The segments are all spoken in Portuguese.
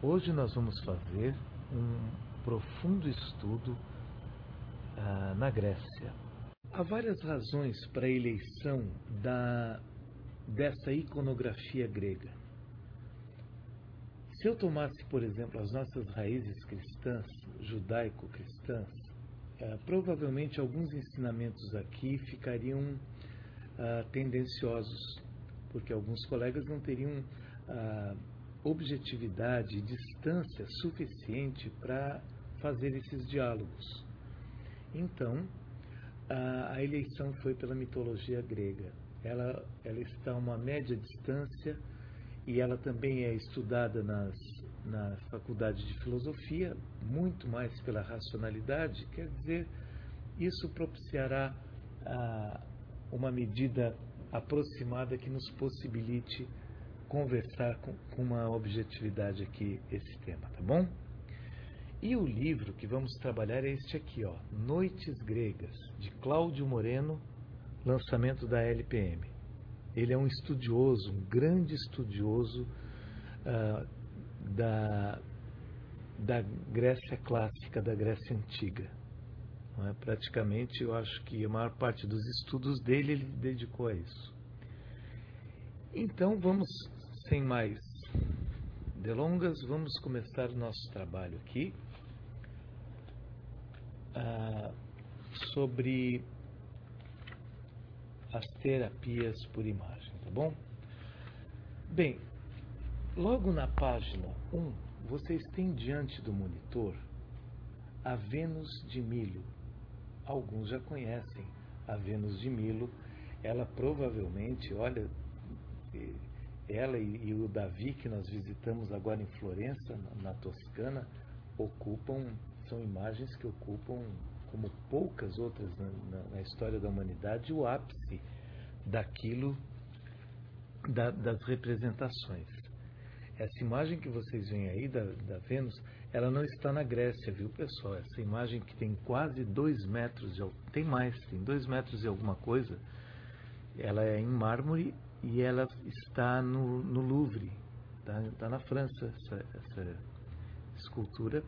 Hoje nós vamos fazer um profundo estudo na Grécia. Há várias razões para a eleição dessa iconografia grega. Se eu tomasse, por exemplo, as nossas raízes cristãs, judaico-cristãs, provavelmente alguns ensinamentos aqui ficariam tendenciosos, porque alguns colegas não teriam objetividade e distância suficiente para fazer esses diálogos. Então, a eleição foi pela mitologia grega. Ela está a uma média distância e ela também é estudada na faculdade de filosofia, muito mais pela racionalidade. Quer dizer, isso propiciará uma medida aproximada que nos possibilite conversar com uma objetividade aqui esse tema, tá bom? E o livro que vamos trabalhar é este aqui, ó, Noites Gregas, de Cláudio Moreno, lançamento da LPM. Ele é um estudioso, um grande estudioso da Grécia clássica, da Grécia antiga. Não é? Praticamente, eu acho que a maior parte dos estudos dele ele dedicou a isso. Então, vamos, sem mais delongas, vamos começar o nosso trabalho aqui sobre as terapias por imagem, tá bom? Bem, logo na página 1, vocês têm diante do monitor a Vênus de Milo. Alguns já conhecem a Vênus de Milo. Ela provavelmente, olha, ela e o Davi, que nós visitamos agora em Florença, na Toscana, são imagens que ocupam, como poucas outras na história da humanidade, o ápice das representações. Essa imagem que vocês veem aí da Vênus, ela não está na Grécia, viu, pessoal? Essa imagem que tem quase 2 metros, tem 2 metros e alguma coisa, ela é em mármore e ela está no Louvre, tá na França, essa escultura.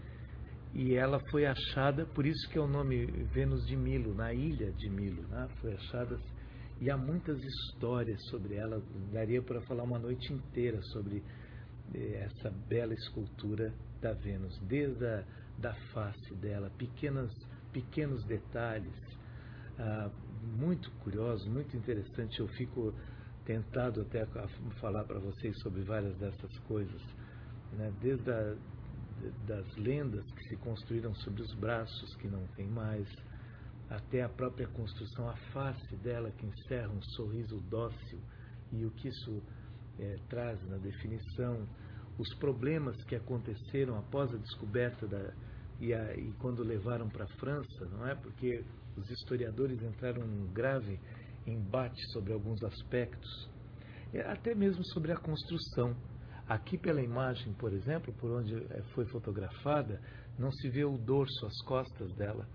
E ela foi achada, por isso que é o nome Vênus de Milo, na ilha de Milo, né? Foi achada, e há muitas histórias sobre ela. Daria para falar uma noite inteira sobre essa bela escultura da Vênus, desde da face dela, pequenos detalhes, muito curioso, muito interessante. Eu fico tentado até a falar para vocês sobre várias dessas coisas, né? Desde das lendas que se construíram sobre os braços, que não tem mais, até a própria construção, a face dela que encerra um sorriso dócil, e o que isso traz na definição, os problemas que aconteceram após a descoberta e quando levaram para a França, não é? Porque os historiadores entraram num grave embate sobre alguns aspectos, até mesmo sobre a construção. Aqui pela imagem, por exemplo, por onde foi fotografada, não se vê o dorso, as costas dela.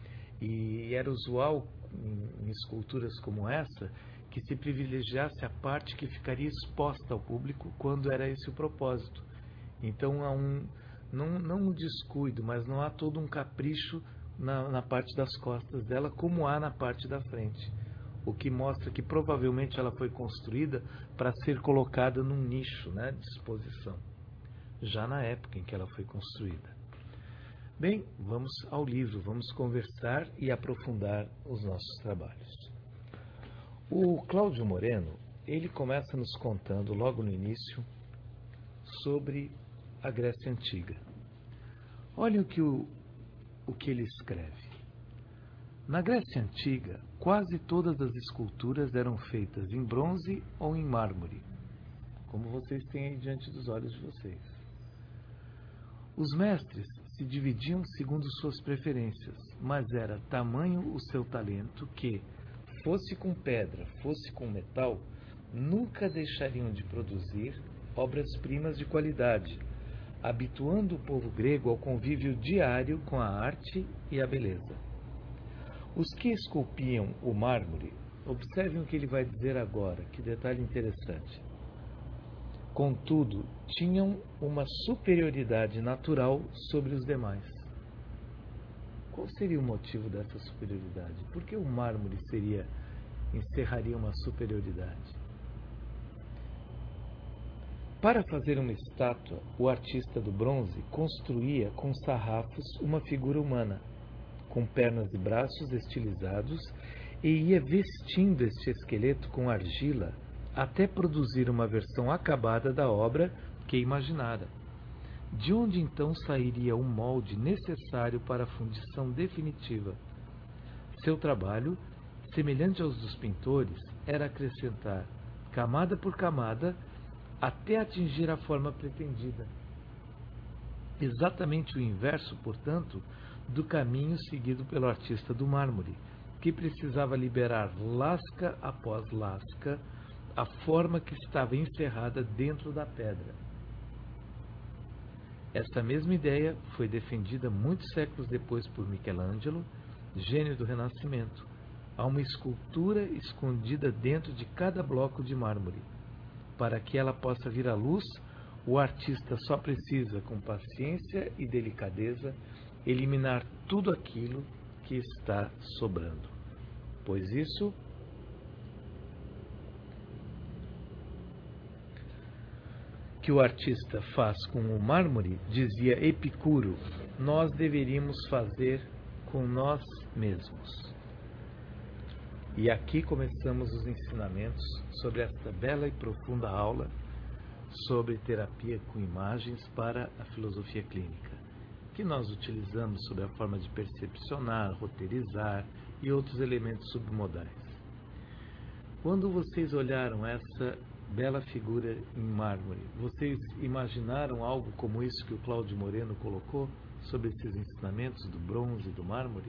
E era usual em esculturas como essa que se privilegiasse a parte que ficaria exposta ao público quando era esse o propósito. Então há não um descuido, mas não há todo um capricho na parte das costas dela, como há na parte da frente. O que mostra que provavelmente ela foi construída para ser colocada num nicho, né, de exposição, já na época em que ela foi construída. Bem, vamos ao livro, vamos conversar e aprofundar os nossos trabalhos. O Cláudio Moreno, ele começa nos contando logo no início sobre a Grécia Antiga. Olhem o que ele escreve. Na Grécia Antiga, quase todas as esculturas eram feitas em bronze ou em mármore, como vocês têm aí diante dos olhos de vocês. Os mestres se dividiam segundo suas preferências, mas era tamanho o seu talento que, fosse com pedra, fosse com metal, nunca deixariam de produzir obras-primas de qualidade, habituando o povo grego ao convívio diário com a arte e a beleza. Os que esculpiam o mármore, observem o que ele vai dizer agora, que detalhe interessante. Contudo, tinham uma superioridade natural sobre os demais. Qual seria o motivo dessa superioridade? Por que o mármore encerraria uma superioridade? Para fazer uma estátua, o artista do bronze construía com sarrafos uma figura humana, com pernas e braços estilizados, e ia vestindo este esqueleto com argila até produzir uma versão acabada da obra que imaginara. De onde então sairia o molde necessário para a fundição definitiva? Seu trabalho, semelhante aos dos pintores, era acrescentar, camada por camada, até atingir a forma pretendida. Exatamente o inverso, portanto, do caminho seguido pelo artista do mármore, que precisava liberar lasca após lasca a forma que estava encerrada dentro da pedra. Esta mesma ideia foi defendida muitos séculos depois por Michelangelo, gênio do Renascimento. Há uma escultura escondida dentro de cada bloco de mármore. Para que ela possa vir à luz, o artista só precisa, com paciência e delicadeza, eliminar tudo aquilo que está sobrando. Pois isso que o artista faz com o mármore, dizia Epicuro, nós deveríamos fazer com nós mesmos. E aqui começamos os ensinamentos sobre esta bela e profunda aula sobre terapia com imagens para a filosofia clínica, que nós utilizamos sob a forma de percepcionar, roteirizar e outros elementos submodais. Quando vocês olharam essa bela figura em mármore, vocês imaginaram algo como isso que o Cláudio Moreno colocou sobre esses ensinamentos do bronze e do mármore?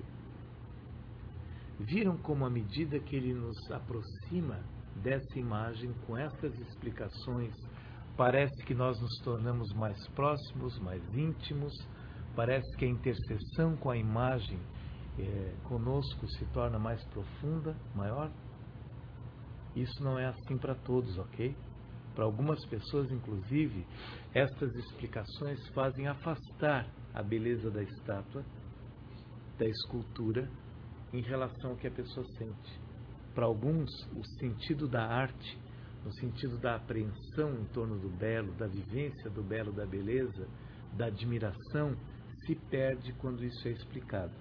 Viram como, à medida que ele nos aproxima dessa imagem, com essas explicações, parece que nós nos tornamos mais próximos, mais íntimos, parece que a interseção com a imagem conosco se torna mais profunda, maior? Isso não é assim para todos, ok? Para algumas pessoas, inclusive, estas explicações fazem afastar a beleza da estátua, da escultura, em relação ao que a pessoa sente. Para alguns, o sentido da arte, no sentido da apreensão em torno do belo, da vivência do belo, da beleza, da admiração, se perde quando isso é explicado.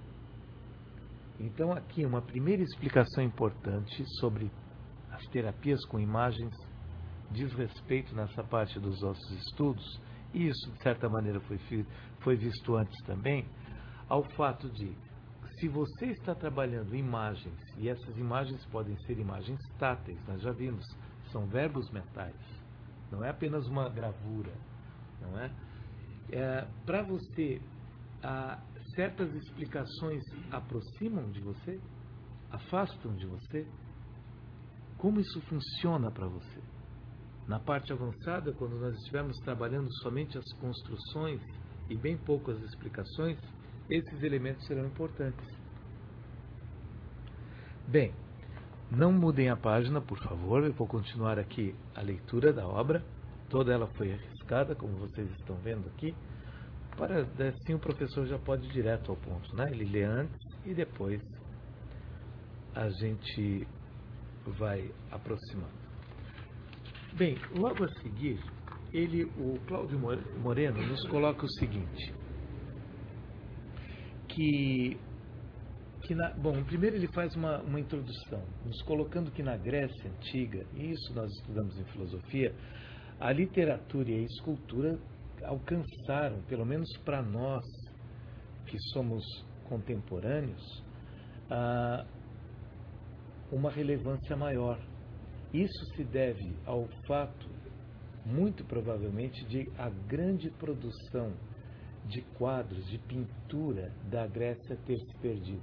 Então, aqui uma primeira explicação importante sobre as terapias com imagens diz respeito nessa parte dos nossos estudos, e isso de certa maneira foi visto antes também, ao fato de, se você está trabalhando imagens, e essas imagens podem ser imagens táteis, nós já vimos, são verbos mentais, não é apenas uma gravura, não é? Para você, certas explicações aproximam de você, afastam de você. Como isso funciona para você? Na parte avançada, quando nós estivermos trabalhando somente as construções e bem poucas explicações, esses elementos serão importantes. Bem, não mudem a página, por favor, eu vou continuar aqui a leitura da obra. Toda ela foi arriscada, como vocês estão vendo aqui, para assim o professor já pode ir direto ao ponto, né? Ele lê antes e depois a gente vai aproximando. Bem, logo a seguir, o Cláudio Moreno nos coloca o seguinte, bom, primeiro ele faz uma introdução, nos colocando que na Grécia Antiga, e isso nós estudamos em filosofia, a literatura e a escultura alcançaram, pelo menos para nós que somos contemporâneos, uma relevância maior. Isso se deve ao fato, muito provavelmente, de a grande produção de quadros, de pintura da Grécia ter se perdido.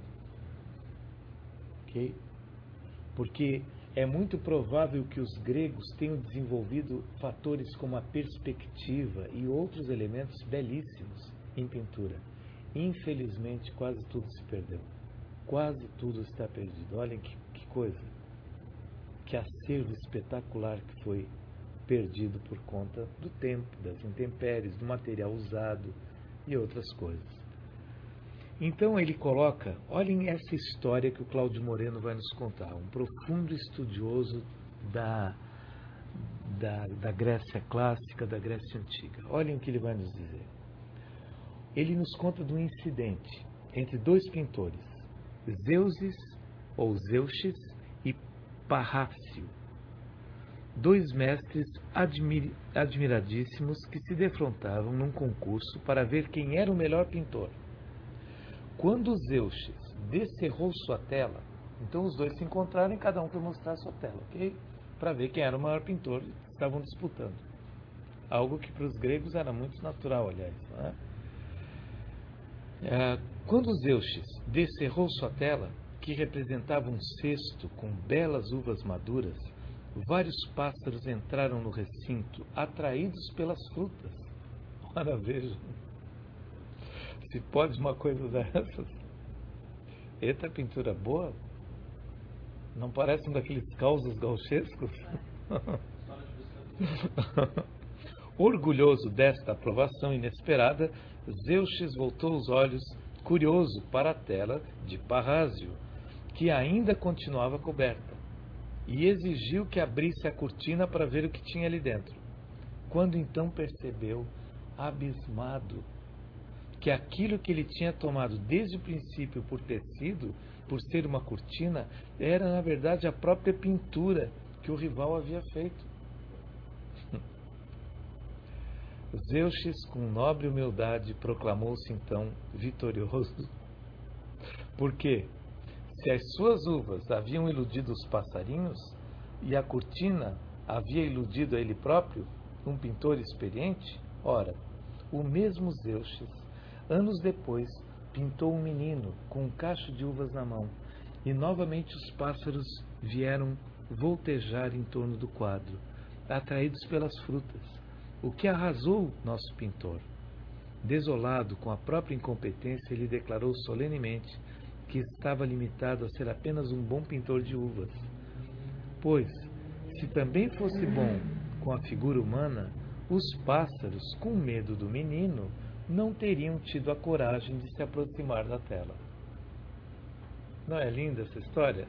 Ok? Porque é muito provável que os gregos tenham desenvolvido fatores como a perspectiva e outros elementos belíssimos em pintura. Infelizmente, quase tudo se perdeu. Quase tudo está perdido. Olhem que coisa. Que acervo espetacular que foi perdido por conta do tempo, das intempéries, do material usado e outras coisas. Então ele coloca, olhem essa história que o Cláudio Moreno vai nos contar, um profundo estudioso da Grécia clássica, da Grécia antiga. Olhem o que ele vai nos dizer. Ele nos conta de um incidente entre dois pintores, Zeusis ou Zeuxis e Parrácio, dois mestres admiradíssimos que se defrontavam num concurso para ver quem era o melhor pintor. Quando Zeuxis descerrou sua tela, então os dois se encontraram e cada um foi mostrar sua tela, ok? Para ver quem era o maior pintor que estavam disputando. Algo que para os gregos era muito natural, aliás. Não é? Quando Zeuxis descerrou sua tela, que representava um cesto com belas uvas maduras, vários pássaros entraram no recinto, atraídos pelas frutas. Ora, vejam. Se pode uma coisa dessas. Eita, pintura boa. Não parece um daqueles causos gauchescos? Orgulhoso desta aprovação inesperada, Zeuxis voltou os olhos, curioso, para a tela de Parrásio, que ainda continuava coberta, e exigiu que abrisse a cortina para ver o que tinha ali dentro. Quando então percebeu, abismado, que aquilo que ele tinha tomado desde o princípio por tecido, por ser uma cortina, era na verdade a própria pintura que o rival havia feito. Zeuxis, com nobre humildade, proclamou-se então vitorioso. Porque, se as suas uvas haviam iludido os passarinhos e a cortina havia iludido a ele próprio, um pintor experiente, ora, o mesmo Zeuxis, anos depois, pintou um menino com um cacho de uvas na mão, e novamente os pássaros vieram voltejar em torno do quadro, atraídos pelas frutas, o que arrasou nosso pintor. Desolado com a própria incompetência, ele declarou solenemente que estava limitado a ser apenas um bom pintor de uvas. Pois, se também fosse bom com a figura humana, os pássaros, com medo do menino, não teriam tido a coragem de se aproximar da tela. Não é linda essa história?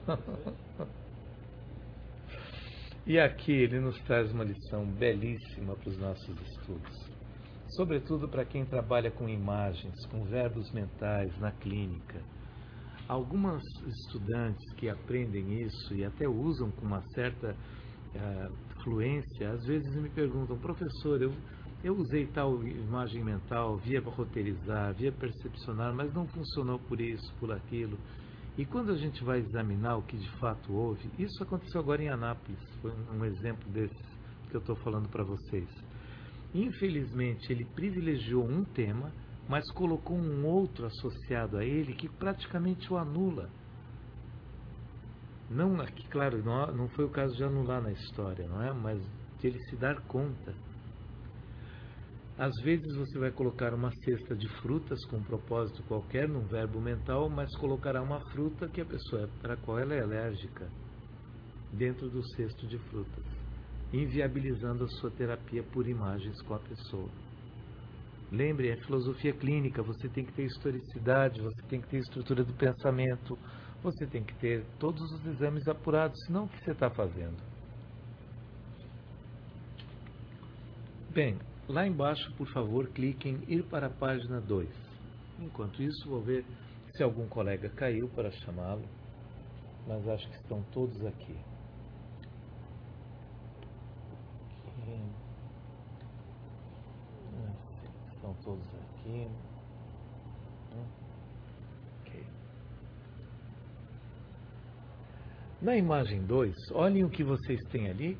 E aqui ele nos traz uma lição belíssima para os nossos estudos. Sobretudo para quem trabalha com imagens, com verbos mentais na clínica. Algumas estudantes que aprendem isso e até usam com uma certa fluência, às vezes me perguntam, professor, eu usei tal imagem mental, via roteirizar, via percepcionar, mas não funcionou por isso, por aquilo. E quando a gente vai examinar o que de fato houve, isso aconteceu agora em Anápolis, foi um exemplo desses que eu estou falando para vocês. Infelizmente, ele privilegiou um tema, mas colocou um outro associado a ele que praticamente o anula. Não, aqui, claro, não foi o caso de anular na história, não é? Mas de ele se dar conta. Às vezes você vai colocar uma cesta de frutas com um propósito qualquer num verbo mental, mas colocará uma fruta que a pessoa para a qual ela é alérgica dentro do cesto de frutas, inviabilizando a sua terapia por imagens com a pessoa. Lembre, é filosofia clínica, você tem que ter historicidade, você tem que ter estrutura do pensamento, você tem que ter todos os exames apurados, senão o que você está fazendo? Bem, lá embaixo, por favor, clique em ir para a página 2. Enquanto isso, vou ver se algum colega caiu para chamá-lo, mas acho que estão todos aqui. Estão todos aqui. Ok. Na imagem 2, olhem o que vocês têm ali.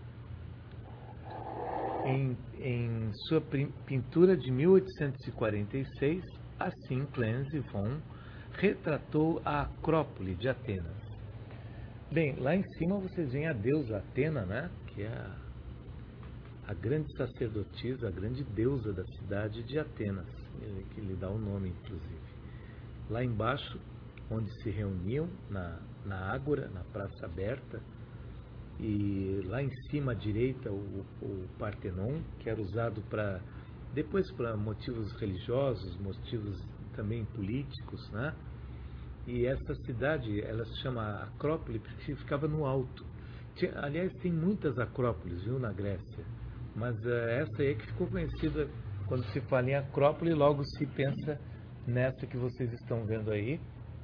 Em sua pintura de 1846, assim Cleanse von retratou a Acrópole de Atenas. Bem, lá em cima vocês veem a deusa Atena, né? Que é a grande sacerdotisa, a grande deusa da cidade de Atenas, que lhe dá o nome, inclusive. Lá embaixo, onde se reuniam, na Ágora, na praça aberta, e lá em cima à direita o Partenon, que era usado depois para motivos religiosos, motivos também políticos, né? E essa cidade, ela se chama Acrópole porque ficava no alto. Aliás, tem muitas acrópolis, viu, na Grécia, mas essa aí é que ficou conhecida. Quando se fala em Acrópole, logo se pensa nessa que vocês estão vendo aí,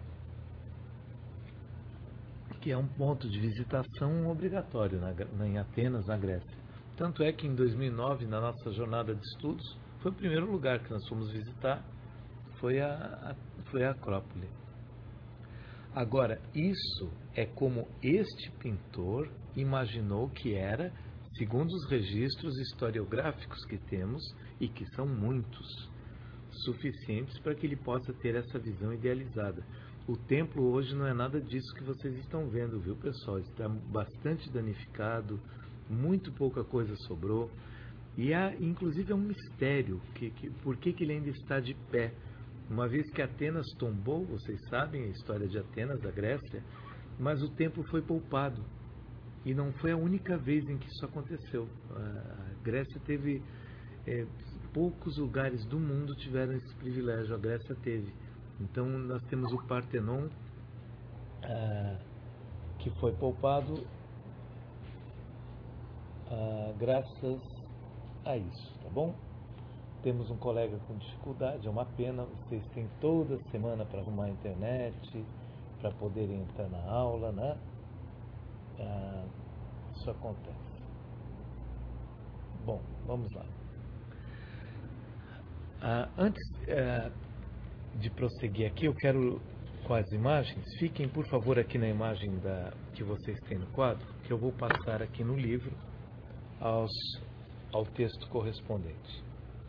que é um ponto de visitação obrigatório em Atenas, na Grécia. Tanto é que em 2009, na nossa jornada de estudos, foi o primeiro lugar que nós fomos visitar, foi a Acrópole. Agora, isso é como este pintor imaginou que era, segundo os registros historiográficos que temos, e que são muitos, suficientes para que ele possa ter essa visão idealizada. O templo hoje não é nada disso que vocês estão vendo, viu, pessoal? Está bastante danificado, muito pouca coisa sobrou, e inclusive é um mistério por que ele ainda está de pé. Uma vez que Atenas tombou, vocês sabem a história de Atenas, da Grécia, mas o templo foi poupado. E não foi a única vez em que isso aconteceu. A Grécia teve... poucos lugares do mundo tiveram esse privilégio, a Grécia teve. Então nós temos o Partenon, que foi poupado graças a isso, tá bom? Temos um colega com dificuldade, é uma pena, vocês têm toda semana para arrumar a internet, para poderem entrar na aula, né? Isso acontece. Bom, vamos lá. Antes de prosseguir aqui, eu quero, com as imagens, fiquem por favor aqui na imagem que vocês têm no quadro, que eu vou passar aqui no livro ao texto correspondente.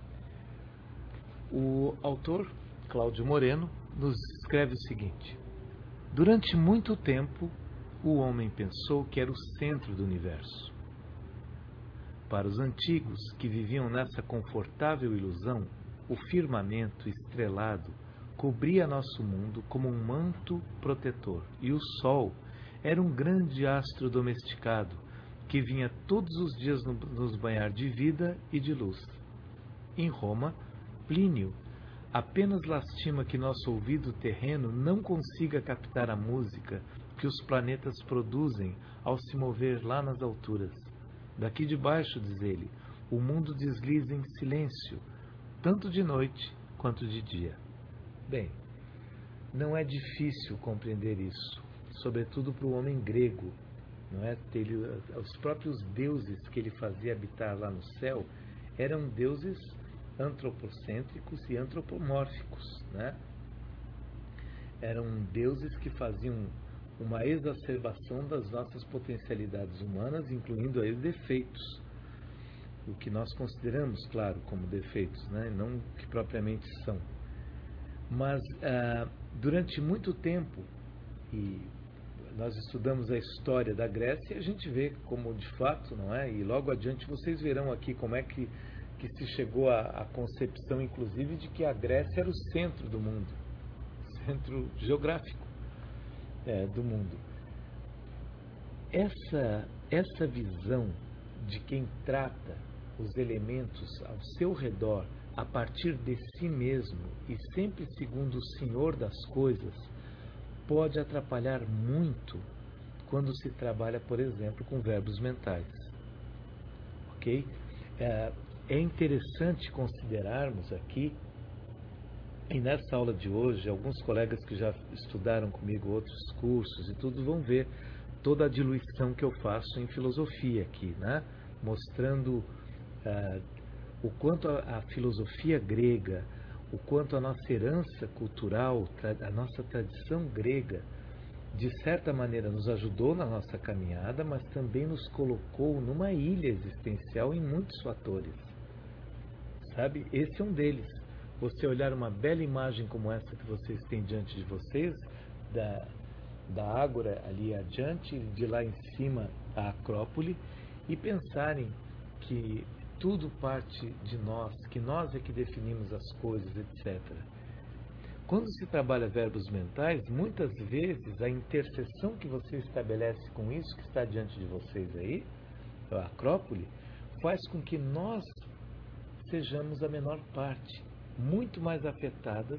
O autor, Cláudio Moreno, nos escreve o seguinte: durante muito tempo, o homem pensou que era o centro do universo. Para os antigos, que viviam nessa confortável ilusão, o firmamento estrelado cobria nosso mundo como um manto protetor, e o Sol era um grande astro domesticado que vinha todos os dias nos banhar de vida e de luz. Em Roma, Plínio apenas lastima que nosso ouvido terreno não consiga captar a música que os planetas produzem ao se mover lá nas alturas. Daqui de baixo, diz ele, o mundo desliza em silêncio, tanto de noite quanto de dia. Bem, não é difícil compreender isso, sobretudo para o homem grego, não é? Os próprios deuses que ele fazia habitar lá no céu eram deuses antropocêntricos e antropomórficos, né? Eram deuses que faziam uma exacerbação das nossas potencialidades humanas, incluindo aí defeitos, o que nós consideramos, claro, como defeitos, né? Não que propriamente são. Mas durante muito tempo, e nós estudamos a história da Grécia, e a gente vê como de fato, não é? E logo adiante vocês verão aqui como é que se chegou à concepção, inclusive, de que a Grécia era o centro do mundo, centro geográfico do mundo. Essa visão de quem trata os elementos ao seu redor a partir de si mesmo e sempre segundo o Senhor das coisas pode atrapalhar muito quando se trabalha, por exemplo, com verbos mentais. Ok? É interessante considerarmos aqui, e nessa aula de hoje, alguns colegas que já estudaram comigo outros cursos e tudo vão ver toda a diluição que eu faço em filosofia aqui, né? Mostrando o quanto a filosofia grega, o quanto a nossa herança cultural, a nossa tradição grega, de certa maneira nos ajudou na nossa caminhada, mas também nos colocou numa ilha existencial em muitos fatores. Sabe? Esse é um deles. Você olhar uma bela imagem como essa que vocês têm diante de vocês, da Ágora ali adiante, de lá em cima a Acrópole, e pensarem que tudo parte de nós, que nós é que definimos as coisas, etc. Quando se trabalha verbos mentais, muitas vezes a interseção que você estabelece com isso que está diante de vocês aí, a Acrópole, faz com que nós sejamos a menor parte, muito mais afetadas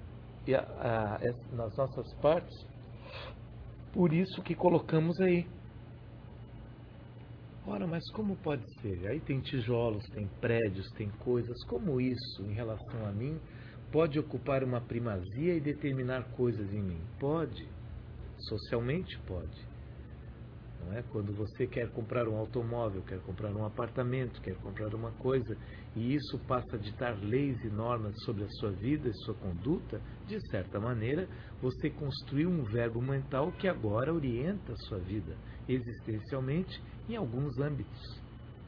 nas nossas partes, por isso que colocamos aí. Ora, mas como pode ser? Aí tem tijolos, tem prédios, tem coisas. Como isso, em relação a mim, pode ocupar uma primazia e determinar coisas em mim? Pode. Socialmente pode. Não é? Quando você quer comprar um automóvel, quer comprar um apartamento, quer comprar uma coisa, e isso passa a ditar leis e normas sobre a sua vida e sua conduta, de certa maneira, você construiu um verbo mental que agora orienta a sua vida, existencialmente, em alguns âmbitos.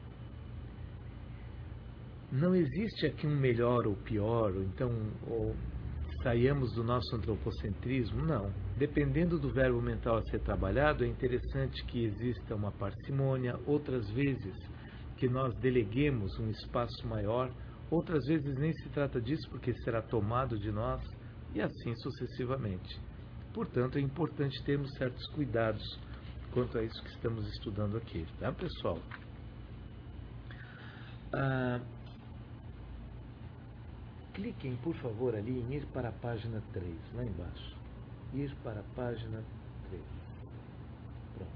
Não existe aqui um melhor ou pior, ou saiamos do nosso antropocentrismo, não. Dependendo do verbo mental a ser trabalhado, é interessante que exista uma parcimônia, outras vezes que nós deleguemos um espaço maior, outras vezes nem se trata disso porque será tomado de nós, e assim sucessivamente. Portanto, é importante termos certos cuidados quanto a isso que estamos estudando aqui, tá, pessoal? Cliquem, por favor, ali em ir para a página 3, lá embaixo. Ir para a página 3. Pronto.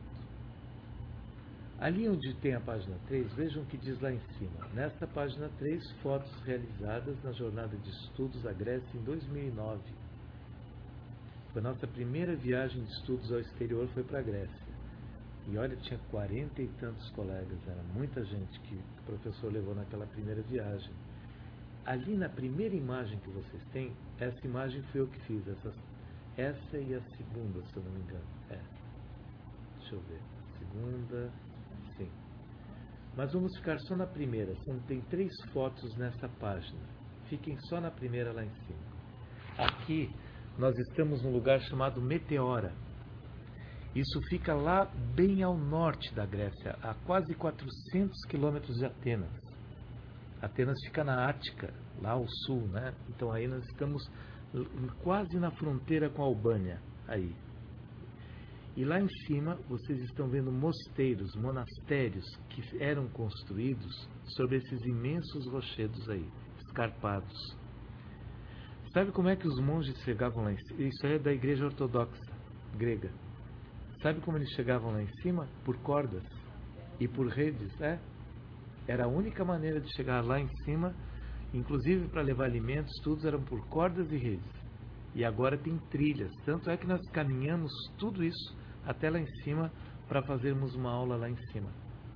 Ali onde tem a página 3, vejam o que diz lá em cima. Nesta página 3, fotos realizadas na jornada de estudos à Grécia em 2009. Foi a nossa primeira viagem de estudos ao exterior, foi para a Grécia. E olha, tinha 40 e tantos colegas, era muita gente que o professor levou naquela primeira viagem. Ali na primeira imagem que vocês têm, essa imagem foi eu que fiz, essa e a segunda, se eu não me engano. Deixa eu ver, segunda, sim. Mas vamos ficar só na primeira, tem 3 fotos nessa página. Fiquem só na primeira lá em cima. Aqui nós estamos num lugar chamado Meteora. Isso fica lá bem ao norte da Grécia, a quase 400 quilômetros de Atenas. Atenas fica na Ática, lá ao sul, né? Então aí nós estamos quase na fronteira com a Albânia, aí. E lá em cima vocês estão vendo mosteiros, monastérios que eram construídos sobre esses imensos rochedos aí, escarpados. Sabe como é que os monges chegavam lá em cima? Isso é da Igreja Ortodoxa grega. Sabe como eles chegavam lá em cima? Por cordas e por redes, Era a única maneira de chegar lá em cima, inclusive para levar alimentos, tudo eram por cordas e redes. E agora tem trilhas, tanto é que nós caminhamos tudo isso até lá em cima para fazermos uma aula lá em cima.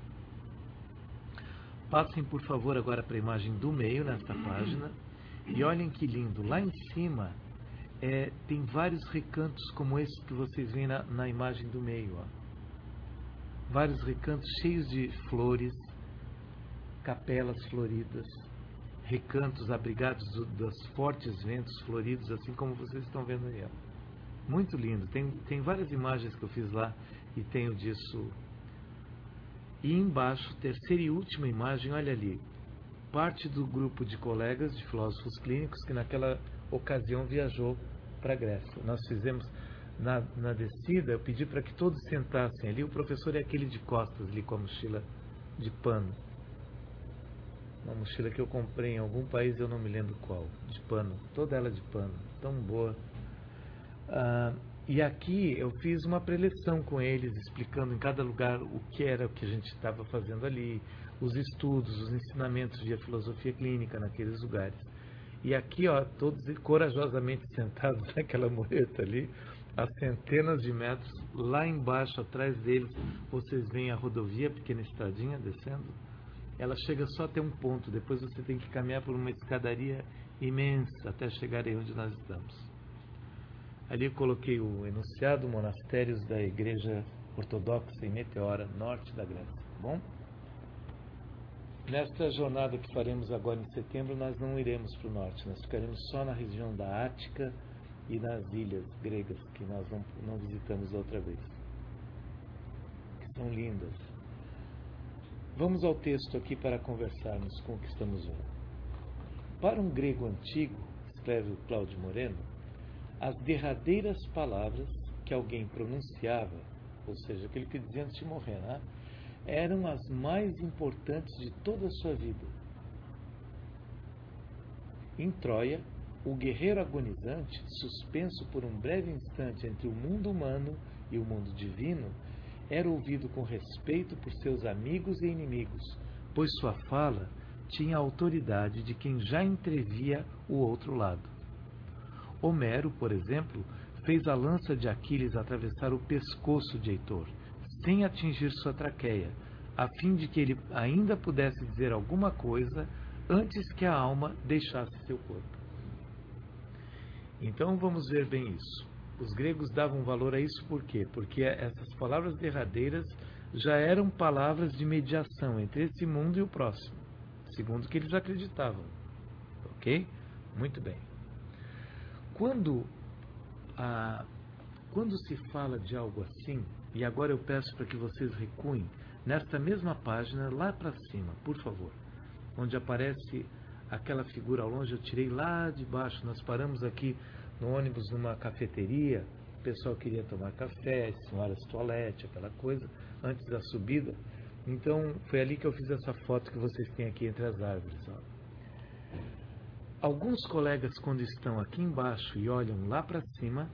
Passem, por favor, agora para a imagem do meio nessa página e olhem que lindo, lá em cima tem vários recantos como esse que vocês veem na imagem do meio. Vários recantos cheios de flores, capelas floridas, recantos abrigados dos fortes ventos floridos, assim como vocês estão vendo aí. Muito lindo. Tem várias imagens que eu fiz lá e tenho disso. E embaixo, terceira e última imagem, olha ali. Parte do grupo de colegas de filósofos clínicos que naquela ocasião viajou para a Grécia. Nós fizemos, na descida, eu pedi para que todos sentassem ali. O professor é aquele de costas ali com a mochila de pano. Uma mochila que eu comprei em algum país, eu não me lembro qual, de pano, toda ela de pano, tão boa. E aqui eu fiz uma preleção com eles, explicando em cada lugar o que era o que a gente estava fazendo ali, os estudos, os ensinamentos via filosofia clínica naqueles lugares. E aqui, todos corajosamente sentados naquela mureta ali, a centenas de metros, lá embaixo, atrás deles, vocês veem a rodovia, pequena estradinha descendo. Ela chega só até um ponto, depois você tem que caminhar por uma escadaria imensa até chegar aí onde nós estamos. Ali eu coloquei o enunciado, monastérios da Igreja Ortodoxa em Meteora, norte da Grécia, tá bom? Nesta jornada que faremos agora em setembro, nós não iremos para o norte, nós ficaremos só na região da Ática e nas ilhas gregas, que nós não visitamos outra vez, que são lindas. Vamos ao texto aqui para conversarmos com o que estamos vendo. Para um grego antigo, escreve o Cláudio Moreno, as derradeiras palavras que alguém pronunciava, ou seja, aquele que dizia antes de morrer, né? Eram as mais importantes de toda a sua vida. Em Troia, o guerreiro agonizante, suspenso por um breve instante entre o mundo humano e o mundo divino, era ouvido com respeito por seus amigos e inimigos, pois sua fala tinha a autoridade de quem já entrevia o outro lado. Homero, por exemplo, fez a lança de Aquiles atravessar o pescoço de Heitor, sem atingir sua traqueia, a fim de que ele ainda pudesse dizer alguma coisa antes que a alma deixasse seu corpo. Então vamos ver bem isso. Os gregos davam valor a isso por quê? Porque essas palavras derradeiras já eram palavras de mediação entre esse mundo e o próximo, segundo o que eles acreditavam. Ok? Muito bem. Quando se fala de algo assim, e agora eu peço para que vocês recuem nesta mesma página lá para cima, por favor, onde aparece aquela figura ao longe, eu tirei lá de baixo, nós paramos aqui no ônibus numa cafeteria, o pessoal queria tomar café, senhoras toalete, aquela coisa, antes da subida. Então foi ali que eu fiz essa foto que vocês têm aqui entre as árvores. Ó. Alguns colegas, quando estão aqui embaixo e olham lá para cima,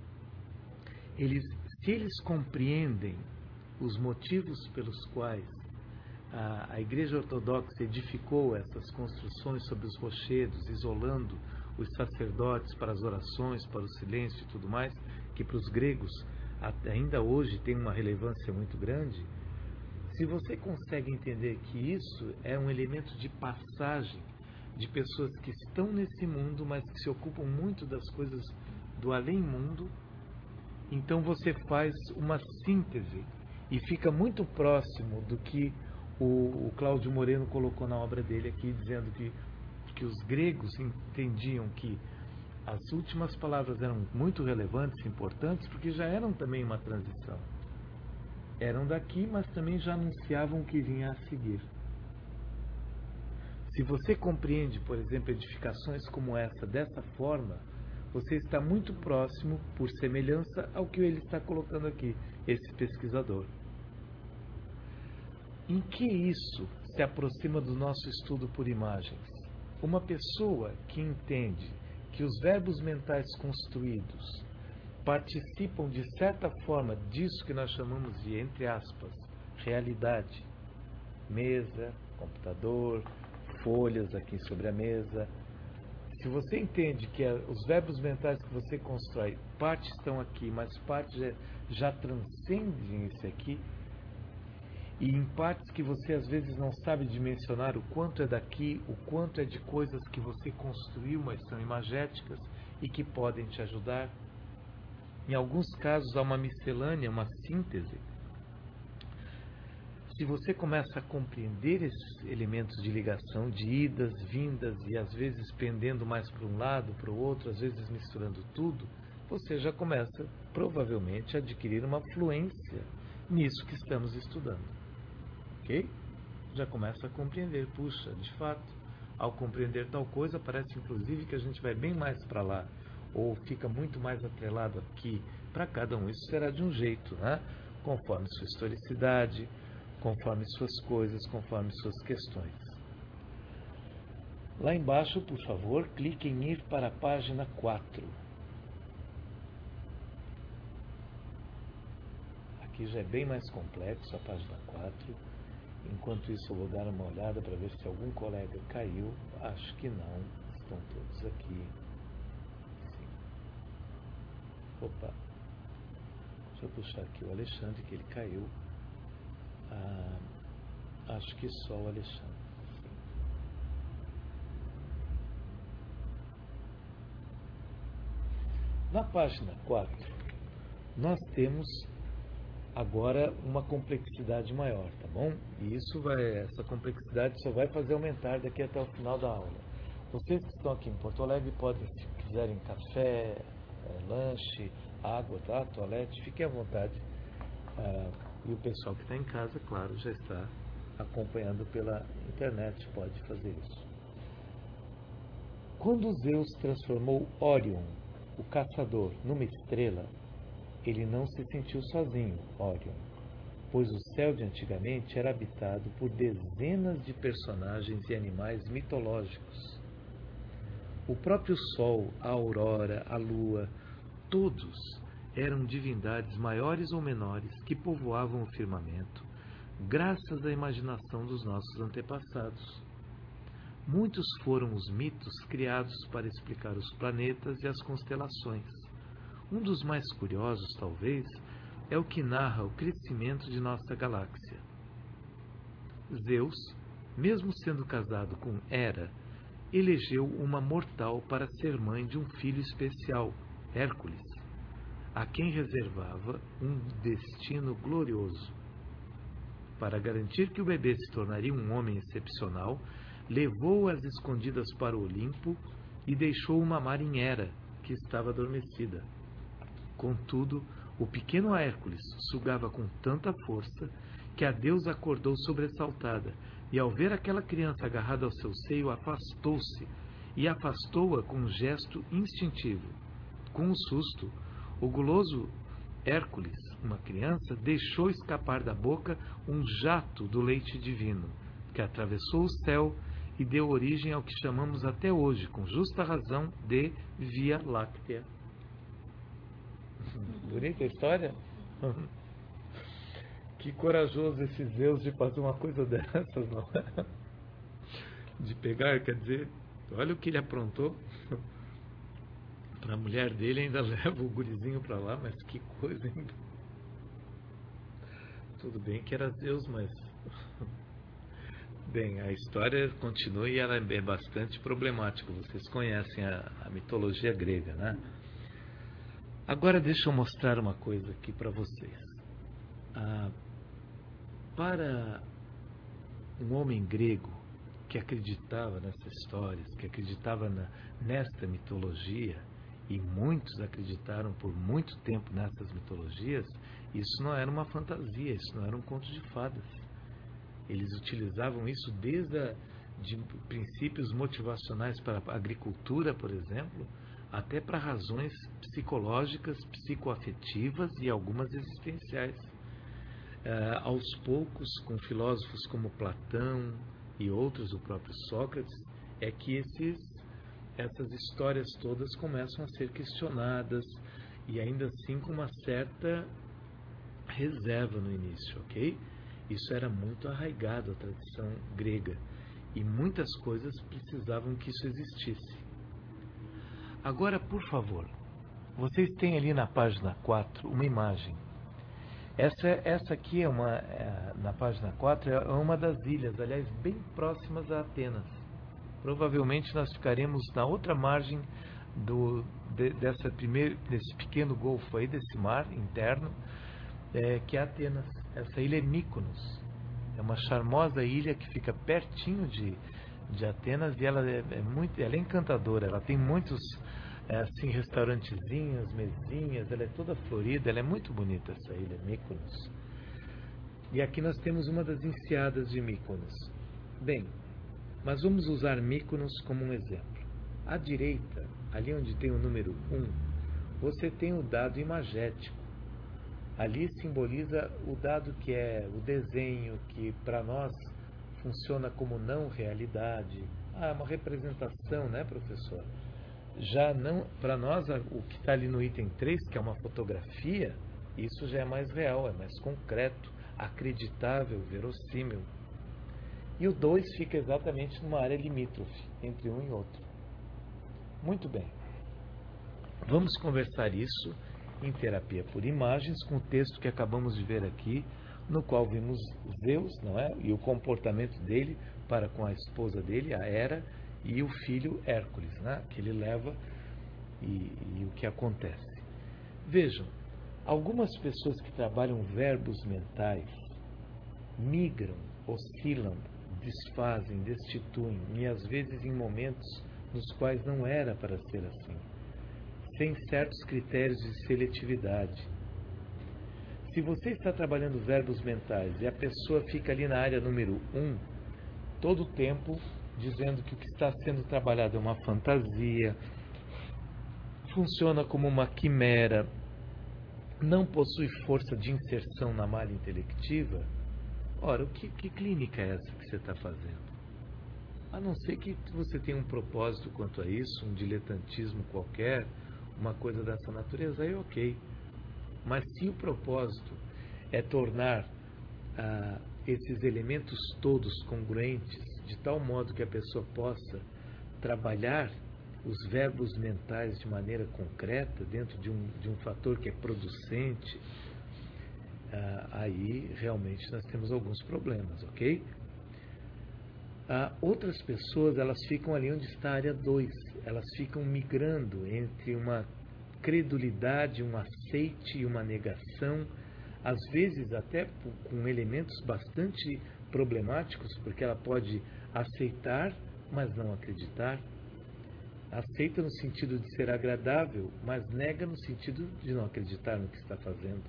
se eles compreendem os motivos pelos quais a Igreja Ortodoxa edificou essas construções sobre os rochedos, isolando os sacerdotes para as orações, para o silêncio e tudo mais, que para os gregos ainda hoje tem uma relevância muito grande. Se você consegue entender que isso é um elemento de passagem de pessoas que estão nesse mundo, mas que se ocupam muito das coisas do além-mundo, então você faz uma síntese e fica muito próximo do que o Cláudio Moreno colocou na obra dele aqui, dizendo que os gregos entendiam que as últimas palavras eram muito relevantes e importantes, porque já eram também uma transição. Eram daqui, mas também já anunciavam o que vinha a seguir. Se você compreende, por exemplo, edificações como essa dessa forma, você está muito próximo, por semelhança, ao que ele está colocando aqui, esse pesquisador. Em que isso se aproxima do nosso estudo por imagens? Uma pessoa que entende que os verbos mentais construídos participam de certa forma disso que nós chamamos de, entre aspas, realidade. Mesa, computador, folhas aqui sobre a mesa. Se você entende que os verbos mentais que você constrói, parte estão aqui, mas parte já transcendem esse aqui, e em partes que você às vezes não sabe dimensionar o quanto é daqui, o quanto é de coisas que você construiu, mas são imagéticas e que podem te ajudar. Em alguns casos há uma miscelânea, uma síntese. Se você começa a compreender esses elementos de ligação, de idas, vindas e às vezes pendendo mais para um lado, para o outro, às vezes misturando tudo, você já começa provavelmente a adquirir uma fluência nisso que estamos estudando. Ok? Já começa a compreender, puxa, de fato, ao compreender tal coisa, parece inclusive que a gente vai bem mais para lá, ou fica muito mais atrelado aqui. Para cada um isso será de um jeito, né? Conforme sua historicidade, conforme suas coisas, conforme suas questões. Lá embaixo, por favor, clique em ir para a página 4. Aqui já é bem mais complexo a página 4. Enquanto isso, eu vou dar uma olhada para ver se algum colega caiu. Acho que não. Estão todos aqui. Sim. Opa. Deixa eu puxar aqui o Alexandre, que ele caiu. Acho que só o Alexandre. Sim. Na página 4, nós temos agora uma complexidade maior, tá bom? E essa complexidade só vai fazer aumentar daqui até o final da aula. Vocês que estão aqui em Porto Alegre podem, se quiserem café, lanche, água, tá? Toalete, fiquem à vontade. E o pessoal que está em casa, claro, já está acompanhando pela internet, pode fazer isso. Quando Zeus transformou Órion o caçador numa estrela, ele não se sentiu sozinho, Orion, pois o céu de antigamente era habitado por dezenas de personagens e animais mitológicos. O próprio Sol, a Aurora, a Lua, todos eram divindades maiores ou menores que povoavam o firmamento, graças à imaginação dos nossos antepassados. Muitos foram os mitos criados para explicar os planetas e as constelações. Um dos mais curiosos, talvez, é o que narra o crescimento de nossa galáxia. Zeus, mesmo sendo casado com Hera, elegeu uma mortal para ser mãe de um filho especial, Hércules, a quem reservava um destino glorioso. Para garantir que o bebê se tornaria um homem excepcional, levou-o às escondidas para o Olimpo e deixou-o mamar em Hera, que estava adormecida. Contudo, o pequeno Hércules sugava com tanta força que a deusa acordou sobressaltada e, ao ver aquela criança agarrada ao seu seio, afastou-se e afastou-a com um gesto instintivo. Com um susto, o guloso Hércules, uma criança, deixou escapar da boca um jato do leite divino, que atravessou o céu e deu origem ao que chamamos até hoje, com justa razão, de Via Láctea. Bonita a história? Que corajoso esse Zeus de fazer uma coisa dessas, não é? De pegar, quer dizer, olha o que ele aprontou. Para a mulher dele ainda leva o gurizinho para lá, mas que coisa ainda. Tudo bem que era Zeus, mas... Bem, a história continua e ela é bastante problemática. Vocês conhecem a mitologia grega, né? Agora deixa eu mostrar uma coisa aqui para vocês. Para um homem grego que acreditava nessas histórias, que acreditava nesta mitologia, e muitos acreditaram por muito tempo nessas mitologias, isso não era uma fantasia, isso não era um conto de fadas. Eles utilizavam isso desde de princípios motivacionais para a agricultura, por exemplo, até para razões psicológicas, psicoafetivas e algumas existenciais. Aos poucos, com filósofos como Platão e outros, o próprio Sócrates, é que essas histórias todas começam a ser questionadas e ainda assim com uma certa reserva no início, ok? Isso era muito arraigado à tradição grega e muitas coisas precisavam que isso existisse. Agora, por favor, vocês têm ali na página 4 uma imagem. Essa aqui na página 4 é uma das ilhas, aliás, bem próximas a Atenas. Provavelmente nós ficaremos na outra margem desse pequeno golfo aí, desse mar interno, que é Atenas. Essa ilha é Mykonos. É uma charmosa ilha que fica pertinho de Atenas e ela é encantadora. Ela tem muitos assim, restaurantezinhos, mesinhas, ela é toda florida, ela é muito bonita essa ilha, Mykonos. E aqui nós temos uma das enseadas de Mykonos. Bem, mas vamos usar Mykonos como um exemplo. À direita, ali onde tem o número 1, você tem o dado imagético. Ali simboliza o dado que é o desenho, que para nós funciona como não realidade. É uma representação, né, professor? Já não, para nós, o que está ali no item 3, que é uma fotografia, isso já é mais real, é mais concreto, acreditável, verossímil. E o 2 fica exatamente numa área limítrofe entre um e outro. Muito bem. Vamos conversar isso em terapia por imagens com o texto que acabamos de ver aqui, no qual vimos Zeus, não é? E o comportamento dele para com a esposa dele, a Hera, e o filho Hércules, né? Que ele leva e o que acontece. Vejam, algumas pessoas que trabalham verbos mentais migram, oscilam, desfazem, destituem, e às vezes em momentos nos quais não era para ser assim, sem certos critérios de seletividade. Se você está trabalhando verbos mentais e a pessoa fica ali na área número 1, todo o tempo dizendo que o que está sendo trabalhado é uma fantasia, funciona como uma quimera, não possui força de inserção na malha intelectiva, ora, que clínica é essa que você está fazendo? A não ser que você tenha um propósito quanto a isso, um diletantismo qualquer, uma coisa dessa natureza, aí ok. Mas se o propósito é tornar esses elementos todos congruentes, de tal modo que a pessoa possa trabalhar os verbos mentais de maneira concreta, dentro de um fator que é producente, aí realmente nós temos alguns problemas, ok? Outras pessoas, elas ficam ali onde está a área 2, elas ficam migrando entre uma credulidade, um aceite e uma negação, às vezes até com elementos bastante problemáticos, porque ela pode aceitar, mas não acreditar. Aceita no sentido de ser agradável, mas nega no sentido de não acreditar no que está fazendo.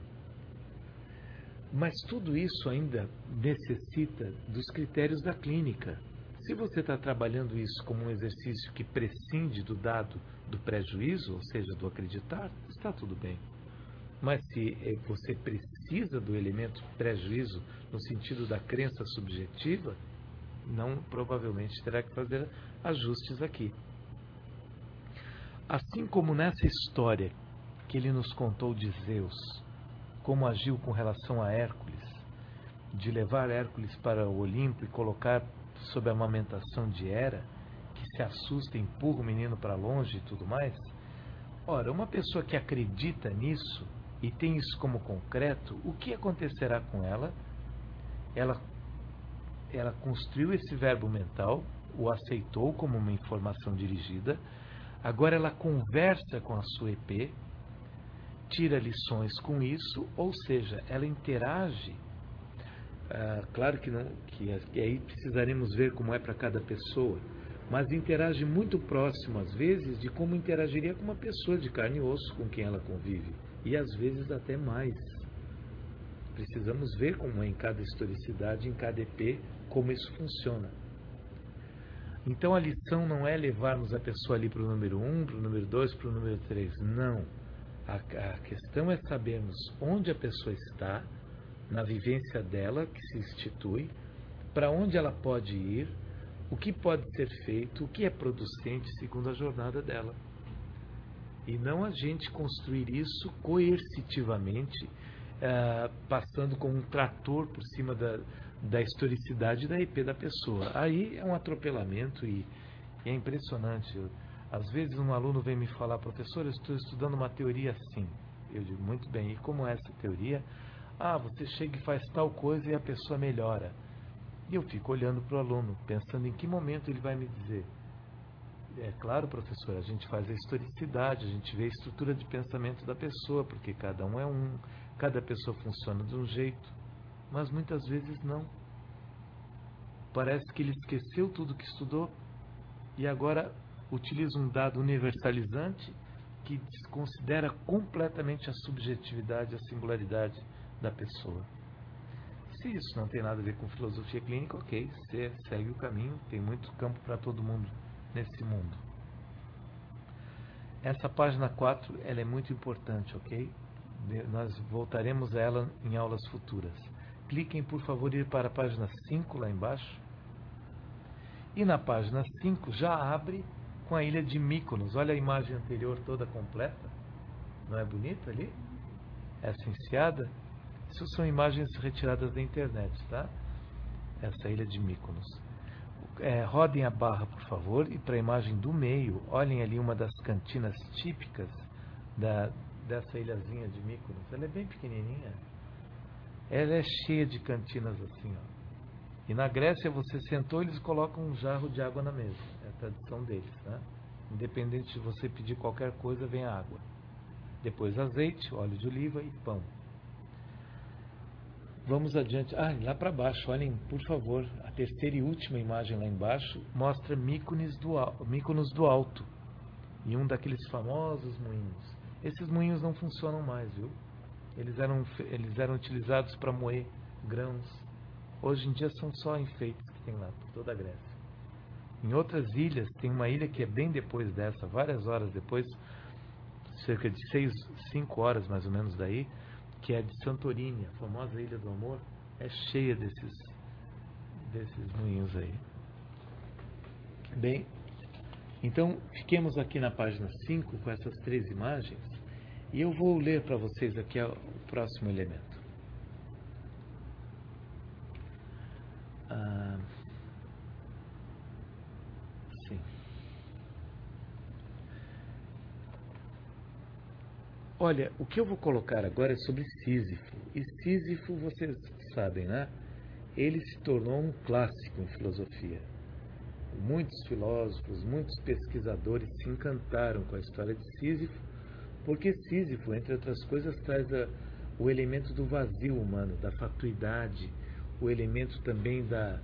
Mas tudo isso ainda necessita dos critérios da clínica. Se você está trabalhando isso como um exercício que prescinde do dado do prejuízo, ou seja, do acreditar, está tudo bem. Mas se você precisa do elemento prejuízo no sentido da crença subjetiva, não, provavelmente terá que fazer ajustes aqui. Assim como nessa história que ele nos contou de Zeus, como agiu com relação a Hércules, de levar Hércules para o Olimpo e colocar sob a amamentação de Hera, que se assusta, empurra o menino para longe e tudo mais. Ora, uma pessoa que acredita nisso e tem isso como concreto, o que acontecerá com ela? Ela construiu esse verbo mental, o aceitou como uma informação dirigida, agora ela conversa com a sua EP, tira lições com isso, ou seja, ela interage. Claro que não, que aí precisaremos ver como é para cada pessoa, mas interage muito próximo, às vezes, de como interagiria com uma pessoa de carne e osso com quem ela convive, e às vezes até mais. Precisamos ver como é em cada historicidade, em cada EP, como isso funciona. Então a lição não é levarmos a pessoa ali para o número 1, para o número 2, para o número 3. Não. A questão é sabermos onde a pessoa está, na vivência dela, que se institui, para onde ela pode ir, o que pode ser feito, o que é producente segundo a jornada dela. E não a gente construir isso coercitivamente, passando como um trator por cima da historicidade da EP da pessoa. Aí é um atropelamento e é impressionante. Às vezes um aluno vem me falar: professor, eu estou estudando uma teoria assim. Eu digo: muito bem, e como é essa teoria? Você chega e faz tal coisa e a pessoa melhora. E eu fico olhando para o aluno, pensando em que momento ele vai me dizer. É claro, professor, a gente faz a historicidade, a gente vê a estrutura de pensamento da pessoa, porque cada um é cada pessoa funciona de um jeito, mas muitas vezes não. Parece que ele esqueceu tudo que estudou e agora utiliza um dado universalizante que desconsidera completamente a subjetividade, a singularidade da pessoa. Se isso não tem nada a ver com filosofia clínica, ok, você segue o caminho, tem muito campo para todo mundo nesse mundo. Essa página 4, ela é muito importante, ok? Nós voltaremos a ela em aulas futuras. Cliquem, por favor, ir para a página 5 lá embaixo. E na página 5 já abre com a ilha de Mykonos. Olha a imagem anterior toda completa. Não é bonita ali? Essa enseada. Isso são imagens retiradas da internet, tá? Essa ilha de Mykonos. Rodem a barra, por favor, e para a imagem do meio, olhem ali uma das cantinas típicas dessa ilhazinha de Mykonos. Ela é bem pequenininha. Ela é cheia de cantinas assim, ó. E na Grécia, você sentou, eles colocam um jarro de água na mesa. É a tradição deles, né? Independente de você pedir qualquer coisa, vem a água. Depois azeite, óleo de oliva e pão. Vamos adiante. Lá para baixo, olhem, por favor, a terceira e última imagem lá embaixo mostra Mykonos do Alto e um daqueles famosos moinhos. Esses moinhos não funcionam mais, viu? Eles eram utilizados para moer grãos. Hoje em dia são só enfeites que tem lá por toda a Grécia. Em outras ilhas, tem uma ilha que é bem depois dessa, várias horas depois, cerca de 5 horas mais ou menos daí, que é de Santorini, a famosa Ilha do Amor, é cheia desses moinhos aí. Bem, então fiquemos aqui na página 5 com essas 3 imagens e eu vou ler para vocês aqui o próximo elemento. Sim. Olha, o que eu vou colocar agora é sobre Sísifo. E Sísifo, vocês sabem, né? Ele se tornou um clássico em filosofia. Muitos filósofos, muitos pesquisadores se encantaram com a história de Sísifo, porque Sísifo, entre outras coisas, traz o elemento do vazio humano, da fatuidade, o elemento também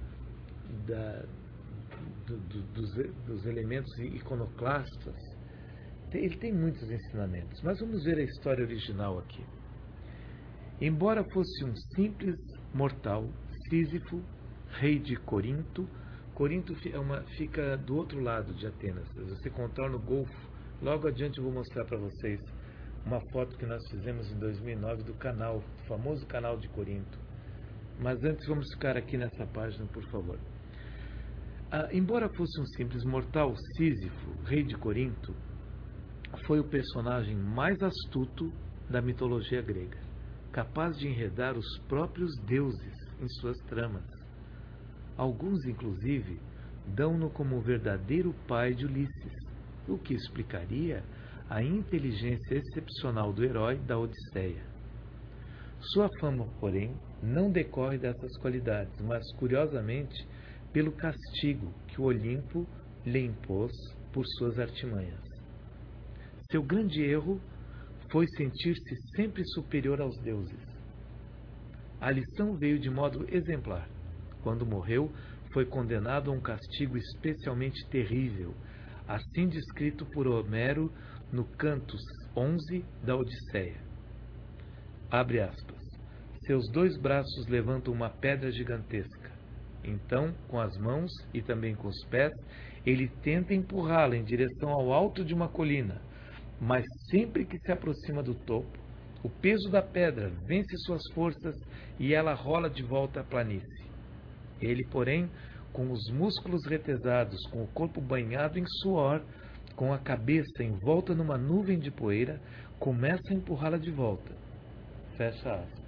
dos elementos iconoclastas. Ele tem muitos ensinamentos, mas vamos ver a história original aqui. Embora fosse um simples mortal, Sísifo, rei de Corinto, Corinto fica do outro lado de Atenas, você contorna o Golfo. Logo adiante eu vou mostrar para vocês uma foto que nós fizemos em 2009 do canal, do famoso canal de Corinto. Mas antes vamos ficar aqui nessa página, por favor. Embora fosse um simples mortal, Sísifo, rei de Corinto, foi o personagem mais astuto da mitologia grega, capaz de enredar os próprios deuses em suas tramas. Alguns, inclusive, dão-no como o verdadeiro pai de Ulisses, o que explicaria a inteligência excepcional do herói da Odisseia. Sua fama, porém, não decorre dessas qualidades, mas, curiosamente, pelo castigo que o Olimpo lhe impôs por suas artimanhas. Seu grande erro foi sentir-se sempre superior aos deuses. A lição veio de modo exemplar. Quando morreu, foi condenado a um castigo especialmente terrível, assim descrito por Homero no Cantos 11 da Odisseia. Abre aspas. Seus 2 braços levantam uma pedra gigantesca. Então, com as mãos e também com os pés, ele tenta empurrá-la em direção ao alto de uma colina, mas sempre que se aproxima do topo, o peso da pedra vence suas forças e ela rola de volta à planície. Ele, porém, com os músculos retesados, com o corpo banhado em suor, com a cabeça envolta numa nuvem de poeira, começa a empurrá-la de volta. Fecha aspas.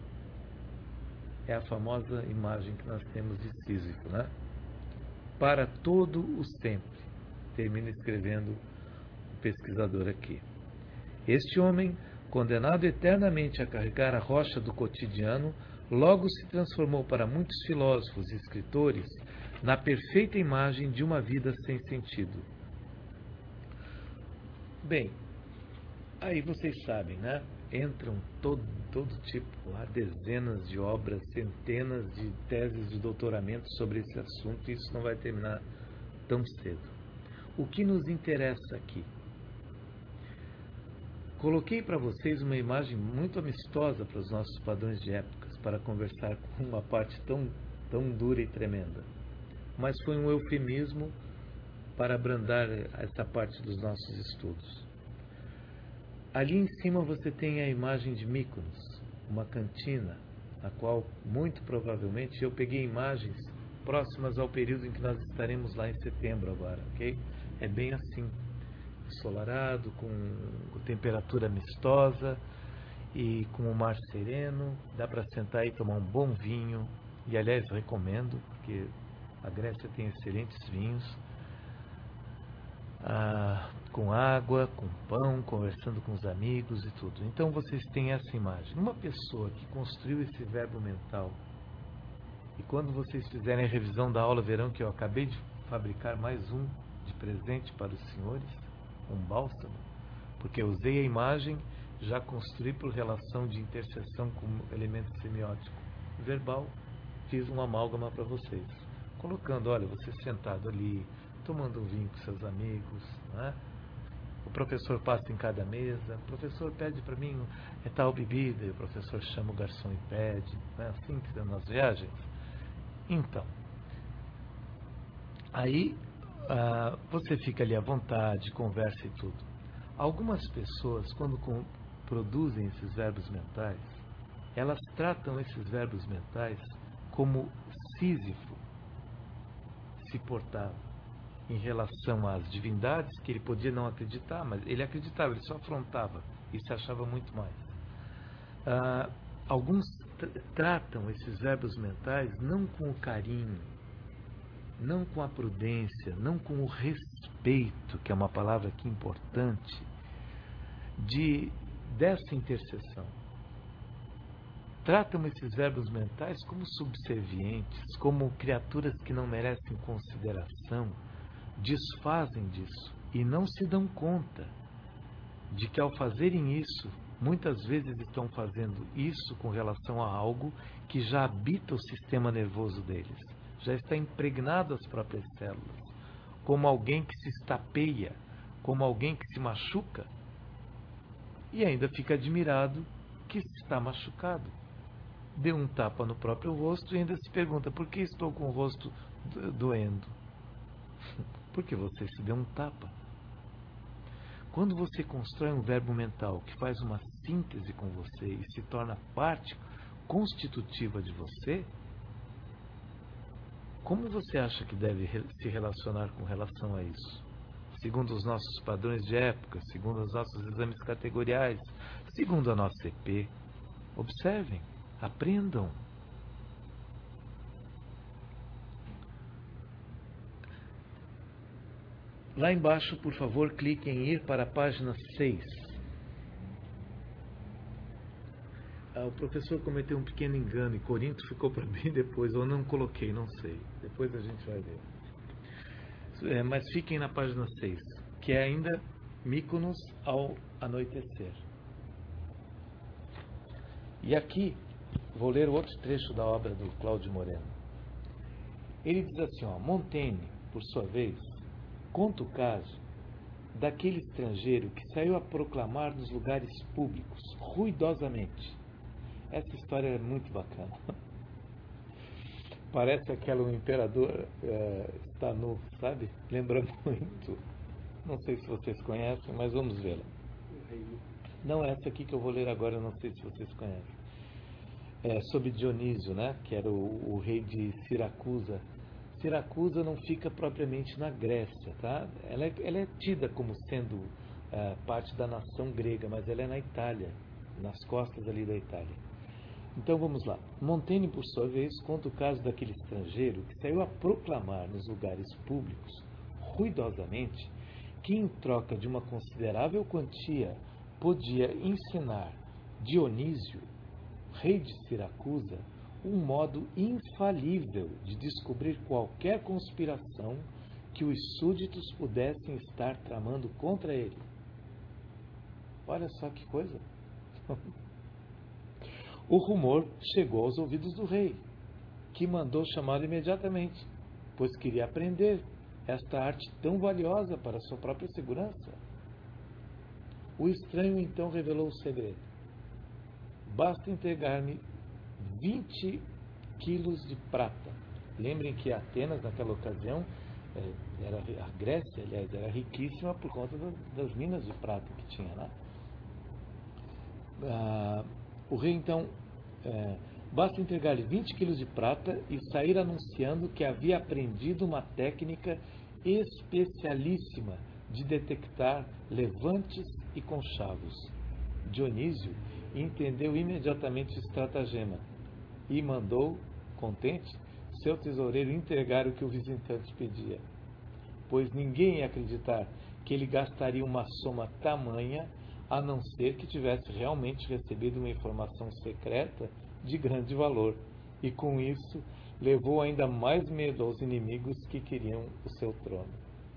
É a famosa imagem que nós temos de Sísifo, né? Para todo o sempre, termina escrevendo o pesquisador aqui. Este homem, condenado eternamente a carregar a rocha do cotidiano, logo se transformou para muitos filósofos e escritores na perfeita imagem de uma vida sem sentido. Bem, aí vocês sabem, né? Entram todo tipo, há dezenas de obras, centenas de teses de doutoramento sobre esse assunto, e isso não vai terminar tão cedo. O que nos interessa aqui? Coloquei para vocês uma imagem muito amistosa para os nossos padrões de épocas, para conversar com uma parte tão dura e tremenda. Mas foi um eufemismo para abrandar essa parte dos nossos estudos. Ali em cima você tem a imagem de Mykonos, uma cantina, a qual muito provavelmente eu peguei imagens próximas ao período em que nós estaremos lá em setembro agora, ok? É bem assim, ensolarado, com temperatura amistosa e com o mar sereno, dá para sentar e tomar um bom vinho, e aliás recomendo, porque a Grécia tem excelentes vinhos, com água, com pão, conversando com os amigos e tudo. Então vocês têm essa imagem. Uma pessoa que construiu esse verbo mental, e quando vocês fizerem a revisão da aula, verão que eu acabei de fabricar mais um de presente para os senhores, um bálsamo, porque eu usei a imagem, já construí por relação de interseção com o elemento semiótico verbal, fiz um amálgama para vocês, colocando, olha, você sentado ali, tomando um vinho com seus amigos, né? O professor passa em cada mesa, o professor pede para mim tal bebida, e o professor chama o garçom e pede, não é assim que são nas viagens? Então, aí você fica ali à vontade, conversa e tudo. Algumas pessoas, quando produzem esses verbos mentais, elas tratam esses verbos mentais como Sísifo se portava em relação às divindades, que ele podia não acreditar, mas ele acreditava, ele só afrontava e se achava muito mais. Alguns tratam esses verbos mentais não com o carinho, não com a prudência, não com o respeito, que é uma palavra aqui importante, dessa intercessão. Tratam esses verbos mentais como subservientes, como criaturas que não merecem consideração, desfazem disso e não se dão conta de que, ao fazerem isso, muitas vezes estão fazendo isso com relação a algo que já habita o sistema nervoso deles, já está impregnado às próprias células, como alguém que se estapeia, como alguém que se machuca e ainda fica admirado que está machucado. Deu um tapa no próprio rosto e ainda se pergunta: por que estou com o rosto doendo? Porque você se deu um tapa. Quando você constrói um verbo mental que faz uma síntese com você e se torna parte constitutiva de você, como você acha que deve se relacionar com relação a isso? Segundo os nossos padrões de época, segundo os nossos exames categoriais, segundo a nossa EP. Observem, aprendam. Lá embaixo, por favor, clique em ir para a página 6. O professor cometeu um pequeno engano e Corinto ficou para bem depois, ou não coloquei, não sei. Depois a gente vai ver. Mas fiquem na página 6, que é ainda Mykonos ao anoitecer. E aqui, vou ler outro trecho da obra do Cláudio Moreno. Ele diz assim, Montaigne, por sua vez, conta o caso daquele estrangeiro que saiu a proclamar nos lugares públicos, ruidosamente. Essa história é muito bacana. Parece aquela imperador está nu, sabe? Lembra muito. Não sei se vocês conhecem, mas vamos vê-la. Não, essa aqui que eu vou ler agora, eu não sei se vocês conhecem. É sobre Dionísio, né? Que era o rei de Siracusa. Siracusa não fica propriamente na Grécia, tá? Ela é tida como sendo parte da nação grega, mas ela é na Itália, nas costas ali da Itália. Então vamos lá. Montaigne, por sua vez, conta o caso daquele estrangeiro que saiu a proclamar nos lugares públicos, ruidosamente, que em troca de uma considerável quantia podia ensinar Dionísio, rei de Siracusa, um modo infalível de descobrir qualquer conspiração que os súditos pudessem estar tramando contra ele. Olha só que coisa! O rumor chegou aos ouvidos do rei, que mandou chamá-lo imediatamente, pois queria aprender esta arte tão valiosa para sua própria segurança. O estranho então revelou o segredo. Basta entregar-me 20 quilos de prata. Lembrem que Atenas, naquela ocasião, a Grécia, aliás, era riquíssima por conta das minas de prata que tinha lá. O rei, então, basta entregar-lhe 20 quilos de prata e sair anunciando que havia aprendido uma técnica especialíssima de detectar levantes e conchavos. Dionísio entendeu imediatamente o estratagema e mandou, contente, seu tesoureiro entregar o que o visitante pedia, pois ninguém ia acreditar que ele gastaria uma soma tamanha a não ser que tivesse realmente recebido uma informação secreta de grande valor, e com isso levou ainda mais medo aos inimigos que queriam o seu trono.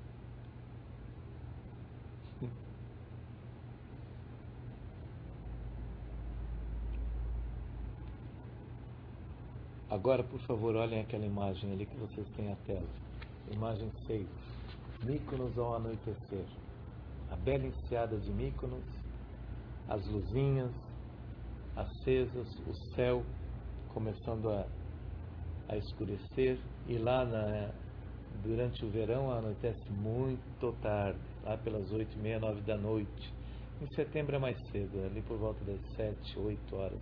Agora, por favor, olhem aquela imagem ali que vocês têm na tela. Imagem 6. Mykonos ao anoitecer. A bela enseada de Mykonos, as luzinhas acesas, o céu começando a escurecer, e lá durante o verão anoitece muito tarde. lá pelas 8h30, 9 da noite. Em setembro é mais cedo, ali por volta das 7, 8 horas.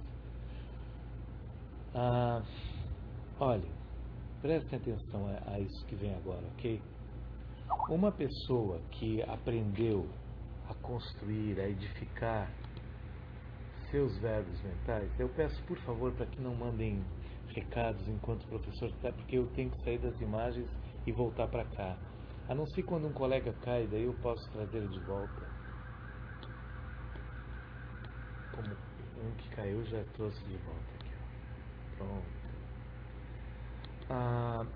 Olha, prestem atenção a isso que vem agora, ok? Uma pessoa que aprendeu a construir, a edificar seus verbos mentais, eu peço por favor para que não mandem recados enquanto o professor está, porque eu tenho que sair das imagens e voltar para cá. A não ser quando um colega cai, daí eu posso trazê-lo de volta. Como um que caiu, já trouxe de volta aqui. Ó. Pronto.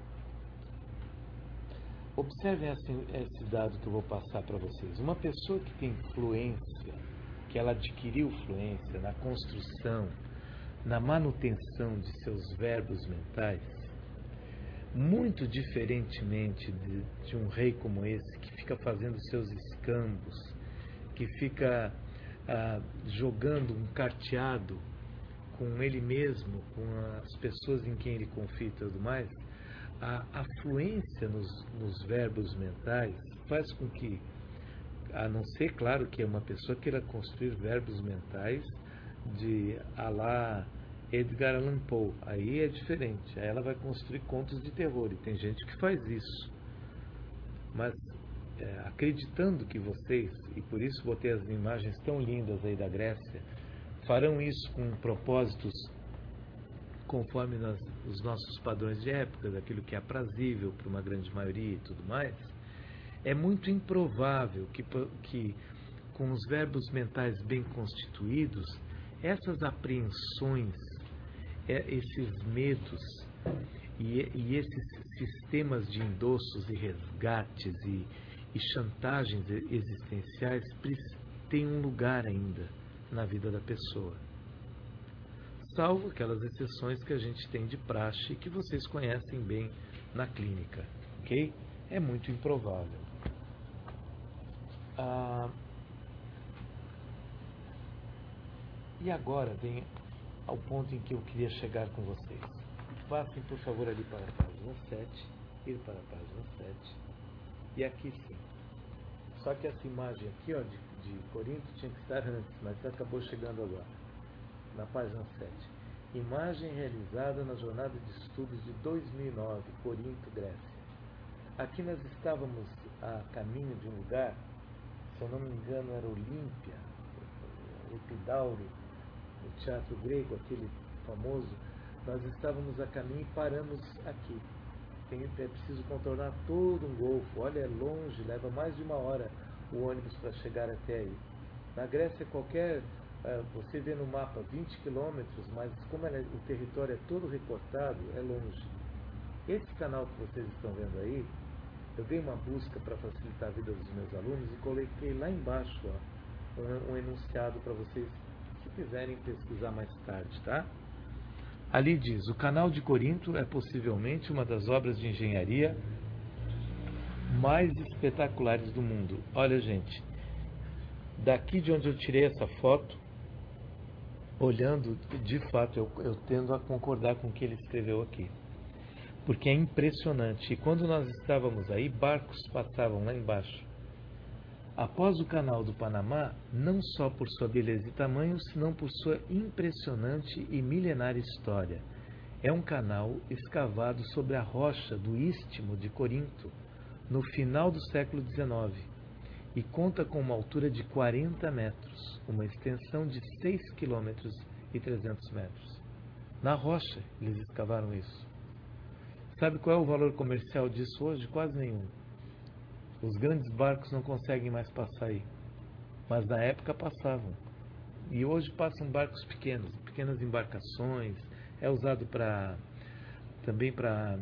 Observem esse dado que eu vou passar para vocês. Uma pessoa que tem fluência, que ela adquiriu fluência na construção, na manutenção de seus verbos mentais, muito diferentemente de um rei como esse, que fica fazendo seus escambos, que fica jogando um carteado com ele mesmo, com as pessoas em quem ele confia e tudo mais, a fluência nos verbos mentais faz com que, a não ser, claro, que uma pessoa queira construir verbos mentais de à la Edgar Allan Poe, aí é diferente, aí ela vai construir contos de terror, e tem gente que faz isso. Mas acreditando que vocês, e por isso botei as imagens tão lindas aí da Grécia, farão isso com propósitos conforme os nossos padrões de época, daquilo que é aprazível para uma grande maioria e tudo mais, é muito improvável que com os verbos mentais bem constituídos, essas apreensões, esses medos e esses sistemas de endossos e resgates e chantagens existenciais têm um lugar ainda na vida da pessoa. Salvo aquelas exceções que a gente tem de praxe que vocês conhecem bem na clínica, ok? É muito improvável. E agora vem ao ponto em que eu queria chegar com vocês. Passem, por favor, ali para a página 7, ir para a página 7, e aqui sim. Só que essa imagem aqui, ó, de Corinto tinha que estar antes, mas acabou chegando agora. Na página 7. Imagem realizada na jornada de estudos de 2009, Corinto, Grécia. Aqui nós estávamos a caminho de um lugar, se eu não me engano era Olímpia, Epidauro, o teatro grego, aquele famoso. Nós estávamos a caminho e paramos aqui. É preciso contornar todo um golfo. Olha, é longe, leva mais de 1 hora o ônibus para chegar até aí. Na Grécia, você vê no mapa 20 quilômetros, mas como o território é todo recortado, é longe. Esse canal que vocês estão vendo aí, eu dei uma busca para facilitar a vida dos meus alunos e coloquei lá embaixo um enunciado para vocês, se quiserem pesquisar mais tarde, tá? Ali diz: o canal de Corinto é possivelmente uma das obras de engenharia mais espetaculares do mundo. Olha, gente, daqui de onde eu tirei essa foto, olhando, de fato, eu tendo a concordar com o que ele escreveu aqui. Porque é impressionante. E quando nós estávamos aí, barcos passavam lá embaixo. Após o canal do Panamá, não só por sua beleza e tamanho, senão por sua impressionante e milenária história. É um canal escavado sobre a rocha do Istmo de Corinto, no final do século XIX, e conta com uma altura de 40 metros, uma extensão de 6 km e 300 metros. Na rocha, eles escavaram isso. Sabe qual é o valor comercial disso hoje? Quase nenhum. Os grandes barcos não conseguem mais passar aí, mas na época passavam. E hoje passam barcos pequenos, pequenas embarcações. É usado também para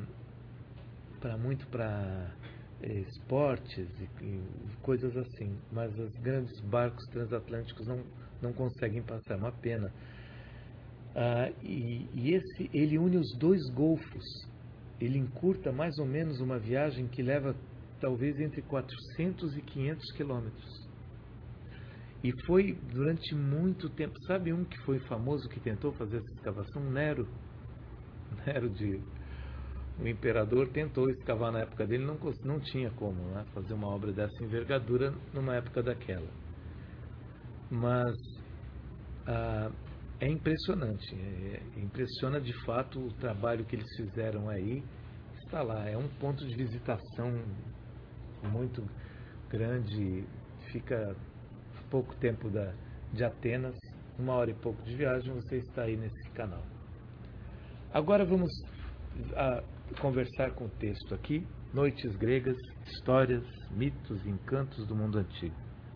esportes e coisas assim. Mas os grandes barcos transatlânticos não conseguem passar. É uma pena. Ele une os dois golfos. Ele encurta mais ou menos uma viagem que leva talvez entre 400 e 500 quilômetros. E foi durante muito tempo. Sabe que foi famoso que tentou fazer essa escavação? Nero O imperador tentou escavar na época dele, não tinha como, né, fazer uma obra dessa envergadura numa época daquela. Mas é impressionante, impressiona de fato o trabalho que eles fizeram aí. Está lá, é um ponto de visitação muito grande, fica a pouco tempo de Atenas, 1 hora e pouco de viagem, você está aí nesse canal. Agora vamos conversar com o texto aqui, Noites Gregas, Histórias, Mitos e Encantos do Mundo Antigo.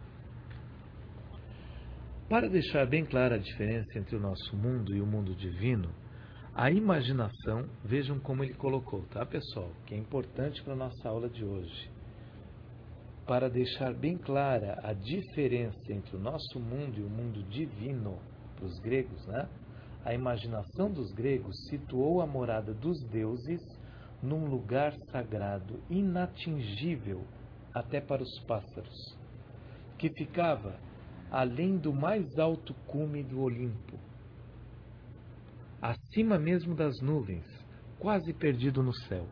Para deixar bem clara a diferença entre o nosso mundo e o mundo divino, a imaginação, vejam como ele colocou, tá, pessoal? Que é importante para a nossa aula de hoje. Para deixar bem clara a diferença entre o nosso mundo e o mundo divino, para os gregos, né? A imaginação dos gregos situou a morada dos deuses num lugar sagrado, inatingível até para os pássaros, que ficava além do mais alto cume do Olimpo, acima mesmo das nuvens, quase perdido no céu.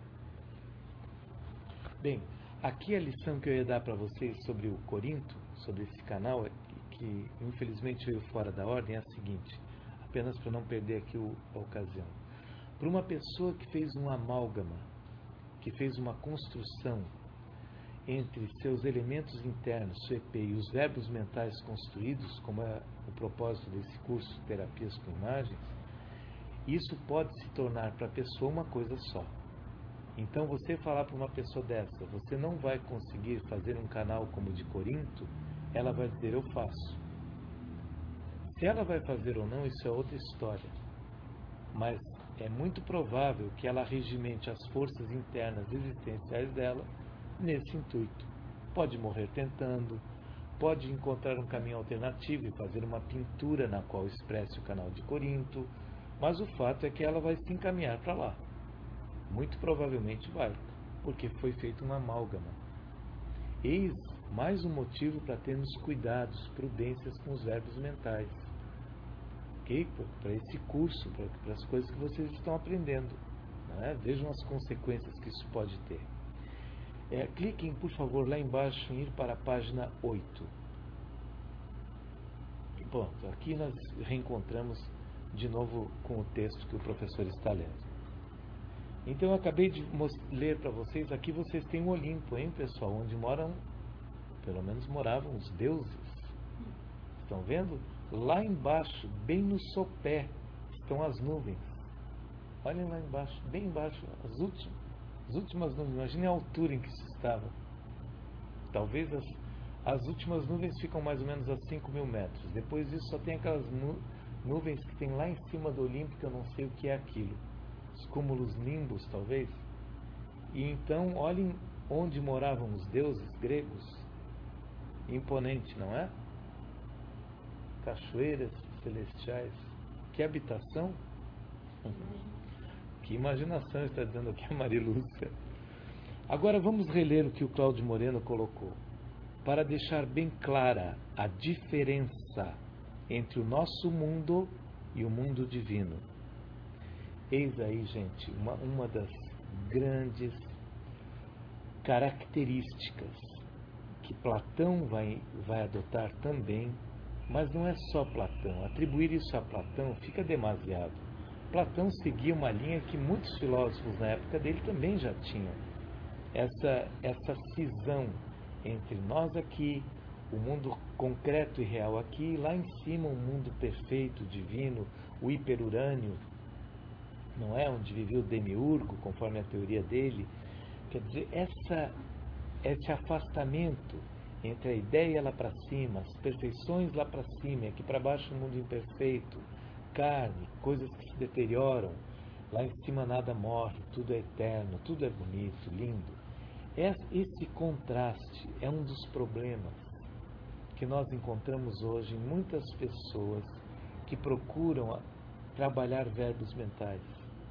Bem, aqui a lição que eu ia dar para vocês sobre o Corinto, sobre esse canal, que infelizmente veio fora da ordem, é a seguinte, apenas para não perder aqui a ocasião. Para uma pessoa que fez um amálgama, que fez uma construção entre seus elementos internos, CP, e os verbos mentais construídos, como é o propósito desse curso, Terapias com Imagens, isso pode se tornar para a pessoa uma coisa só. Então, você falar para uma pessoa dessa, você não vai conseguir fazer um canal como o de Corinto, ela vai dizer, eu faço. Se ela vai fazer ou não, isso é outra história. Mas é muito provável que ela regimente as forças internas existenciais dela nesse intuito. Pode morrer tentando, pode encontrar um caminho alternativo e fazer uma pintura na qual expresse o canal de Corinto, mas o fato é que ela vai se encaminhar para lá. Muito provavelmente vai, porque foi feito uma amálgama. Eis mais um motivo para termos cuidados, prudências com os verbos mentais. Ok? Para esse curso, para as coisas que vocês estão aprendendo. Né? Vejam as consequências que isso pode ter. Cliquem, por favor, lá embaixo em ir para a página 8. Pronto, aqui nós reencontramos de novo com o texto que o professor está lendo. Então eu acabei de ler para vocês, aqui vocês têm o Olimpo, hein, pessoal, onde pelo menos moravam os deuses. Estão vendo? Lá embaixo, bem no sopé, estão as nuvens. Olhem lá embaixo, bem embaixo, as últimas nuvens. Imagine a altura em que isso estava. Talvez as últimas nuvens ficam mais ou menos a 5.000 metros. Depois disso só tem aquelas nuvens que tem lá em cima do Olimpo, que eu não sei o que é aquilo. Os cúmulos nimbus, talvez. E então, olhem onde moravam os deuses gregos. Imponente, não é? Cachoeiras celestiais. Que habitação? Que imaginação, está dizendo aqui a Marilúcia. Agora vamos reler o que o Cláudio Moreno colocou. Para deixar bem clara a diferença entre o nosso mundo e o mundo divino. Eis aí, gente, uma das grandes características que Platão vai adotar também, mas não é só Platão. Atribuir isso a Platão fica demasiado. Platão seguia uma linha que muitos filósofos na época dele também já tinham. Essa cisão entre nós aqui, o mundo concreto e real aqui, e lá em cima o mundo perfeito, divino, o hiperurânio, não é? Onde vivia o demiurgo, conforme a teoria dele. Quer dizer, esse afastamento entre a ideia lá para cima, as perfeições lá para cima, e aqui para baixo o mundo imperfeito, carne, coisas que se deterioram, lá em cima nada morre, tudo é eterno, tudo é bonito, lindo. Esse contraste é um dos problemas que nós encontramos hoje em muitas pessoas que procuram trabalhar verbos mentais.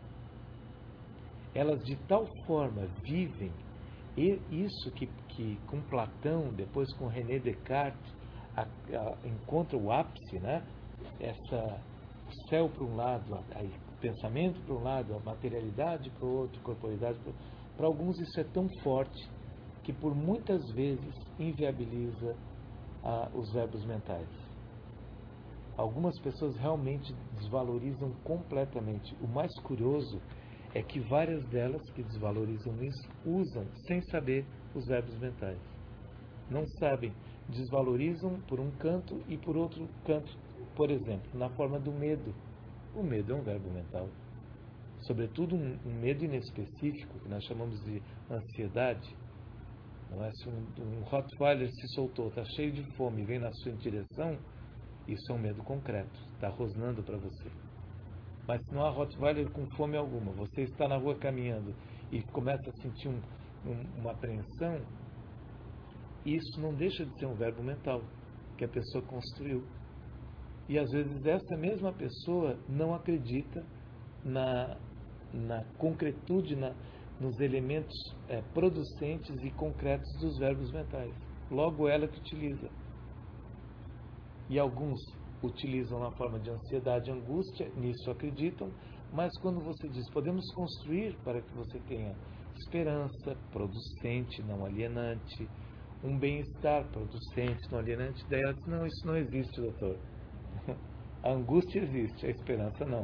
Elas de tal forma vivem isso que com Platão, depois com René Descartes, encontra o ápice, né? O céu para um lado, pensamento para um lado, a materialidade para o outro, a corporeidade para o outro. Para alguns isso é tão forte que por muitas vezes inviabiliza os verbos mentais. Algumas pessoas realmente desvalorizam completamente. O mais curioso é que várias delas que desvalorizam isso usam sem saber os verbos mentais. Não sabem, desvalorizam por um canto e por outro canto, por exemplo, na forma do medo. O medo é um verbo mental. Sobretudo um medo inespecífico, que nós chamamos de ansiedade. Não é? Se um Rottweiler se soltou, está cheio de fome e vem na sua direção, isso é um medo concreto, está rosnando para você. Mas se não há Rottweiler com fome alguma, você está na rua caminhando e começa a sentir uma apreensão, isso não deixa de ser um verbo mental que a pessoa construiu. E às vezes essa mesma pessoa não acredita na concretude, nos elementos producentes e concretos dos verbos mentais. Logo ela que utiliza. E alguns utilizam na forma de ansiedade e angústia, nisso acreditam, mas quando você diz, podemos construir para que você tenha esperança, producente, não alienante, um bem-estar producente, não alienante, daí ela diz, não, isso não existe, doutor. A angústia existe, a esperança não.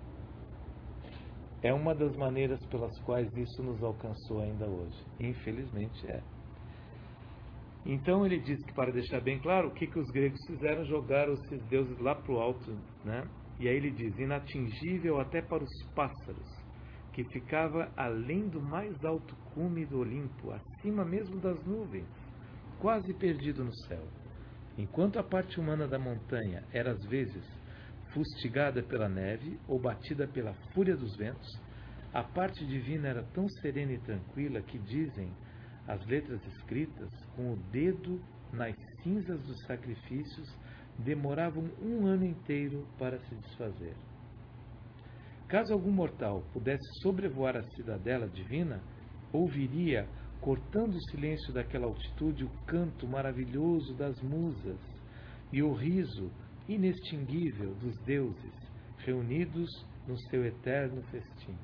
É uma das maneiras pelas quais isso nos alcançou ainda hoje. Infelizmente é. Então ele diz que, para deixar bem claro, o que os gregos fizeram? Jogaram esses deuses lá para o alto, né? E aí ele diz, inatingível até para os pássaros, que ficava além do mais alto cume do Olimpo, acima mesmo das nuvens, quase perdido no céu. Enquanto a parte humana da montanha era às vezes fustigada pela neve ou batida pela fúria dos ventos, a parte divina era tão serena e tranquila que dizem as letras escritas, com o dedo nas cinzas dos sacrifícios, demoravam 1 ano inteiro para se desfazer. Caso algum mortal pudesse sobrevoar a cidadela divina, ouviria, cortando o silêncio daquela altitude, o canto maravilhoso das musas e o riso inextinguível dos deuses, reunidos no seu eterno festim.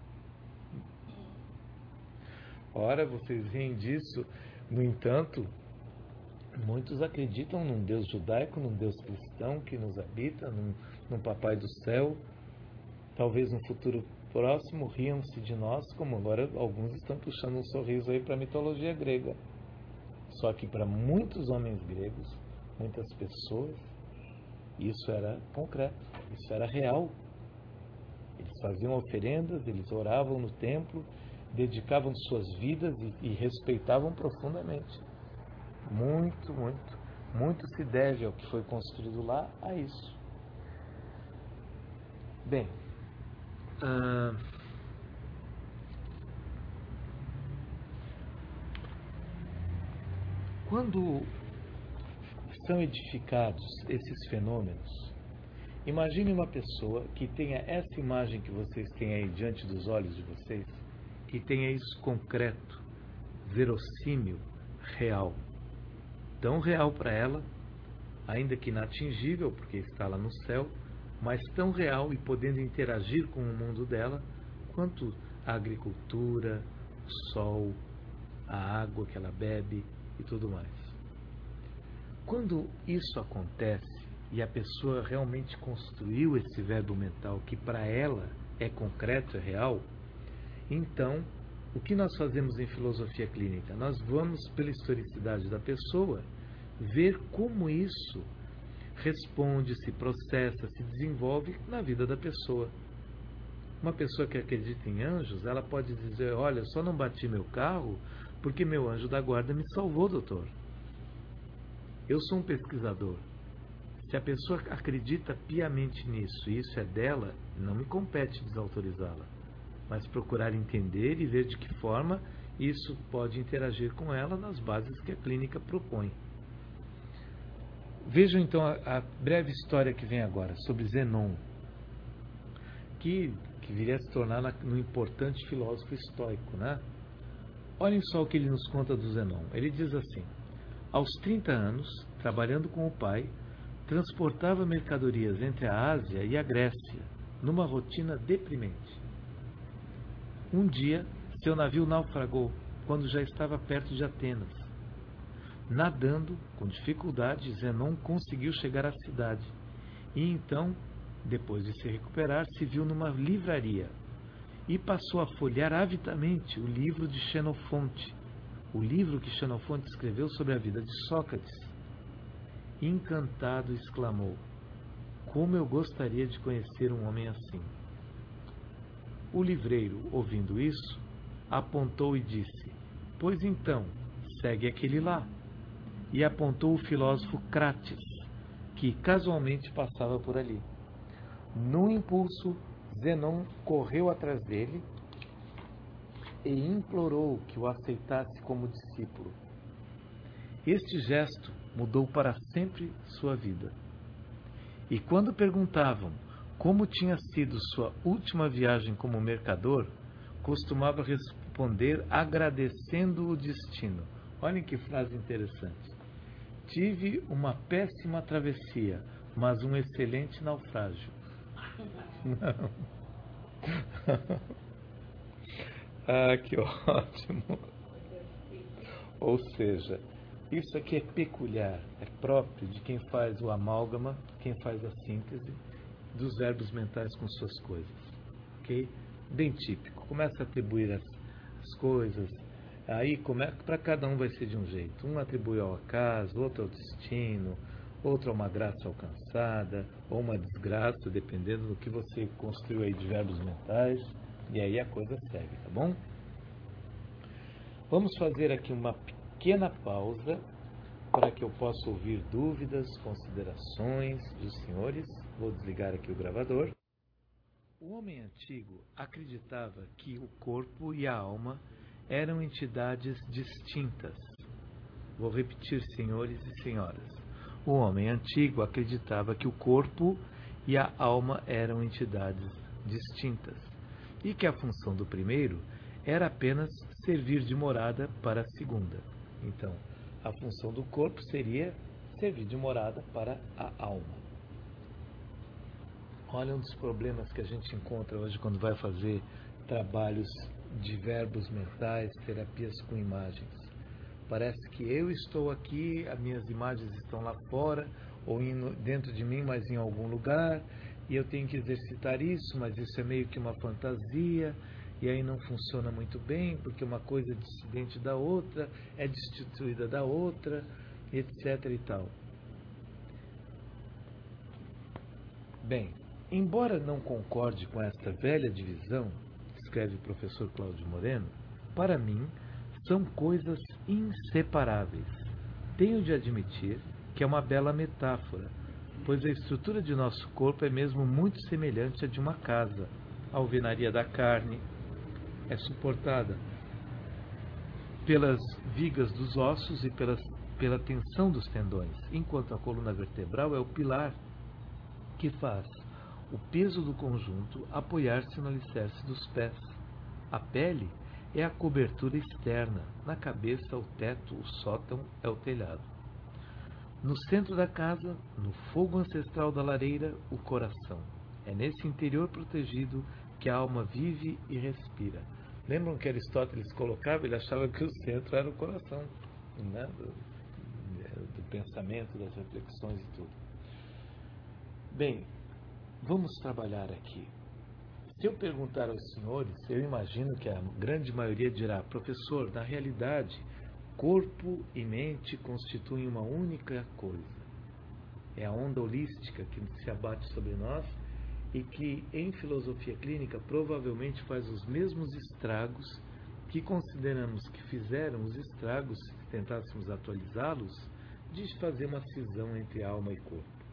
Ora, vocês riem disso, no entanto, muitos acreditam num Deus judaico, num Deus cristão que nos habita, num Papai do Céu. Talvez no futuro próximo riam-se de nós, como agora alguns estão puxando um sorriso aí para a mitologia grega. Só que para muitos homens gregos, muitas pessoas, isso era concreto, isso era real. Eles faziam oferendas, eles oravam no templo, dedicavam suas vidas e respeitavam profundamente. Muito se deve ao que foi construído lá a isso. Bem, quando são edificados esses fenômenos, imagine uma pessoa que tenha essa imagem que vocês têm aí diante dos olhos de vocês, que tenha isso concreto, verossímil, real. Tão real para ela, ainda que inatingível, porque está lá no céu, mas tão real e podendo interagir com o mundo dela, quanto a agricultura, o sol, a água que ela bebe e tudo mais. Quando isso acontece e a pessoa realmente construiu esse verbo mental que para ela é concreto, é real, então o que nós fazemos em filosofia clínica? Nós vamos, pela historicidade da pessoa, ver como isso responde, se processa, se desenvolve na vida da pessoa. Uma pessoa que acredita em anjos, ela pode dizer, olha, eu só não bati meu carro porque meu anjo da guarda me salvou, doutor. Eu sou um pesquisador. Se a pessoa acredita piamente nisso e isso é dela, não me compete desautorizá-la, mas procurar entender e ver de que forma isso pode interagir com ela nas bases que a clínica propõe. Vejam então a breve história que vem agora sobre Zenon, que viria a se tornar um importante filósofo estoico, né? Olhem só o que ele nos conta do Zenon. Ele diz assim: aos 30 anos, trabalhando com o pai, transportava mercadorias entre a Ásia e a Grécia, numa rotina deprimente. Um dia, seu navio naufragou quando já estava perto de Atenas. Nadando, com dificuldade, Zenon conseguiu chegar à cidade. E então, depois de se recuperar, se viu numa livraria e passou a folhear avidamente o livro de Xenofonte, o livro que Xenofonte escreveu sobre a vida de Sócrates. Encantado, exclamou: como eu gostaria de conhecer um homem assim. O livreiro, ouvindo isso, apontou e disse: pois então, segue aquele lá. E apontou o filósofo Crates, que casualmente passava por ali. No impulso, Zenon correu atrás dele e implorou que o aceitasse como discípulo. Este gesto mudou para sempre sua vida. E quando perguntavam como tinha sido sua última viagem como mercador, costumava responder agradecendo o destino. Olhem que frase interessante. Tive uma péssima travessia, mas um excelente naufrágio. Não. Ah, que ótimo. Ou seja, isso aqui é peculiar, é próprio de quem faz o amálgama, quem faz a síntese dos verbos mentais com suas coisas. Ok? Bem típico. Começa a atribuir as coisas. Aí, para cada um vai ser de um jeito. Um atribui ao acaso, outro ao destino, outro a uma graça alcançada, ou uma desgraça, dependendo do que você construiu aí de verbos mentais. E aí a coisa segue, tá bom? Vamos fazer aqui uma pequena pausa para que eu possa ouvir dúvidas, considerações dos senhores. Vou desligar aqui o gravador. O homem antigo acreditava que o corpo e a alma eram entidades distintas. Vou repetir, senhores e senhoras. O homem antigo acreditava que o corpo e a alma eram entidades distintas e que a função do primeiro era apenas servir de morada para a segunda. Então, a função do corpo seria servir de morada para a alma. Olha um dos problemas que a gente encontra hoje quando vai fazer trabalhos de verbos mentais, terapias com imagens. Parece que eu estou aqui, as minhas imagens estão lá fora, ou dentro de mim, mas em algum lugar, e eu tenho que exercitar isso, mas isso é meio que uma fantasia, e aí não funciona muito bem, porque uma coisa é dissidente da outra, é destituída da outra, etc. e tal. Bem, embora não concorde com esta velha divisão, escreve o professor Cláudio Moreno, para mim são coisas inseparáveis. Tenho de admitir que é uma bela metáfora, pois a estrutura de nosso corpo é mesmo muito semelhante à de uma casa. A alvenaria da carne é suportada pelas vigas dos ossos e pela tensão dos tendões, enquanto a coluna vertebral é o pilar que faz o peso do conjunto apoiar-se no alicerce dos pés. A pele é a cobertura externa, na cabeça o teto, o sótão é o telhado. No centro da casa, no fogo ancestral da lareira, o coração. É nesse interior protegido que a alma vive e respira. Lembram que Aristóteles colocava? Ele achava que o centro era o coração, né? do pensamento, das reflexões e tudo. Bem, vamos trabalhar aqui. Se eu perguntar aos senhores, eu imagino que a grande maioria dirá: professor, na realidade, corpo e mente constituem uma única coisa. É a onda holística que se abate sobre nós e que, em filosofia clínica, provavelmente faz os mesmos estragos que consideramos que fizeram os estragos, se tentássemos atualizá-los, de fazer uma cisão entre alma e corpo.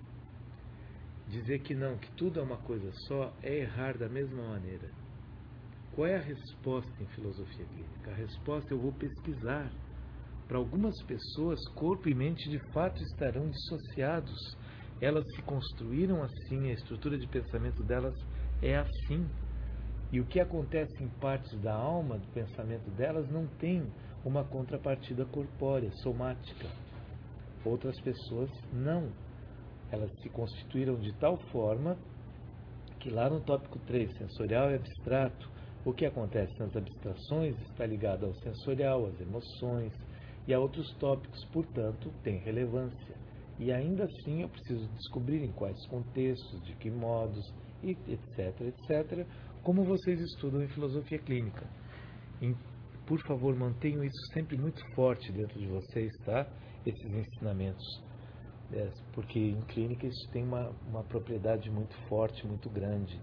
Dizer que não, que tudo é uma coisa só, é errar da mesma maneira. Qual é a resposta em filosofia clínica? A resposta eu vou pesquisar. Para algumas pessoas, corpo e mente de fato estarão dissociados. Elas se construíram assim, a estrutura de pensamento delas é assim. E o que acontece em partes da alma, do pensamento delas, não tem uma contrapartida corpórea, somática. Outras pessoas não. Elas se constituíram de tal forma que lá no tópico 3, sensorial e abstrato, o que acontece nas abstrações está ligado ao sensorial, às emoções e a outros tópicos, portanto, tem relevância. E ainda assim eu preciso descobrir em quais contextos, de que modos, e etc, como vocês estudam em filosofia clínica. Por favor, mantenham isso sempre muito forte dentro de vocês, tá? Esses ensinamentos. Porque em clínica isso tem uma propriedade muito forte, muito grande.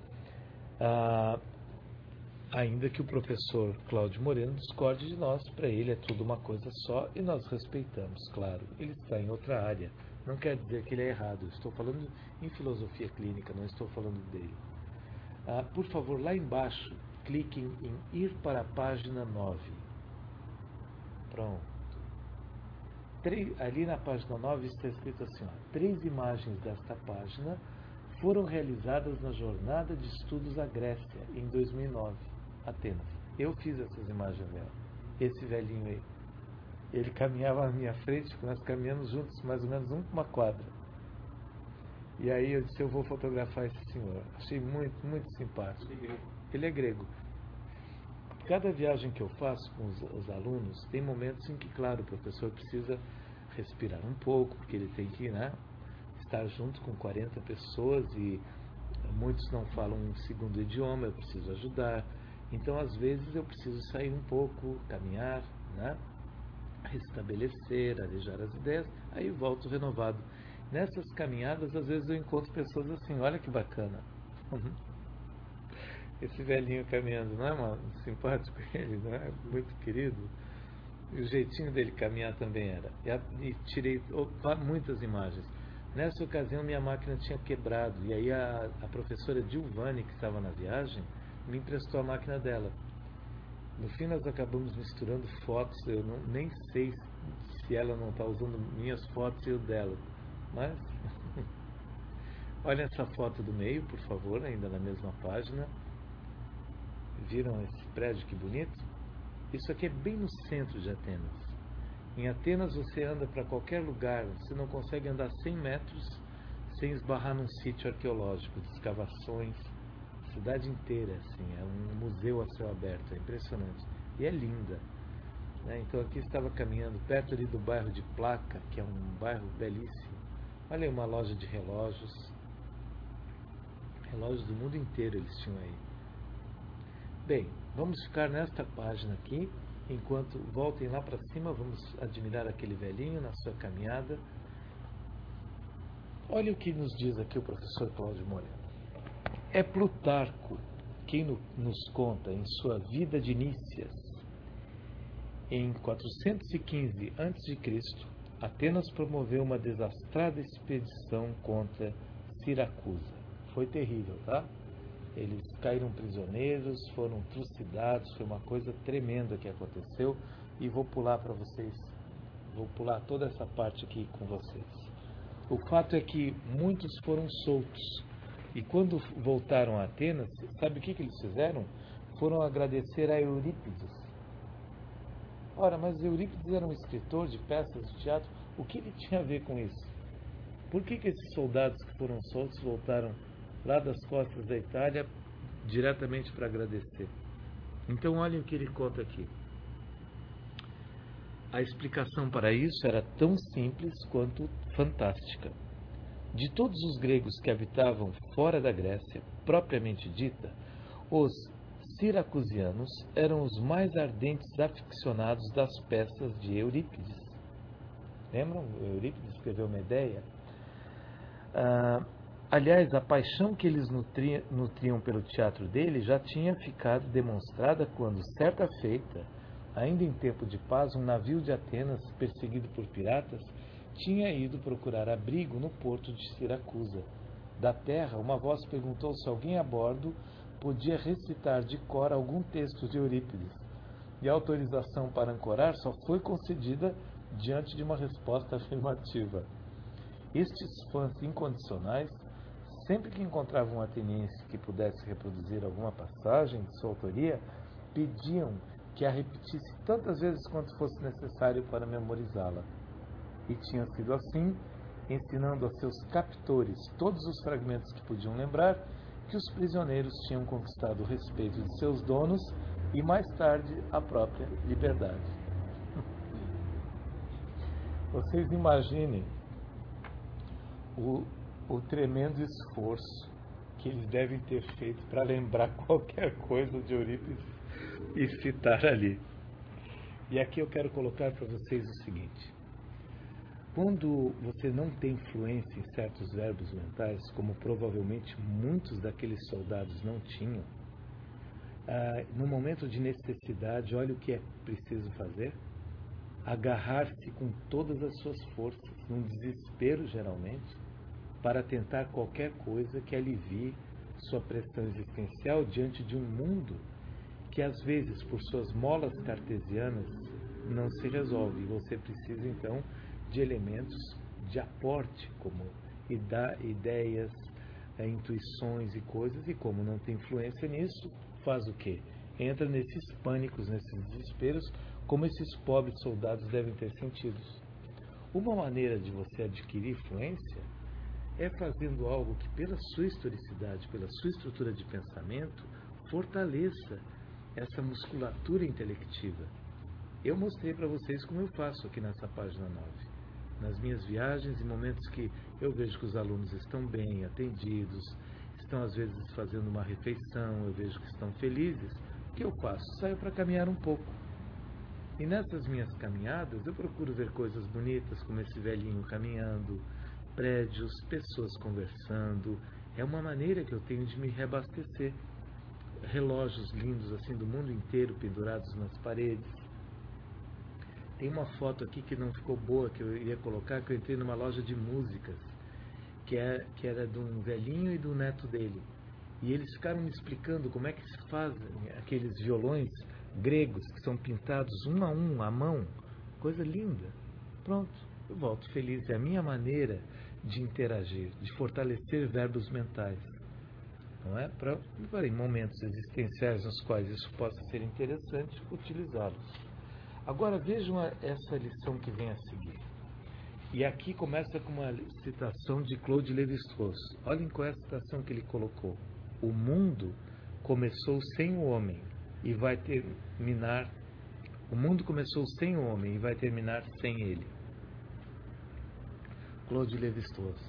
Ainda que o professor Cláudio Moreno discorde de nós, para ele é tudo uma coisa só e nós respeitamos, claro. Ele está em outra área. Não quer dizer que ele é errado. Eu estou falando em filosofia clínica, não estou falando dele. Por favor, lá embaixo, cliquem em ir para a página 9. Pronto. Ali na página 9 está escrito assim, 3 imagens desta página foram realizadas na Jornada de Estudos à Grécia, em 2009, Atenas. Eu fiz essas imagens dela. Esse velhinho aí. Ele caminhava à minha frente, nós caminhamos juntos, mais ou menos uma quadra. E aí eu disse, eu vou fotografar esse senhor. Achei muito, muito simpático. Ele é grego. Cada viagem que eu faço com os alunos, tem momentos em que, claro, o professor precisa respirar um pouco, porque ele tem que, estar junto com 40 pessoas e muitos não falam um segundo idioma, eu preciso ajudar. Então, às vezes, eu preciso sair um pouco, caminhar, restabelecer, arejar as ideias, aí eu volto renovado. Nessas caminhadas, às vezes eu encontro pessoas assim, olha que bacana. Esse velhinho caminhando, não é, mano? Simpático ele, não é? Muito querido. E o jeitinho dele caminhar também era. E tirei muitas imagens. Nessa ocasião, minha máquina tinha quebrado. E aí a professora Dilvani, que estava na viagem, me emprestou a máquina dela. No fim, nós acabamos misturando fotos. Eu nem sei se ela não está usando minhas fotos e eu dela. Mas, olha essa foto do meio, por favor, ainda na mesma página. Viram esse prédio que bonito? Isso aqui é bem no centro de Atenas. Em Atenas você anda para qualquer lugar, você não consegue andar 100 metros sem esbarrar num sítio arqueológico, de escavações, cidade inteira, assim, é um museu a céu aberto, é impressionante. E é linda. Então aqui estava caminhando perto ali do bairro de Placa, que é um bairro belíssimo. Olha aí uma loja de relógios. Relógios do mundo inteiro eles tinham aí. Bem, vamos ficar nesta página aqui, enquanto voltem lá para cima, vamos admirar aquele velhinho na sua caminhada. Olha o que nos diz aqui o professor Cláudio Moreno. É Plutarco quem nos conta em sua Vida de Nícias, em 415 a.C., Atenas promoveu uma desastrada expedição contra Siracusa. Foi terrível, tá? Eles caíram prisioneiros, foram trucidados, foi uma coisa tremenda que aconteceu e vou pular para vocês, vou pular toda essa parte aqui com vocês. O fato é que muitos foram soltos e quando voltaram a Atenas, sabe o que eles fizeram? Foram agradecer a Eurípides. Ora, mas Eurípides era um escritor de peças de teatro, o que ele tinha a ver com isso? Por que esses soldados que foram soltos voltaram lá das costas da Itália, diretamente para agradecer? Então olhem o que ele conta aqui. A explicação para isso era tão simples quanto fantástica. De todos os gregos que habitavam fora da Grécia, propriamente dita, os siracusianos eram os mais ardentes aficionados das peças de Eurípides. Lembram? Eurípides escreveu Medeia. Aliás, a paixão que eles nutriam pelo teatro dele já tinha ficado demonstrada quando, certa feita, ainda em tempo de paz, um navio de Atenas, perseguido por piratas, tinha ido procurar abrigo no porto de Siracusa. Da terra, uma voz perguntou se alguém a bordo podia recitar de cor algum texto de Eurípides, e a autorização para ancorar só foi concedida diante de uma resposta afirmativa. Estes fãs incondicionais, sempre que encontravam um ateniense que pudesse reproduzir alguma passagem de sua autoria, pediam que a repetisse tantas vezes quanto fosse necessário para memorizá-la. E tinha sido assim, ensinando a seus captores todos os fragmentos que podiam lembrar, que os prisioneiros tinham conquistado o respeito de seus donos e mais tarde a própria liberdade. Vocês imaginem o tremendo esforço que eles devem ter feito para lembrar qualquer coisa de Eurípides e citar ali. E aqui eu quero colocar para vocês o seguinte: quando você não tem fluência em certos verbos mentais, como provavelmente muitos daqueles soldados não tinham, no momento de necessidade, olha o que é preciso fazer: agarrar-se com todas as suas forças, num desespero geralmente, para tentar qualquer coisa que alivie sua pressão existencial diante de um mundo que às vezes, por suas molas cartesianas, não se resolve. E você precisa então de elementos de aporte, como ideias, intuições e coisas, e como não tem influência nisso, faz o quê? Entra nesses pânicos, nesses desesperos, como esses pobres soldados devem ter sentido. Uma maneira de você adquirir fluência é fazendo algo que, pela sua historicidade, pela sua estrutura de pensamento, fortaleça essa musculatura intelectiva. Eu mostrei para vocês como eu faço aqui nessa página 9. Nas minhas viagens, em momentos que eu vejo que os alunos estão bem atendidos, estão às vezes fazendo uma refeição, eu vejo que estão felizes, o que eu faço? Saio para caminhar um pouco. E nessas minhas caminhadas eu procuro ver coisas bonitas, como esse velhinho caminhando, prédios, pessoas conversando. É uma maneira que eu tenho de me reabastecer. Relógios lindos assim do mundo inteiro pendurados nas paredes. Tem uma foto aqui que não ficou boa, que eu ia colocar, que eu entrei numa loja de músicas, que era de um velhinho e do neto dele. E eles ficaram me explicando como é que se fazem aqueles violões gregos que são pintados um a um, à mão. Coisa linda. Pronto, eu volto feliz. É a minha maneira de interagir, de fortalecer verbos mentais. Não é? Para em momentos existenciais nos quais isso possa ser interessante, utilizá-los. Agora vejam essa lição que vem a seguir. E aqui começa com uma citação de Claude Lévi-Strauss. Olhem qual é a citação que ele colocou. O mundo começou sem o homem e vai terminar. O mundo começou sem o homem e vai terminar sem ele. Claude Lévi-Strauss.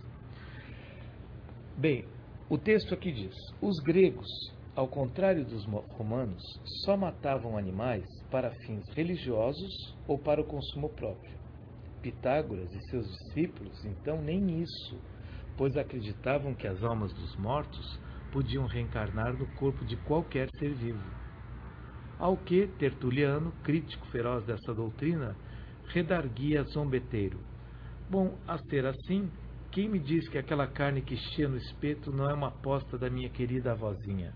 Bem, o texto aqui diz: os gregos, ao contrário dos romanos, só matavam animais para fins religiosos ou para o consumo próprio. Pitágoras e seus discípulos, então, nem isso, pois acreditavam que as almas dos mortos podiam reencarnar no corpo de qualquer ser vivo. Ao que Tertuliano, crítico feroz dessa doutrina, redarguia zombeteiro: bom, a ser assim, quem me diz que aquela carne que chia no espeto não é uma aposta da minha querida avózinha?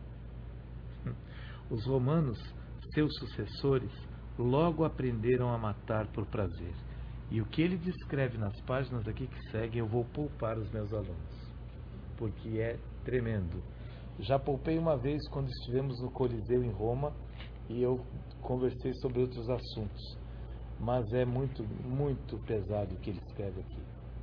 Os romanos, seus sucessores, logo aprenderam a matar por prazer. E o que ele descreve nas páginas aqui que seguem, eu vou poupar os meus alunos, porque é tremendo. Já poupei uma vez quando estivemos no Coliseu em Roma e eu conversei sobre outros assuntos, mas é muito, muito pesado o que ele escreve aqui.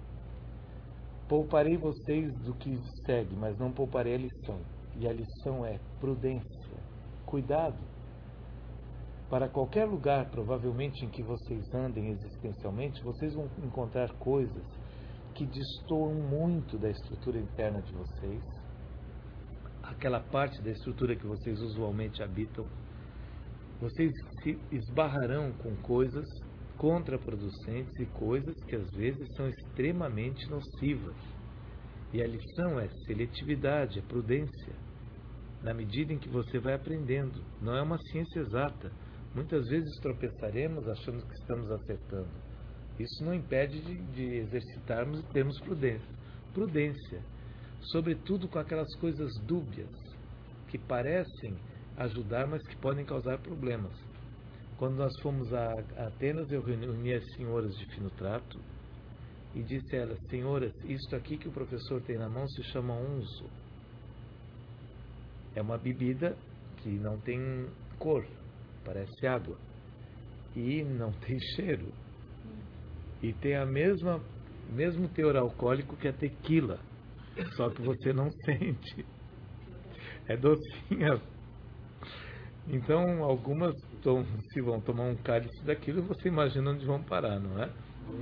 Pouparei vocês do que segue, mas não pouparei a lição. E a lição é prudência, cuidado. Para qualquer lugar, provavelmente, em que vocês andem existencialmente, vocês vão encontrar coisas que destoam muito da estrutura interna de vocês, aquela parte da estrutura que vocês usualmente habitam. Vocês se esbarrarão com coisas contraproducentes e coisas que às vezes são extremamente nocivas. E a lição é seletividade, é prudência. Na medida em que você vai aprendendo, não é uma ciência exata. Muitas vezes tropeçaremos achando que estamos acertando. Isso não impede de exercitarmos e termos prudência. Prudência, sobretudo com aquelas coisas dúbias, que parecem ajudar, mas que podem causar problemas. Quando nós fomos a Atenas, eu reuni as senhoras de fino trato e disse a elas: senhoras, isto aqui que o professor tem na mão se chama onzo. É uma bebida que não tem cor, parece água, e não tem cheiro, e tem mesmo teor alcoólico que a tequila, só que você não sente. É docinha. Então, algumas, se vão tomar um cálice daquilo, você imagina onde vão parar, não é?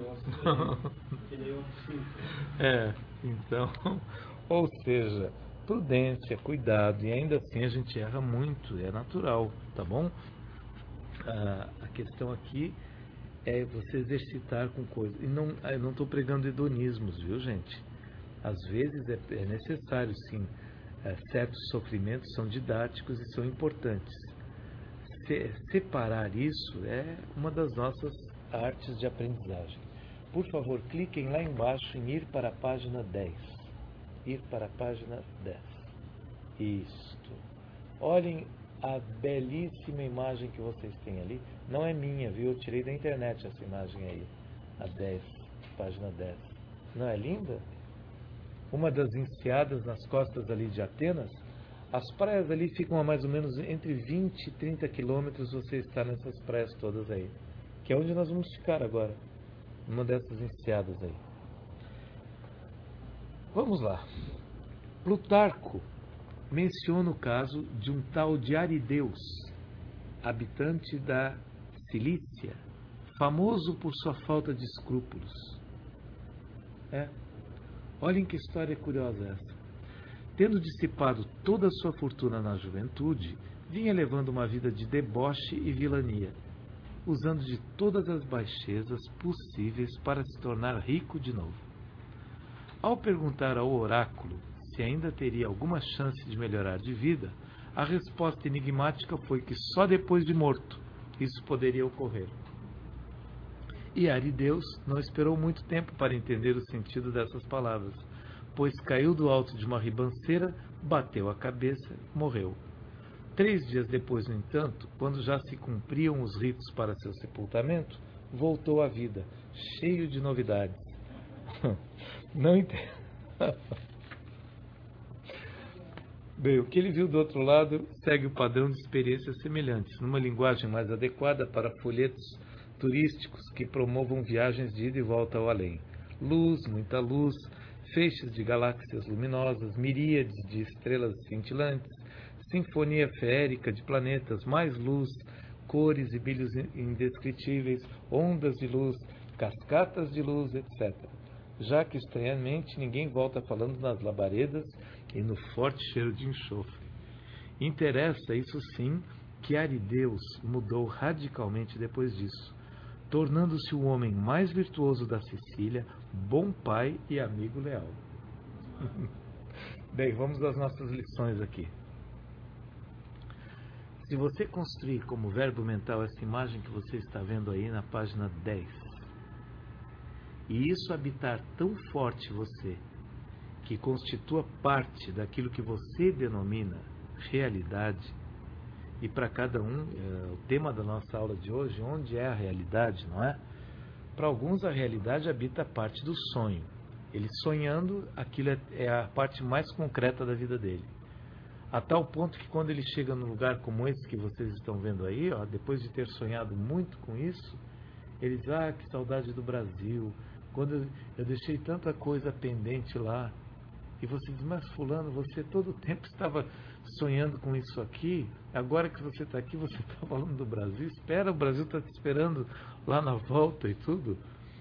É, então, ou seja, prudência, cuidado, e ainda assim a gente erra muito, é natural, tá bom? A questão aqui é você exercitar com coisas. E não, eu não estou pregando hedonismos, viu, gente? Às vezes é necessário, sim. Certos sofrimentos são didáticos e são importantes. Separar isso é uma das nossas artes de aprendizagem. Por favor, cliquem lá embaixo em ir para a página 10. Ir para a página 10. Isto. Olhem a belíssima imagem que vocês têm ali. Não é minha, viu? Eu tirei da internet essa imagem aí. A 10, página 10. Não é linda? Uma das enseadas nas costas ali de Atenas. As praias ali ficam a mais ou menos entre 20 e 30 quilômetros. Você está nessas praias todas aí. Que é onde nós vamos ficar agora. Uma dessas enseadas aí. Vamos lá. Plutarco menciona o caso de um tal de Arideus, habitante da Cilícia, famoso por sua falta de escrúpulos. Olhem que história curiosa essa. Tendo dissipado toda a sua fortuna na juventude, vinha levando uma vida de deboche e vilania, usando de todas as baixezas possíveis para se tornar rico de novo. Ao perguntar ao oráculo se ainda teria alguma chance de melhorar de vida, a resposta enigmática foi que só depois de morto isso poderia ocorrer. E Arideus não esperou muito tempo para entender o sentido dessas palavras, pois caiu do alto de uma ribanceira, bateu a cabeça e morreu. 3 dias depois, no entanto, quando já se cumpriam os ritos para seu sepultamento, voltou à vida, cheio de novidades. Não entendo. Bem, o que ele viu do outro lado segue o padrão de experiências semelhantes, numa linguagem mais adequada para folhetos turísticos que promovam viagens de ida e volta ao além. Luz, muita luz, feixes de galáxias luminosas, miríades de estrelas cintilantes, sinfonia feérica de planetas, mais luz, cores e brilhos indescritíveis, ondas de luz, cascatas de luz, etc. Já que, estranhamente, ninguém volta falando nas labaredas e no forte cheiro de enxofre. Interessa, isso sim, que Arideus mudou radicalmente depois disso, tornando-se o homem mais virtuoso da Sicília, bom pai e amigo leal. Bem, vamos às nossas lições aqui. Se você construir como verbo mental essa imagem que você está vendo aí na página 10, e isso habitar tão forte você, que constitua parte daquilo que você denomina realidade, e para cada um, o tema da nossa aula de hoje, onde é a realidade, não é? Para alguns a realidade habita a parte do sonho. Ele sonhando, aquilo é a parte mais concreta da vida dele. A tal ponto que quando ele chega num lugar como esse que vocês estão vendo aí, ó, depois de ter sonhado muito com isso, ele diz, que saudade do Brasil, quando eu deixei tanta coisa pendente lá. E você diz, mas fulano, você todo o tempo estava sonhando com isso aqui, agora que você está aqui, você está falando do Brasil, espera, o Brasil está te esperando lá na volta e tudo.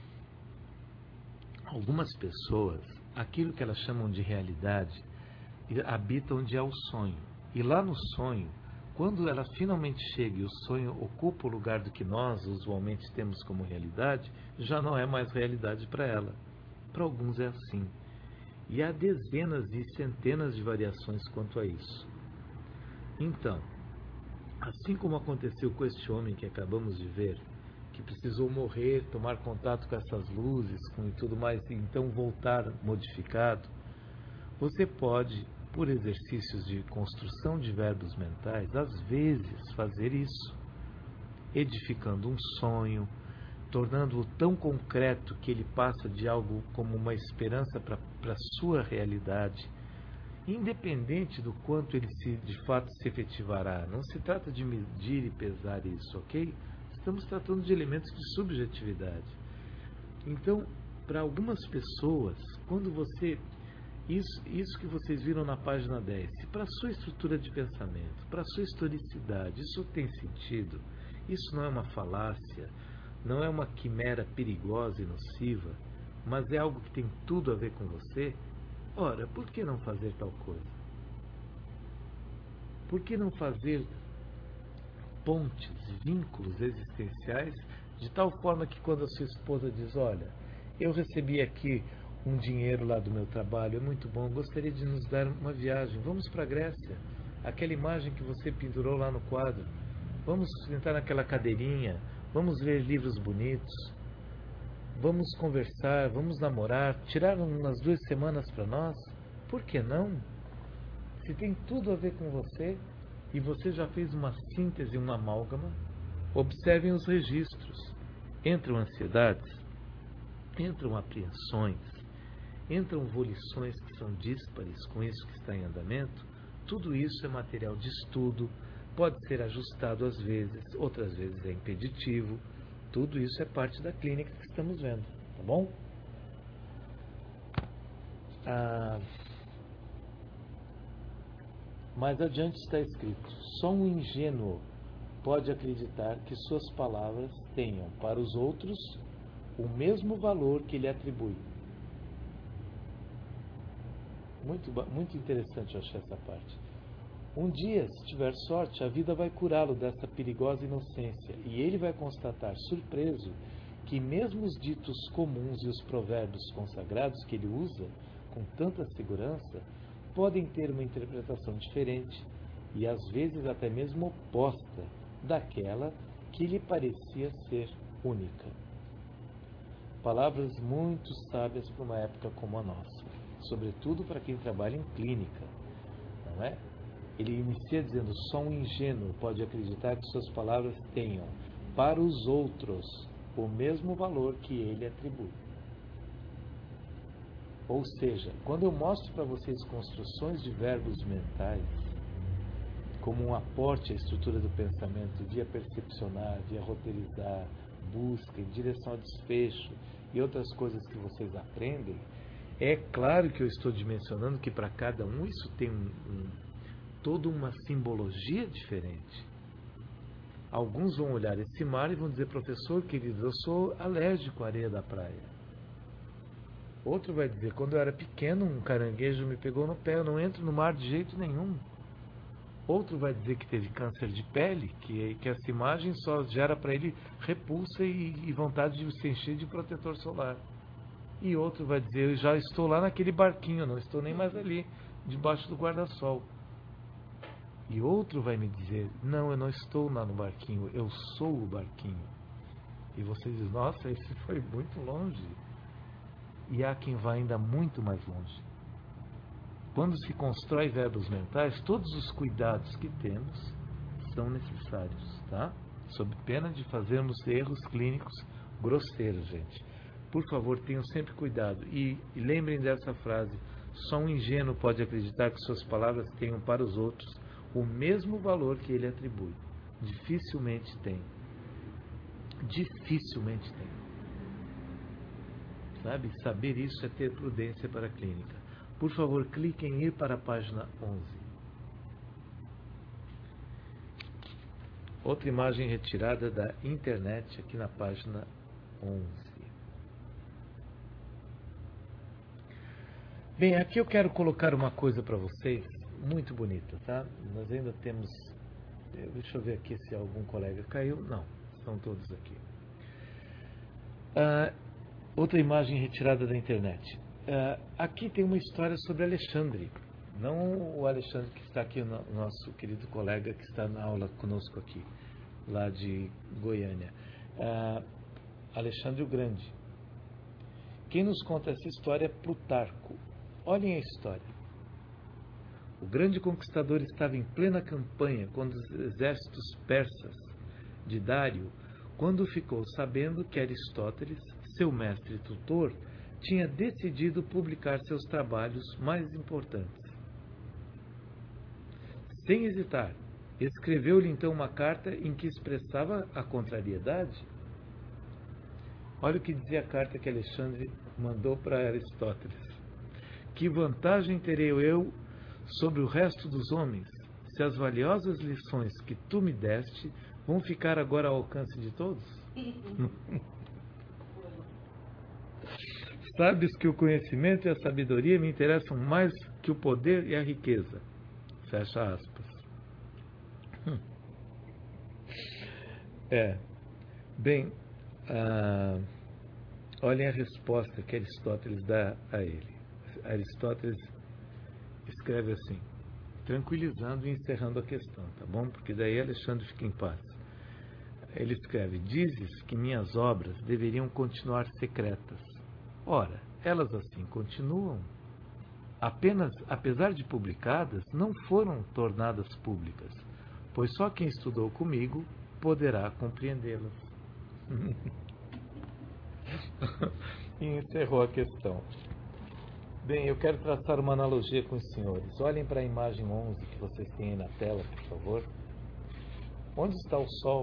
Algumas pessoas, aquilo que elas chamam de realidade, habita onde é o sonho. E lá no sonho, quando ela finalmente chega e o sonho ocupa o lugar do que nós usualmente temos como realidade, já não é mais realidade para ela. Para alguns é assim. E há dezenas e centenas de variações quanto a isso. Então, assim como aconteceu com este homem que acabamos de ver, que precisou morrer, tomar contato com essas luzes, com e tudo mais, e então voltar modificado, você pode, por exercícios de construção de verbos mentais, às vezes fazer isso, edificando um sonho, tornando-o tão concreto que ele passa de algo como uma esperança para a sua realidade, independente do quanto ele de fato se efetivará. Não se trata de medir e pesar isso, ok? Estamos tratando de elementos de subjetividade. Então, para algumas pessoas, quando você Isso que vocês viram na página 10, se para a sua estrutura de pensamento, para a sua historicidade, isso tem sentido, isso não é uma falácia, não é uma quimera perigosa e nociva, mas é algo que tem tudo a ver com você, ora, por que não fazer tal coisa? Por que não fazer pontes, vínculos existenciais, de tal forma que quando a sua esposa diz, olha, eu recebi aqui um dinheiro lá do meu trabalho, é muito bom, gostaria de nos dar uma viagem, vamos para a Grécia, aquela imagem que você pendurou lá no quadro, vamos sentar naquela cadeirinha, vamos ler livros bonitos, vamos conversar, vamos namorar, tirar umas 2 semanas para nós, por que não? Se tem tudo a ver com você e você já fez uma síntese, uma amálgama, observem os registros, entram ansiedades, entram apreensões, entram volições que são díspares com isso que está em andamento, tudo isso é material de estudo, pode ser ajustado às vezes, outras vezes é impeditivo, tudo isso é parte da clínica que estamos vendo, tá bom? Mais adiante está escrito, só um ingênuo pode acreditar que suas palavras tenham para os outros o mesmo valor que ele atribui. Muito interessante eu achei essa parte. Um dia, se tiver sorte, a vida vai curá-lo dessa perigosa inocência e ele vai constatar, surpreso, que mesmo os ditos comuns e os provérbios consagrados que ele usa com tanta segurança podem ter uma interpretação diferente e às vezes até mesmo oposta daquela que lhe parecia ser única. Palavras muito sábias para uma época como a nossa, sobretudo para quem trabalha em clínica, não é? Ele inicia dizendo, só um ingênuo pode acreditar que suas palavras tenham para os outros o mesmo valor que ele atribui. Ou seja, quando eu mostro para vocês construções de verbos mentais, como um aporte à estrutura do pensamento via percepcionar, via roteirizar, busca, em direção ao desfecho e outras coisas que vocês aprendem, é claro que eu estou dimensionando que para cada um isso tem toda uma simbologia diferente. Alguns vão olhar esse mar e vão dizer, professor querido, eu sou alérgico à areia da praia. Outro vai dizer, quando eu era pequeno, um caranguejo me pegou no pé, eu não entro no mar de jeito nenhum. Outro vai dizer que teve câncer de pele, que essa imagem só gera para ele repulsa e vontade de se encher de protetor solar. E outro vai dizer, eu já estou lá naquele barquinho, não estou nem mais ali, debaixo do guarda-sol. E outro vai me dizer, não, eu não estou lá no barquinho, eu sou o barquinho. E você diz, nossa, esse foi muito longe. E há quem vá ainda muito mais longe. Quando se constrói verbos mentais, todos os cuidados que temos são necessários, tá? Sob pena de fazermos erros clínicos grosseiros, gente. Por favor, tenham sempre cuidado e lembrem dessa frase, só um ingênuo pode acreditar que suas palavras tenham para os outros o mesmo valor que ele atribui. Dificilmente tem. Dificilmente tem. Sabe? Saber isso é ter prudência para a clínica. Por favor, clique em ir para a página 11. Outra imagem retirada da internet aqui na página 11. Bem, aqui eu quero colocar uma coisa para vocês muito bonita, tá? Nós ainda temos... Deixa eu ver aqui se algum colega caiu. Não, estão todos aqui. Outra imagem retirada da internet. Aqui tem uma história sobre Alexandre. Não o Alexandre que está aqui, o nosso querido colega que está na aula conosco aqui, lá de Goiânia. Alexandre o Grande. Quem nos conta essa história é Plutarco. Olhem a história. O grande conquistador estava em plena campanha quando os exércitos persas de Dário, quando ficou sabendo que Aristóteles, seu mestre e tutor, tinha decidido publicar seus trabalhos mais importantes. Sem hesitar, escreveu-lhe então uma carta em que expressava a contrariedade. Olha o que dizia a carta que Alexandre mandou para Aristóteles. Que vantagem terei eu sobre o resto dos homens, se as valiosas lições que tu me deste vão ficar agora ao alcance de todos? Sabes que o conhecimento e a sabedoria me interessam mais que o poder e a riqueza. Fecha aspas. Bem, olhem a resposta que Aristóteles dá a ele. Aristóteles escreve assim, tranquilizando e encerrando a questão, tá bom? Porque daí Alexandre fica em paz. Ele escreve, dizes que minhas obras deveriam continuar secretas. Ora, elas assim continuam. Apenas, apesar de publicadas, não foram tornadas públicas, pois só quem estudou comigo poderá compreendê-las. E encerrou a questão. Bem, eu quero traçar uma analogia com os senhores. Olhem para a imagem 11 que vocês têm aí na tela, por favor. Onde está o Sol?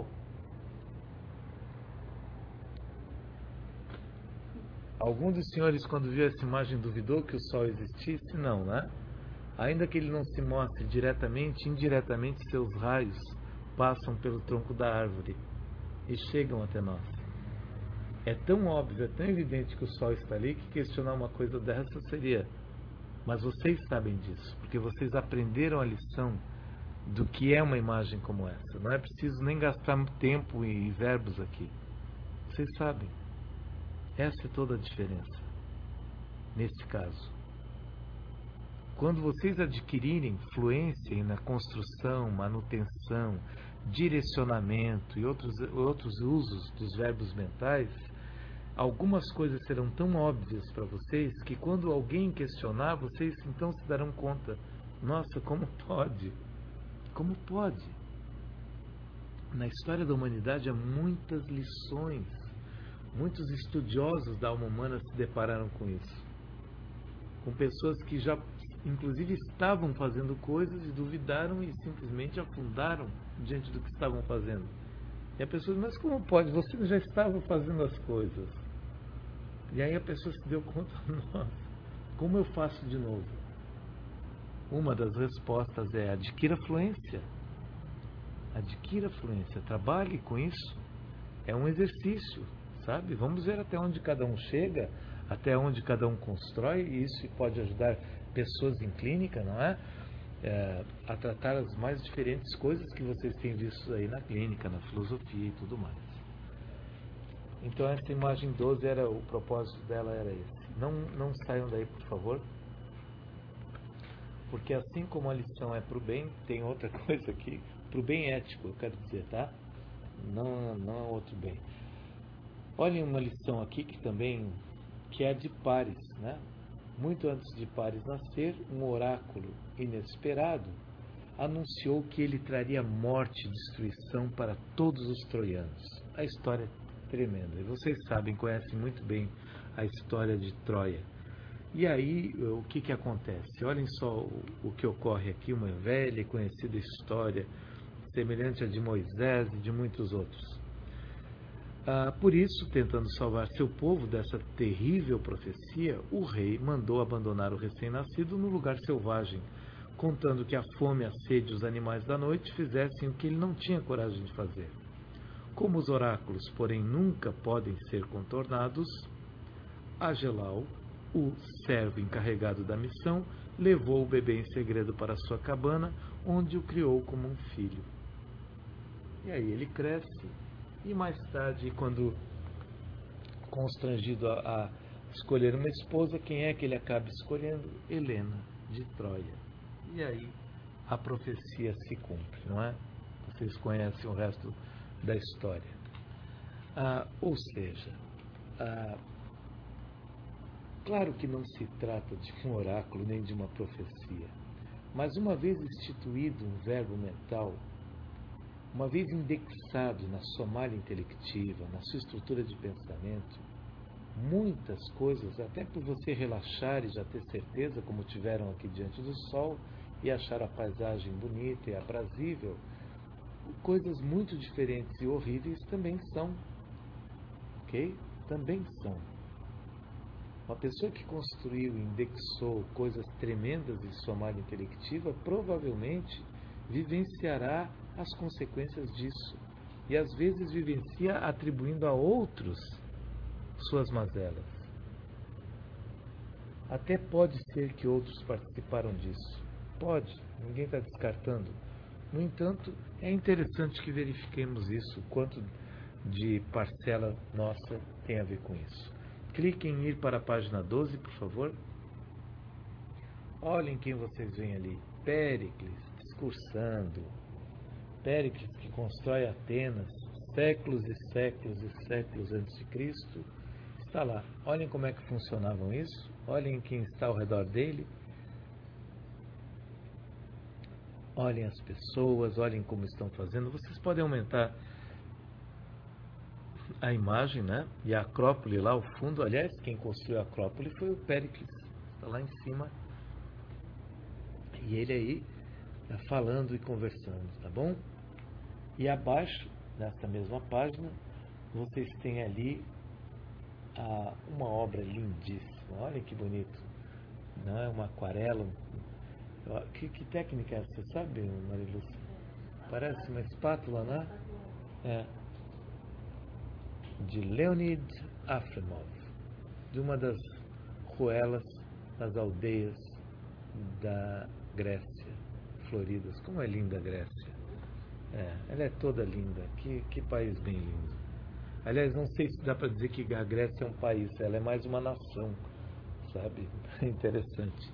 Algum dos senhores, quando viu essa imagem, duvidou que o Sol existisse? Não, né? Ainda que ele não se mostre diretamente, indiretamente seus raios passam pelo tronco da árvore e chegam até nós. É tão óbvio, é tão evidente que o Sol está ali que questionar uma coisa dessa seria... Mas vocês sabem disso, porque vocês aprenderam a lição do que é uma imagem como essa. Não é preciso nem gastar tempo e verbos aqui. Vocês sabem. Essa é toda a diferença, nesse caso. Quando vocês adquirirem fluência na construção, manutenção, direcionamento e outros usos dos verbos mentais, algumas coisas serão tão óbvias para vocês que quando alguém questionar, vocês então se darão conta. Nossa, como pode? Como pode? Na história da humanidade há muitas lições. Muitos estudiosos da alma humana se depararam com isso. Com pessoas que já, inclusive, estavam fazendo coisas e duvidaram e simplesmente afundaram diante do que estavam fazendo. E a pessoa diz, mas como pode? Você já estava fazendo as coisas. E aí a pessoa se deu conta, nossa, como eu faço de novo? Uma das respostas é adquira fluência. Adquira fluência, trabalhe com isso. É um exercício. Sabe? Vamos ver até onde cada um chega, até onde cada um constrói, e isso pode ajudar pessoas em clínica, não é? A tratar as mais diferentes coisas que vocês têm visto aí na clínica, na filosofia e tudo mais. Então essa imagem 12 o propósito dela era esse. Não saiam daí, por favor, porque assim como a lição é para o bem, tem outra coisa aqui, para o bem ético, eu quero dizer, tá? Não é outro bem. Olhem uma lição aqui que é de Paris, né? Muito antes de Paris nascer, um oráculo inesperado anunciou que ele traria morte e destruição para todos os troianos. A história é tremenda. E vocês sabem, conhecem muito bem a história de Troia. E aí, o que acontece? Olhem só o que ocorre aqui, uma velha e conhecida história, semelhante à de Moisés e de muitos outros. Por isso, tentando salvar seu povo dessa terrível profecia, o rei mandou abandonar o recém-nascido no lugar selvagem, contando que a fome, a sede e os animais da noite fizessem o que ele não tinha coragem de fazer. Como os oráculos, porém, nunca podem ser contornados, Agelau, o servo encarregado da missão, levou o bebê em segredo para sua cabana, onde o criou como um filho. E aí ele cresce. E mais tarde, quando constrangido a escolher uma esposa, quem é que ele acaba escolhendo? Helena, de Troia. E aí a profecia se cumpre, não é? Vocês conhecem o resto da história. Ou seja, claro que não se trata de um oráculo nem de uma profecia, mas uma vez instituído um verbo mental, uma vez indexado na sua malha intelectiva, na sua estrutura de pensamento, muitas coisas, até por você relaxar e já ter certeza, como tiveram aqui diante do sol, e achar a paisagem bonita e aprazível, coisas muito diferentes e horríveis também são. Ok? Também são. Uma pessoa que construiu e indexou coisas tremendas em sua malha intelectiva provavelmente vivenciará as consequências disso. E às vezes vivencia atribuindo a outros suas mazelas. Até pode ser que outros participaram disso. Pode, ninguém está descartando. No entanto, é interessante que verifiquemos isso, quanto de parcela nossa tem a ver com isso. Clique em ir para a página 12, por favor. Olhem quem vocês veem ali. Péricles, discursando. Péricles que constrói Atenas, séculos e séculos e séculos antes de Cristo. Está lá. Olhem como é que funcionavam isso. Olhem quem está ao redor dele. Olhem as pessoas, olhem como estão fazendo. Vocês podem aumentar a imagem, né? E a Acrópole lá ao fundo. Aliás, quem construiu a Acrópole foi o Péricles. Está lá em cima. E ele aí falando e conversando, tá bom? E abaixo, nessa mesma página, vocês têm ali uma obra lindíssima. Olha que bonito. Não é uma aquarela. Que técnica é essa? Você sabe, Marilúcia? Parece uma espátula, né? É. De Leonid Afremov, de uma das ruelas das aldeias da Grécia, floridas. Como é linda a Grécia. Ela é toda linda. Que país bem lindo. Aliás, não sei se dá para dizer que a Grécia é um país, ela é mais uma nação, sabe? Interessante.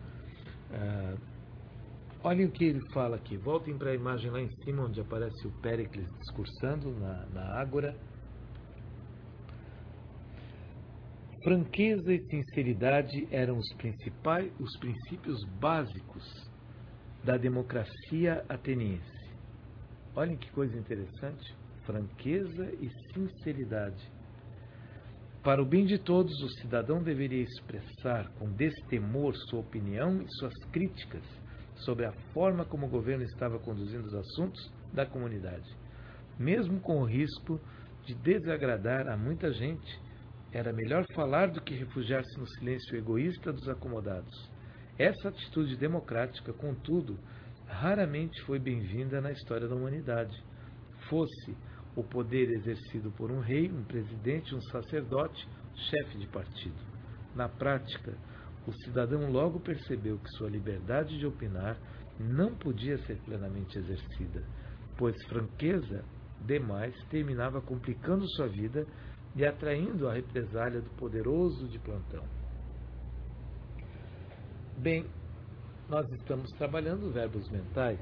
Olhem o que ele fala aqui. Voltem para a imagem lá em cima, onde aparece o Péricles discursando na Ágora. Franqueza e sinceridade eram os princípios básicos da democracia ateniense. Olhem que coisa interessante. Franqueza e sinceridade. Para o bem de todos, o cidadão deveria expressar com destemor sua opinião e suas críticas sobre a forma como o governo estava conduzindo os assuntos da comunidade. Mesmo com o risco de desagradar a muita gente, era melhor falar do que refugiar-se no silêncio egoísta dos acomodados. Essa atitude democrática, contudo, raramente foi bem-vinda na história da humanidade. Fosse o poder exercido por um rei, um presidente, um sacerdote, chefe de partido. Na prática, o cidadão logo percebeu que sua liberdade de opinar não podia ser plenamente exercida, pois franqueza demais terminava complicando sua vida e atraindo a represália do poderoso de plantão. Bem, nós estamos trabalhando verbos mentais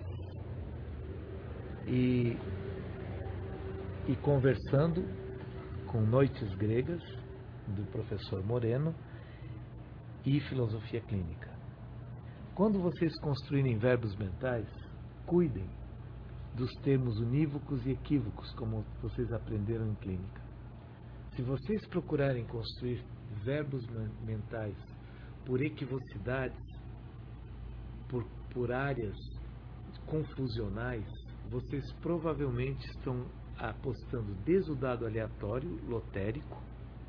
e conversando com Noites Gregas, do professor Moreno, e Filosofia Clínica. Quando vocês construírem verbos mentais, cuidem dos termos unívocos e equívocos, como vocês aprenderam em clínica. Se vocês procurarem construir verbos mentais por equivocidades, por áreas confusionais, vocês provavelmente estão apostando desde o dado aleatório, lotérico,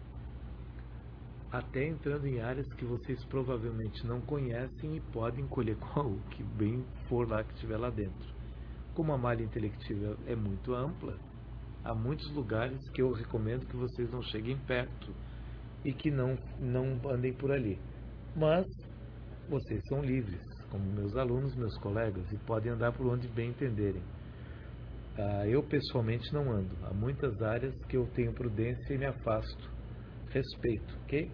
até entrando em áreas que vocês provavelmente não conhecem e podem colher qual que bem for lá que estiver lá dentro. Como a malha intelectiva é muito ampla, há muitos lugares que eu recomendo que vocês não cheguem perto e que não andem por ali. Mas vocês são livres, como meus alunos, meus colegas, e podem andar por onde bem entenderem. Eu pessoalmente não ando. Há muitas áreas que eu tenho prudência e me afasto. Respeito, ok?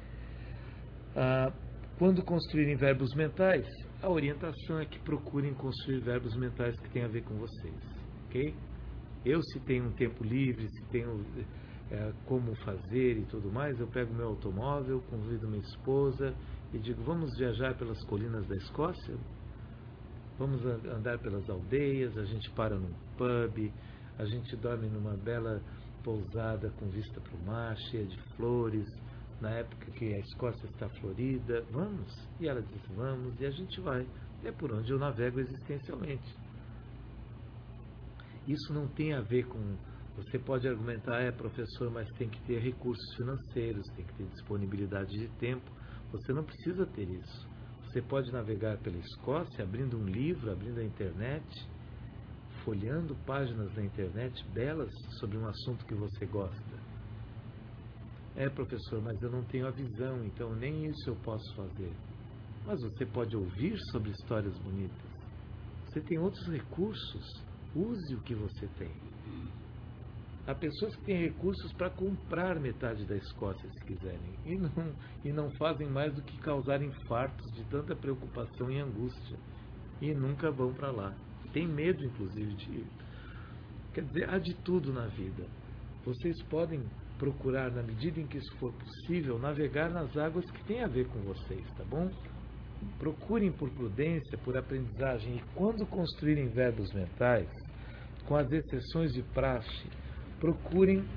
Quando construírem verbos mentais, a orientação é que procurem construir verbos mentais que tenham a ver com vocês, ok? Eu, se tenho um tempo livre, se tenho como fazer e tudo mais, eu pego meu automóvel, convido minha esposa e digo, vamos viajar pelas colinas da Escócia? Vamos andar pelas aldeias, a gente para num pub, a gente dorme numa bela pousada com vista para o mar, cheia de flores, na época que a Escócia está florida, vamos? E ela diz, vamos, e a gente vai. É por onde eu navego existencialmente. Isso não tem a ver com Você pode argumentar, professor, mas tem que ter recursos financeiros, tem que ter disponibilidade de tempo. Você não precisa ter isso. Você pode navegar pela Escócia, abrindo um livro, abrindo a internet, folheando páginas na internet belas sobre um assunto que você gosta. Professor, mas eu não tenho a visão, então nem isso eu posso fazer. Mas você pode ouvir sobre histórias bonitas. Você tem outros recursos. Use o que você tem. Há pessoas que têm recursos para comprar metade da Escócia, se quiserem, e não fazem mais do que causar infartos de tanta preocupação e angústia. E nunca vão para lá. Tem medo, inclusive, de ir. Quer dizer, há de tudo na vida. Vocês podem procurar, na medida em que isso for possível, navegar nas águas que têm a ver com vocês, tá bom? Procurem por prudência, por aprendizagem, e quando construírem verbos mentais, com as exceções de praxe, procurem,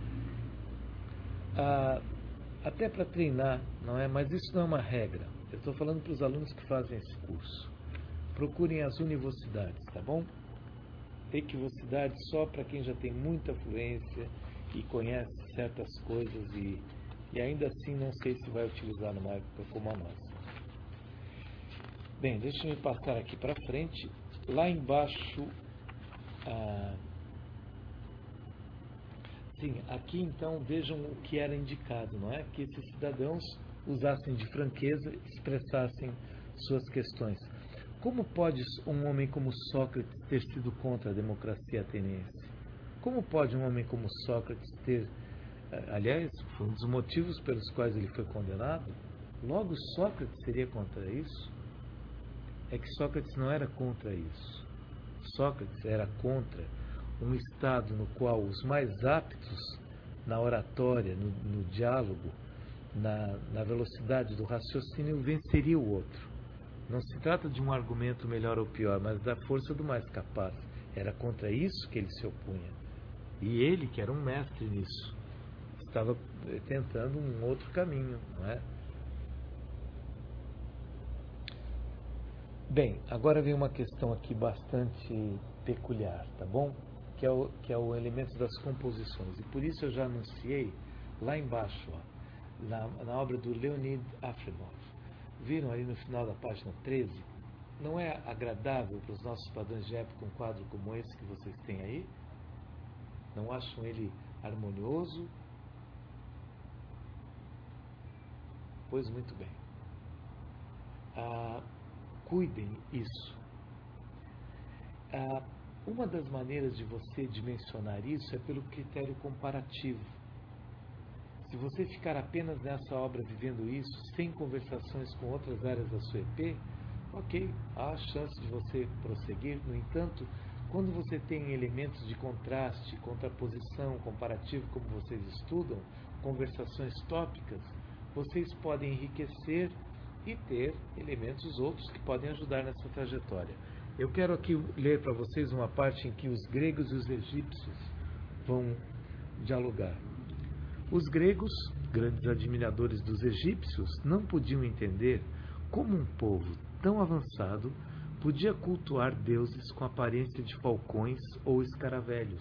até para treinar, não é? Mas isso não é uma regra. Eu estou falando para os alunos que fazem esse curso. Procurem as univocidades, tá bom? Equivocidade só para quem já tem muita fluência e conhece certas coisas e ainda assim não sei se vai utilizar numa época como a nossa. Bem, deixa eu me passar aqui para frente. Lá embaixo, sim, aqui então vejam o que era indicado, não é? Que esses cidadãos usassem de franqueza, expressassem suas questões. Como pode um homem como Sócrates ter sido contra a democracia ateniense? Como pode um homem como Sócrates ter... Aliás, foi um dos motivos pelos quais ele foi condenado. Logo, Sócrates seria contra isso? É que Sócrates não era contra isso. Sócrates era contra um estado no qual os mais aptos na oratória, no diálogo, na velocidade do raciocínio, venceria o outro. Não se trata de um argumento melhor ou pior, mas da força do mais capaz. Era contra isso que ele se opunha. E ele, que era um mestre nisso, estava tentando um outro caminho, não é? Bem, agora vem uma questão aqui bastante peculiar, tá bom? Que é o elemento das composições. E por isso eu já anunciei lá embaixo, na obra do Leonid Afremov. Viram ali no final da página 13? Não é agradável para os nossos padrões de época um quadro como esse que vocês têm aí? Não acham ele harmonioso? Pois muito bem. Cuidem isso. Uma das maneiras de você dimensionar isso é pelo critério comparativo. Se você ficar apenas nessa obra vivendo isso, sem conversações com outras áreas da sua EP, ok, há a chance de você prosseguir. No entanto, quando você tem elementos de contraste, contraposição, comparativo, como vocês estudam, conversações tópicas, vocês podem enriquecer e ter elementos outros que podem ajudar nessa trajetória. Eu quero aqui ler para vocês uma parte em que os gregos e os egípcios vão dialogar. Os gregos, grandes admiradores dos egípcios, não podiam entender como um povo tão avançado podia cultuar deuses com aparência de falcões ou escaravelhos.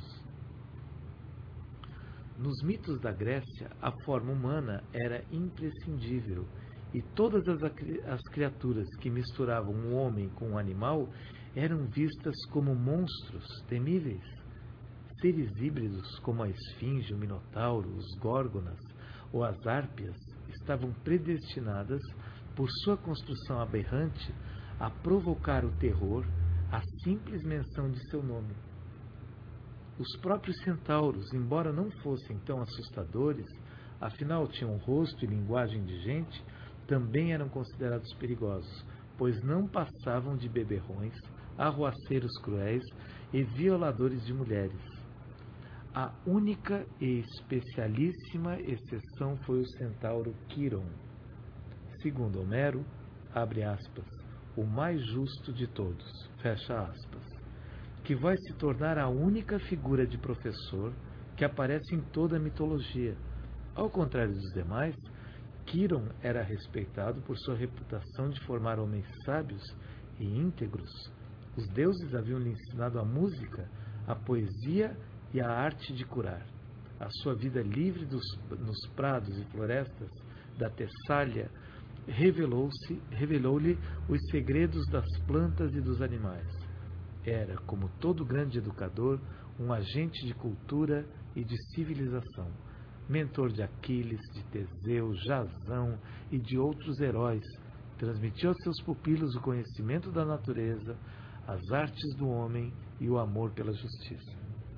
Nos mitos da Grécia, a forma humana era imprescindível e todas as criaturas que misturavam um homem com um animal eram vistas como monstros temíveis. Seres híbridos como a esfinge, o minotauro, os górgonas ou as árpias estavam predestinadas, por sua construção aberrante, a provocar o terror à simples menção de seu nome. Os próprios centauros, embora não fossem tão assustadores, afinal tinham rosto e linguagem de gente, também eram considerados perigosos, pois não passavam de beberrões, arruaceiros cruéis e violadores de mulheres. A única e especialíssima exceção foi o centauro Quiron, segundo Homero, abre aspas, o mais justo de todos, fecha aspas, que vai se tornar a única figura de professor que aparece em toda a mitologia. Ao contrário dos demais, Quiron era respeitado por sua reputação de formar homens sábios e íntegros. Os deuses haviam lhe ensinado a música, a poesia e a arte de curar. A sua vida livre nos prados e florestas da Tessália revelou-lhe os segredos das plantas e dos animais. Era, como todo grande educador, um agente de cultura e de civilização, mentor de Aquiles, de Teseu, Jasão e de outros heróis. Transmitiu aos seus pupilos o conhecimento da natureza, as artes do homem e o amor pela justiça.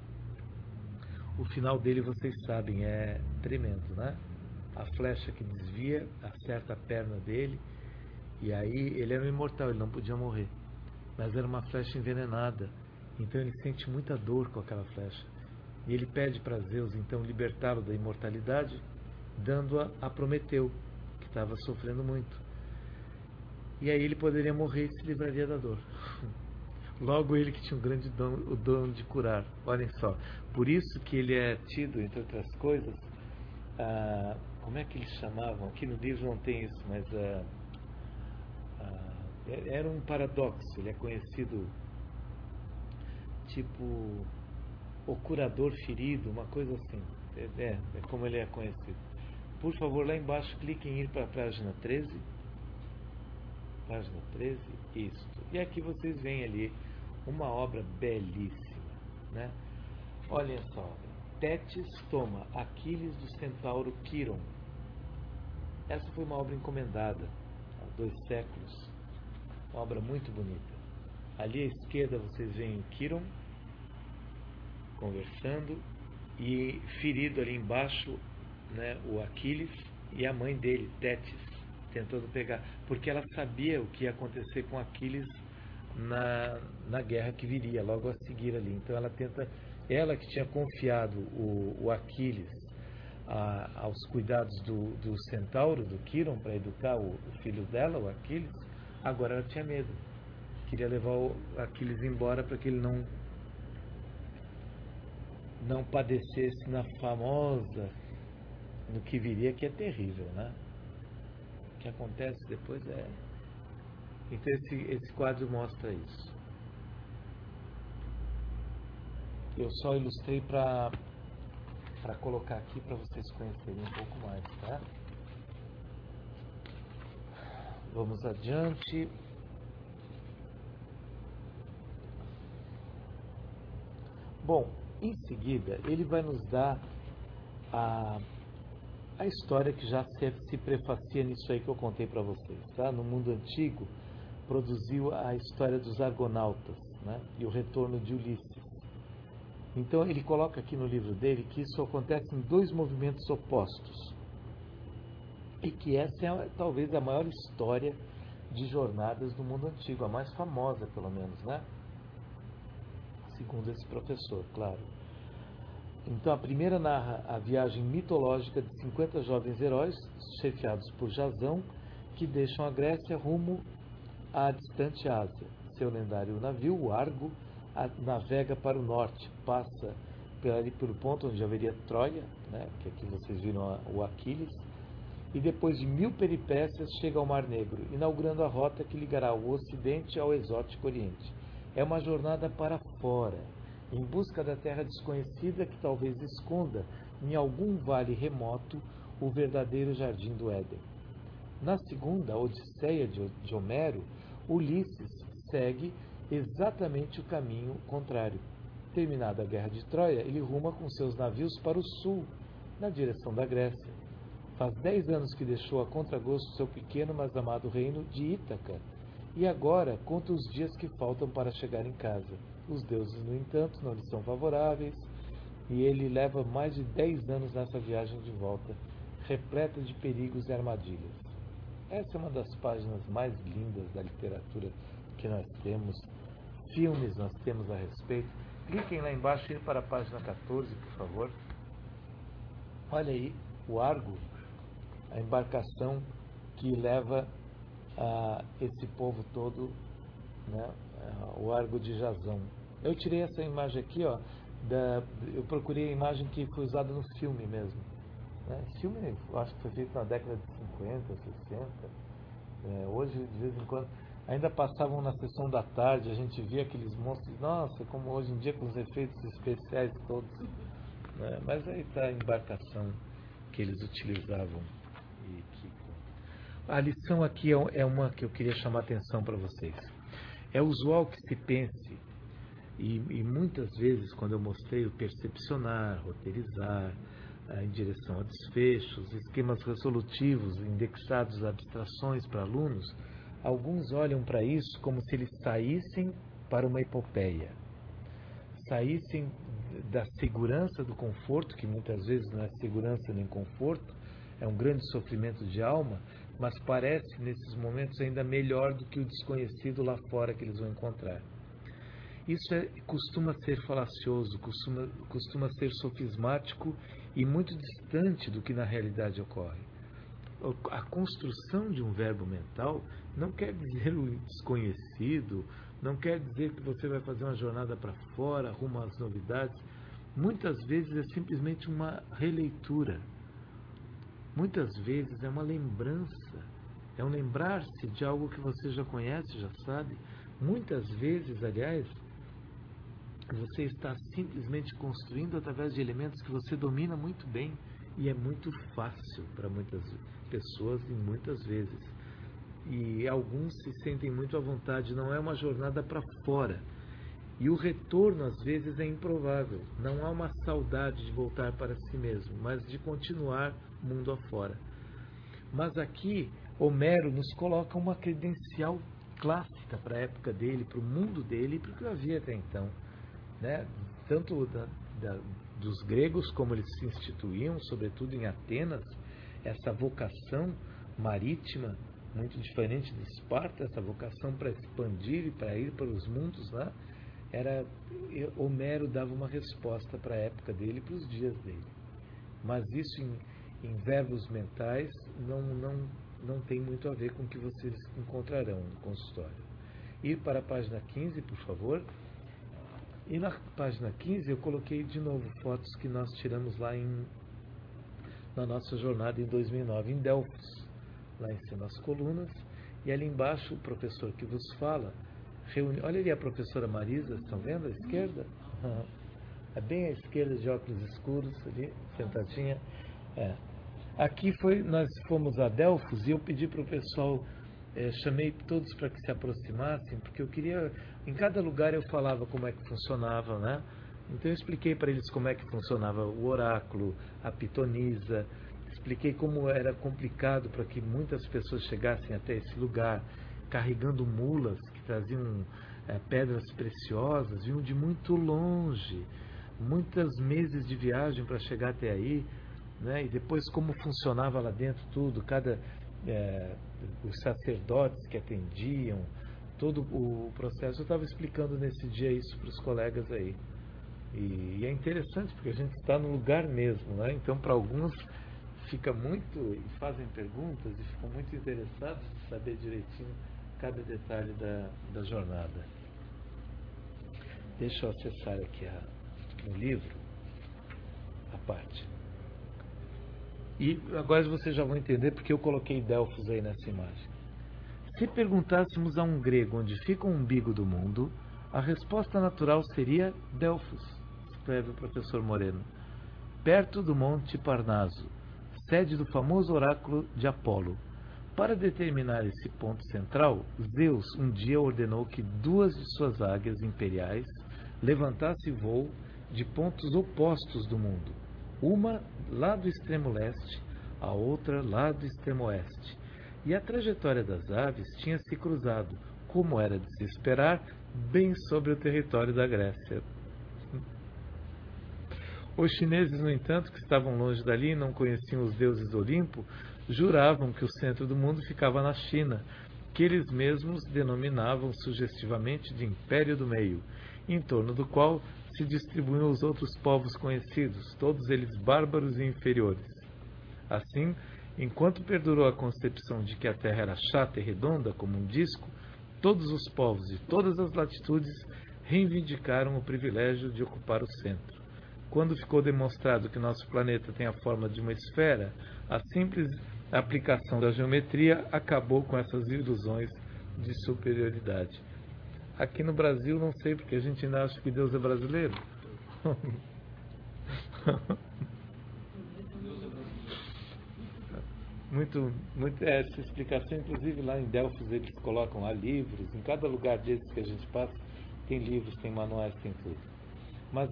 O final dele, vocês sabem, é tremendo, né? A flecha que desvia acerta a perna dele, e aí ele era um imortal, ele não podia morrer. Mas era uma flecha envenenada, então ele sente muita dor com aquela flecha. E ele pede para Zeus, então, libertá-lo da imortalidade, dando-a a Prometeu, que estava sofrendo muito. E aí ele poderia morrer e se livraria da dor. Logo ele que tinha um grande dom, o dom de curar. Olhem só. Por isso que ele é tido, entre outras coisas, como é que eles chamavam? Aqui no livro não tem isso, mas era um paradoxo. Ele é conhecido tipo o curador ferido, uma coisa assim. É como ele é conhecido. Por favor, lá embaixo, cliquem em ir para a página 13. Página 13, isso. E aqui vocês veem ali uma obra belíssima, né? Olhem essa obra. Tétis toma Aquiles do centauro Quiron. Essa foi uma obra encomendada há 2 séculos. Uma obra muito bonita. Ali à esquerda vocês veem Quiron conversando e ferido ali embaixo, né, o Aquiles e a mãe dele, Tétis, tentando pegar, porque ela sabia o que ia acontecer com Aquiles na guerra que viria logo a seguir ali. Então ela que tinha confiado o Aquiles aos cuidados do centauro, do Quiron, para educar o filho dela, o Aquiles, agora ela tinha medo. Queria levar o Aquiles embora para que ele não padecesse na famosa, no que viria, que é terrível, né? O que acontece depois Então esse quadro mostra isso. Eu só ilustrei para colocar aqui para vocês conhecerem um pouco mais, tá? Vamos adiante. Bom, em seguida ele vai nos dar a história que já se prefacia nisso aí que eu contei para vocês, tá? No mundo antigo, produziu a história dos Argonautas, né? E o retorno de Ulisses. Então ele coloca aqui no livro dele que isso acontece em 2 movimentos opostos e que essa é talvez a maior história de jornadas do mundo antigo, a mais famosa pelo menos, né? Segundo esse professor, claro. Então a primeira narra a viagem mitológica de 50 jovens heróis, chefiados por Jasão, que deixam a Grécia rumo à distante Ásia. Seu lendário navio, o Argo, navega para o norte, passa pelo ponto onde haveria Troia, né, que aqui vocês viram o Aquiles, e depois de 1000 peripécias chega ao Mar Negro, inaugurando a rota que ligará o Ocidente ao exótico Oriente. É uma jornada para fora, em busca da terra desconhecida que talvez esconda em algum vale remoto o verdadeiro jardim do Éden. Na segunda, a Odisseia de Homero, Ulisses segue exatamente o caminho contrário. Terminada a Guerra de Troia, ele ruma com seus navios para o sul, na direção da Grécia. Faz 10 anos que deixou a contragosto seu pequeno, mas amado reino de Ítaca, e agora conta os dias que faltam para chegar em casa. Os deuses, no entanto, não lhe são favoráveis, e ele leva mais de 10 anos nessa viagem de volta, repleta de perigos e armadilhas. Essa é uma das páginas mais lindas da literatura que nós temos. Filmes nós temos a respeito. Cliquem lá embaixo e ir para a página 14, por favor. Olha aí, o Argo, a embarcação que leva esse povo todo, né, o Argo de Jasão. Eu tirei essa imagem aqui, ó, eu procurei a imagem que foi usada no filme mesmo. Esse filme, eu acho que foi feito na década de 50, 60. Hoje, de vez em quando, Ainda passavam na sessão da tarde, a gente via aqueles monstros, nossa, como hoje em dia com os efeitos especiais todos. Né? Mas aí está a embarcação que eles utilizavam. A lição aqui é uma que eu queria chamar a atenção para vocês. É usual que se pense, e muitas vezes quando eu mostrei o percepcionar, roteirizar, em direção a desfechos, esquemas resolutivos indexados a abstrações para alunos, alguns olham para isso como se eles saíssem para uma epopeia, saíssem da segurança do conforto, que muitas vezes não é segurança nem conforto, é um grande sofrimento de alma, mas parece nesses momentos ainda melhor do que o desconhecido lá fora que eles vão encontrar. Isso costuma ser falacioso, costuma ser sofismático e muito distante do que na realidade ocorre. A construção de um verbo mental não quer dizer o desconhecido, não quer dizer que você vai fazer uma jornada para fora, rumo às novidades. Muitas vezes é simplesmente uma releitura. Muitas vezes é uma lembrança, é um lembrar-se de algo que você já conhece, já sabe. Muitas vezes, aliás, você está simplesmente construindo através de elementos que você domina muito bem e é muito fácil para muitas pessoas e muitas vezes. E alguns se sentem muito à vontade, não é uma jornada para fora. E o retorno às vezes é improvável. Não há uma saudade de voltar para si mesmo, mas de continuar mundo afora. Mas aqui Homero nos coloca uma credencial clássica para a época dele, para o mundo dele e para o que havia até então. Né? Tanto dos gregos, como eles se instituíam, sobretudo em Atenas, essa vocação marítima, muito diferente de Esparta, essa vocação para expandir e para ir para os mundos, né? Homero dava uma resposta para a época dele, para os dias dele. Mas isso em verbos mentais não tem muito a ver com o que vocês encontrarão no consultório. Ir para a página 15, por favor. E na página 15 eu coloquei de novo fotos que nós tiramos lá na nossa jornada em 2009 em Delfos. Lá em cima as colunas. E ali embaixo o professor que vos fala reúne. Olha ali a professora Marisa, estão vendo à esquerda? É bem à esquerda, de óculos escuros, ali, sentadinha. Aqui nós fomos a Delfos e eu pedi para o pessoal, chamei todos para que se aproximassem, porque eu queria, em cada lugar eu falava como é que funcionava, né? Então eu expliquei para eles como é que funcionava o oráculo, a pitonisa, expliquei como era complicado para que muitas pessoas chegassem até esse lugar, carregando mulas que traziam pedras preciosas, vinham de muito longe, muitos meses de viagem para chegar até aí, né? E depois como funcionava lá dentro tudo, os sacerdotes que atendiam, todo o processo. Eu estava explicando nesse dia isso para os colegas aí. E é interessante porque a gente está no lugar mesmo, né? Então para alguns fica muito, e fazem perguntas e ficam muito interessados em saber direitinho cada detalhe da jornada. Deixa eu acessar aqui no livro a parte. E agora vocês já vão entender porque eu coloquei Delfos aí nessa imagem. Se perguntássemos a um grego onde fica o umbigo do mundo, a resposta natural seria Delfos, escreve o professor Moreno, perto do Monte Parnaso, sede do famoso oráculo de Apolo. Para determinar esse ponto central, Zeus um dia ordenou que 2 de suas águias imperiais levantassem voo de pontos opostos do mundo, uma lá do extremo leste, a outra lá do extremo oeste. E a trajetória das aves tinha se cruzado, como era de se esperar, bem sobre o território da Grécia. Os chineses, no entanto, que estavam longe dali e não conheciam os deuses do Olimpo, juravam que o centro do mundo ficava na China, que eles mesmos denominavam sugestivamente de Império do Meio, em torno do qual se distribuíam os outros povos conhecidos, todos eles bárbaros e inferiores. Assim, enquanto perdurou a concepção de que a Terra era chata e redonda como um disco, todos os povos de todas as latitudes reivindicaram o privilégio de ocupar o centro. Quando ficou demonstrado que nosso planeta tem a forma de uma esfera, a simples aplicação da geometria acabou com essas ilusões de superioridade. Aqui no Brasil, não sei, porque a gente ainda acha que Deus é brasileiro. Essa explicação, inclusive lá em Delfos eles colocam lá livros, em cada lugar desses que a gente passa tem livros, tem manuais, tem tudo. Mas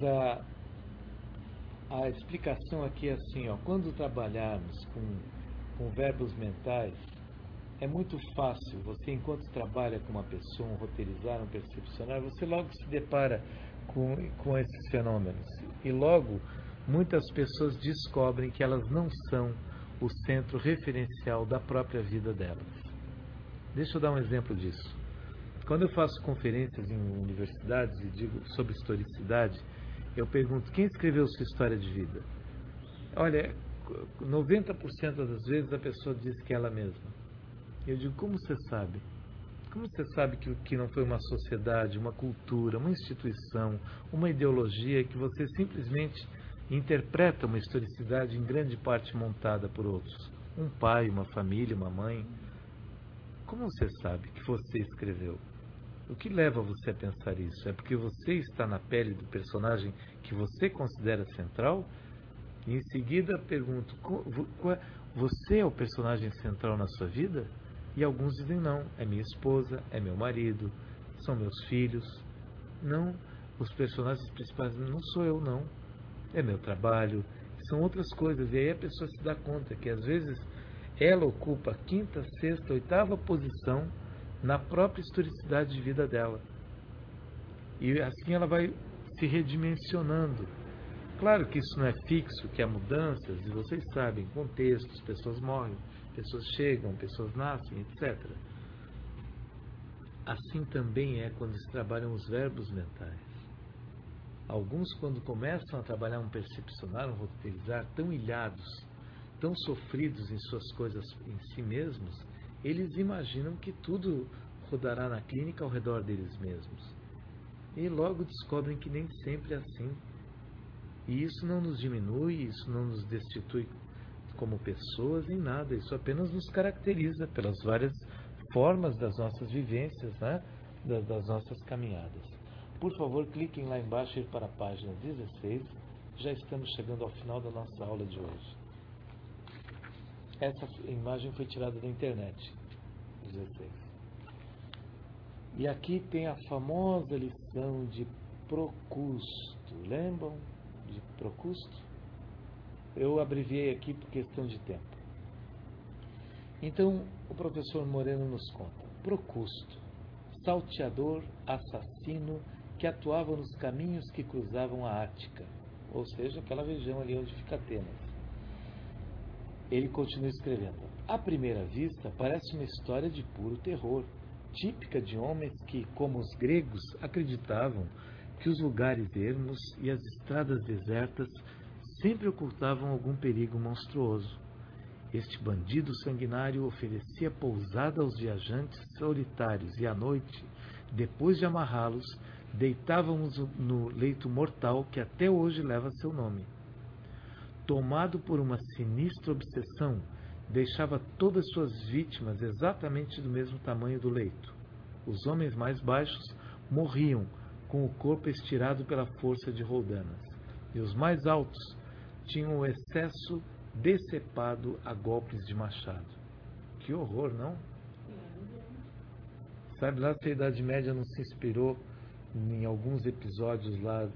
a explicação aqui é assim, ó, quando trabalharmos com verbos mentais, é muito fácil, você enquanto trabalha com uma pessoa, um roteirizar, um percepcionar, você logo se depara com esses fenômenos. E logo, muitas pessoas descobrem que elas não são o centro referencial da própria vida delas. Deixa eu dar um exemplo disso. Quando eu faço conferências em universidades e digo sobre historicidade, eu pergunto, quem escreveu sua história de vida? Olha, 90% das vezes a pessoa diz que é ela mesma. Eu digo, como você sabe? Como você sabe que não foi uma sociedade, uma cultura, uma instituição, uma ideologia que você simplesmente interpreta uma historicidade em grande parte montada por outros? Um pai, uma família, uma mãe. Como você sabe que você escreveu? O que leva você a pensar isso? É porque você está na pele do personagem que você considera central? E em seguida pergunto, você é o personagem central na sua vida? E alguns dizem não, é minha esposa, é meu marido, são meus filhos. Não, os personagens principais não sou eu, não. É meu trabalho, são outras coisas. E aí a pessoa se dá conta que às vezes ela ocupa a quinta, sexta, oitava posição na própria historicidade de vida dela. E assim ela vai se redimensionando. Claro que isso não é fixo, que há mudanças, e vocês sabem, contextos, pessoas morrem, pessoas chegam, pessoas nascem, etc. Assim também é quando se trabalham os verbos mentais. Alguns, quando começam a trabalhar um percepcionar, um roteirizar, tão ilhados, tão sofridos em suas coisas em si mesmos, eles imaginam que tudo rodará na clínica ao redor deles mesmos. E logo descobrem que nem sempre é assim. E isso não nos diminui, isso não nos destitui como pessoas em nada, isso apenas nos caracteriza pelas várias formas das nossas vivências, né? das nossas caminhadas. Por favor, cliquem lá embaixo e ir para a página 16, já estamos chegando ao final da nossa aula de hoje. Essa imagem foi tirada da internet, 16. E aqui tem a famosa lição de Procusto, lembram de Procusto? Eu abreviei aqui por questão de tempo. Então, o professor Moreno nos conta. Procusto, salteador, assassino, que atuava nos caminhos que cruzavam a Ática, ou seja, aquela região ali onde fica Atenas. Ele continua escrevendo. À primeira vista, parece uma história de puro terror, típica de homens que, como os gregos, acreditavam que os lugares ermos e as estradas desertas sempre ocultavam algum perigo monstruoso. Este bandido sanguinário oferecia pousada aos viajantes solitários e à noite, depois de amarrá-los, deitávamos no leito mortal que até hoje leva seu nome. Tomado por uma sinistra obsessão, deixava todas suas vítimas exatamente do mesmo tamanho do leito. Os homens mais baixos morriam com o corpo estirado pela força de roldanas, e os mais altos tinham o excesso decepado a golpes de machado. Que horror, não? Sabe lá se a Idade Média não se inspirou em alguns episódios lá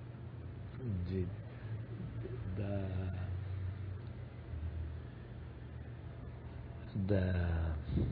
da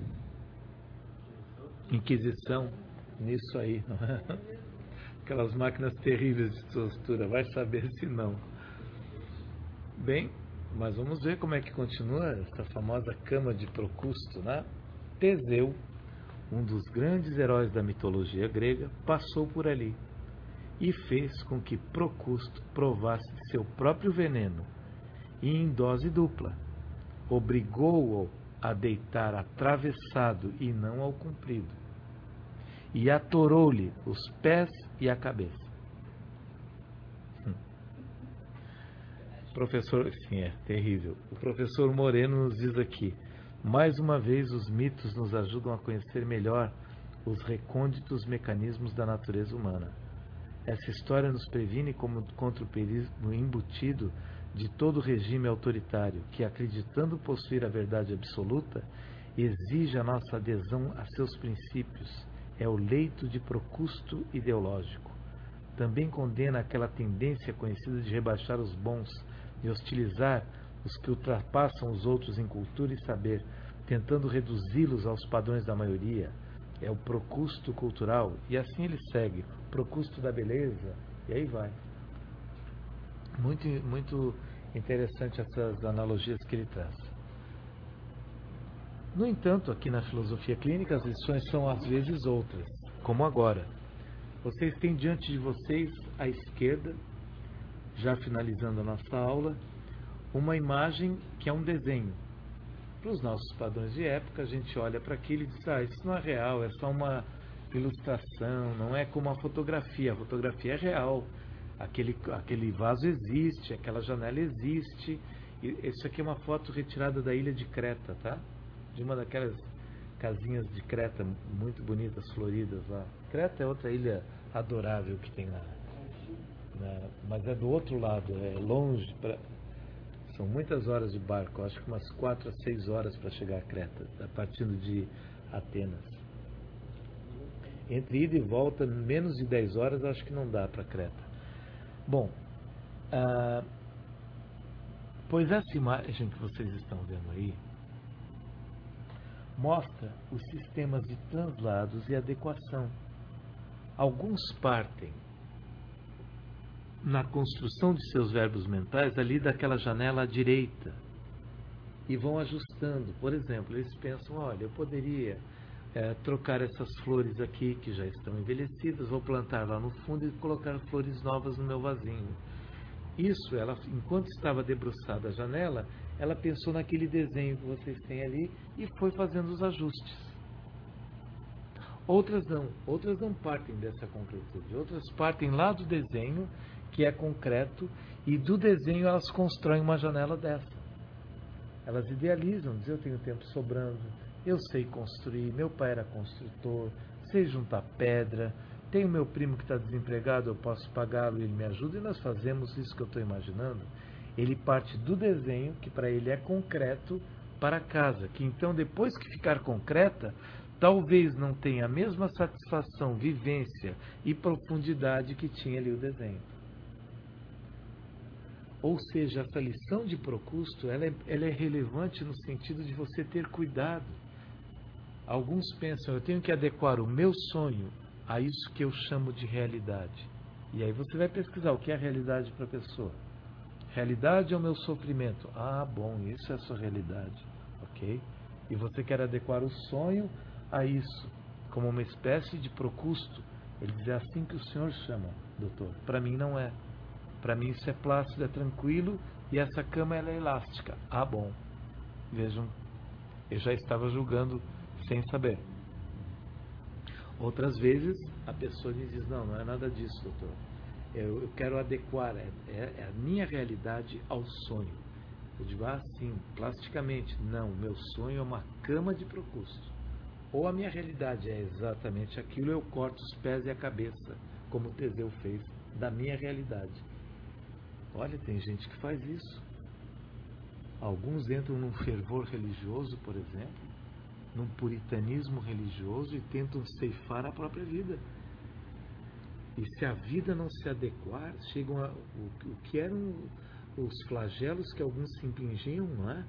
Inquisição nisso aí, não é? Aquelas máquinas terríveis de tortura, vai saber se não. Bem, mas vamos ver como é que continua essa famosa cama de Procusto, né? Teseu, um dos grandes heróis da mitologia grega, passou por ali e fez com que Procusto provasse de seu próprio veneno, e em dose dupla. Obrigou-o a deitar atravessado e não ao comprido, e atorou-lhe os pés e a cabeça. Professor, sim, é terrível. O professor Moreno nos diz aqui, Mais uma vez, os mitos nos ajudam a conhecer melhor os recônditos mecanismos da natureza humana. Essa história nos previne contra o perigo embutido de todo regime autoritário que, acreditando possuir a verdade absoluta, exige a nossa adesão a seus princípios. É o leito de Procusto ideológico. Também condena aquela tendência conhecida de rebaixar os bons e hostilizar os que ultrapassam os outros em cultura e saber, tentando reduzi-los aos padrões da maioria. É o Procusto cultural, e assim ele segue, Procusto da beleza, e aí vai. Muito interessante essas analogias que ele traz. No entanto, aqui na filosofia clínica, as lições são às vezes outras, como agora. Vocês têm diante de vocês, à esquerda, já finalizando a nossa aula, uma imagem que é um desenho. Para os nossos padrões de época, a gente olha para aquilo e diz, isso não é real, é só uma ilustração, não é como a fotografia é real, aquele vaso existe, aquela janela existe. E isso aqui é uma foto retirada da ilha de Creta, tá? De uma daquelas casinhas de Creta muito bonitas, floridas lá. Creta é outra ilha adorável que tem lá, mas é do outro lado, é longe, são muitas horas de barco, acho que umas 4 a 6 horas para chegar a Creta, partindo de Atenas. Entre ida e volta, menos de 10 horas, acho que não dá para Creta. Bom, pois essa imagem que vocês estão vendo aí mostra os sistemas de translados e adequação. Alguns partem na construção de seus verbos mentais ali daquela janela à direita e vão ajustando. Por exemplo, eles pensam, olha, eu poderia trocar essas flores aqui que já estão envelhecidas, vou plantar lá no fundo e colocar flores novas no meu vasinho. Isso, ela, enquanto estava debruçada a janela, ela pensou naquele desenho que vocês têm ali e foi fazendo os ajustes. Outras não partem dessa concretude, outras partem lá do desenho, que é concreto, e do desenho elas constroem uma janela dessa. Elas idealizam, dizem, eu tenho tempo sobrando, eu sei construir, meu pai era construtor, sei juntar pedra, tenho meu primo que está desempregado, eu posso pagá-lo e ele me ajuda, e nós fazemos isso que eu estou imaginando. Ele parte do desenho, que para ele é concreto, para a casa, que então depois que ficar concreta, talvez não tenha a mesma satisfação, vivência e profundidade que tinha ali o desenho. Ou seja, essa lição de Procusto, ela é relevante no sentido de você ter cuidado. Alguns pensam, eu tenho que adequar o meu sonho a isso que eu chamo de realidade. E aí você vai pesquisar o que é realidade para a pessoa. Realidade é o meu sofrimento. Bom, isso é a sua realidade. Ok? E você quer adequar o sonho a isso, como uma espécie de Procusto. Ele diz, é assim que o senhor chama, doutor. Para mim não é. Para mim isso é plácido, é tranquilo, e essa cama ela é elástica. Bom. Vejam, eu já estava julgando sem saber. Outras vezes a pessoa me diz, não é nada disso, doutor. Eu quero adequar a minha realidade ao sonho. Eu digo, sim, plasticamente. Não, meu sonho é uma cama de Procusto. Ou a minha realidade é exatamente aquilo, eu corto os pés e a cabeça, como Teseu fez, da minha realidade. Olha, tem gente que faz isso. Alguns entram num fervor religioso, por exemplo, num puritanismo religioso e tentam ceifar a própria vida. E se a vida não se adequar, chegam o que eram os flagelos que alguns se impingiam, não é?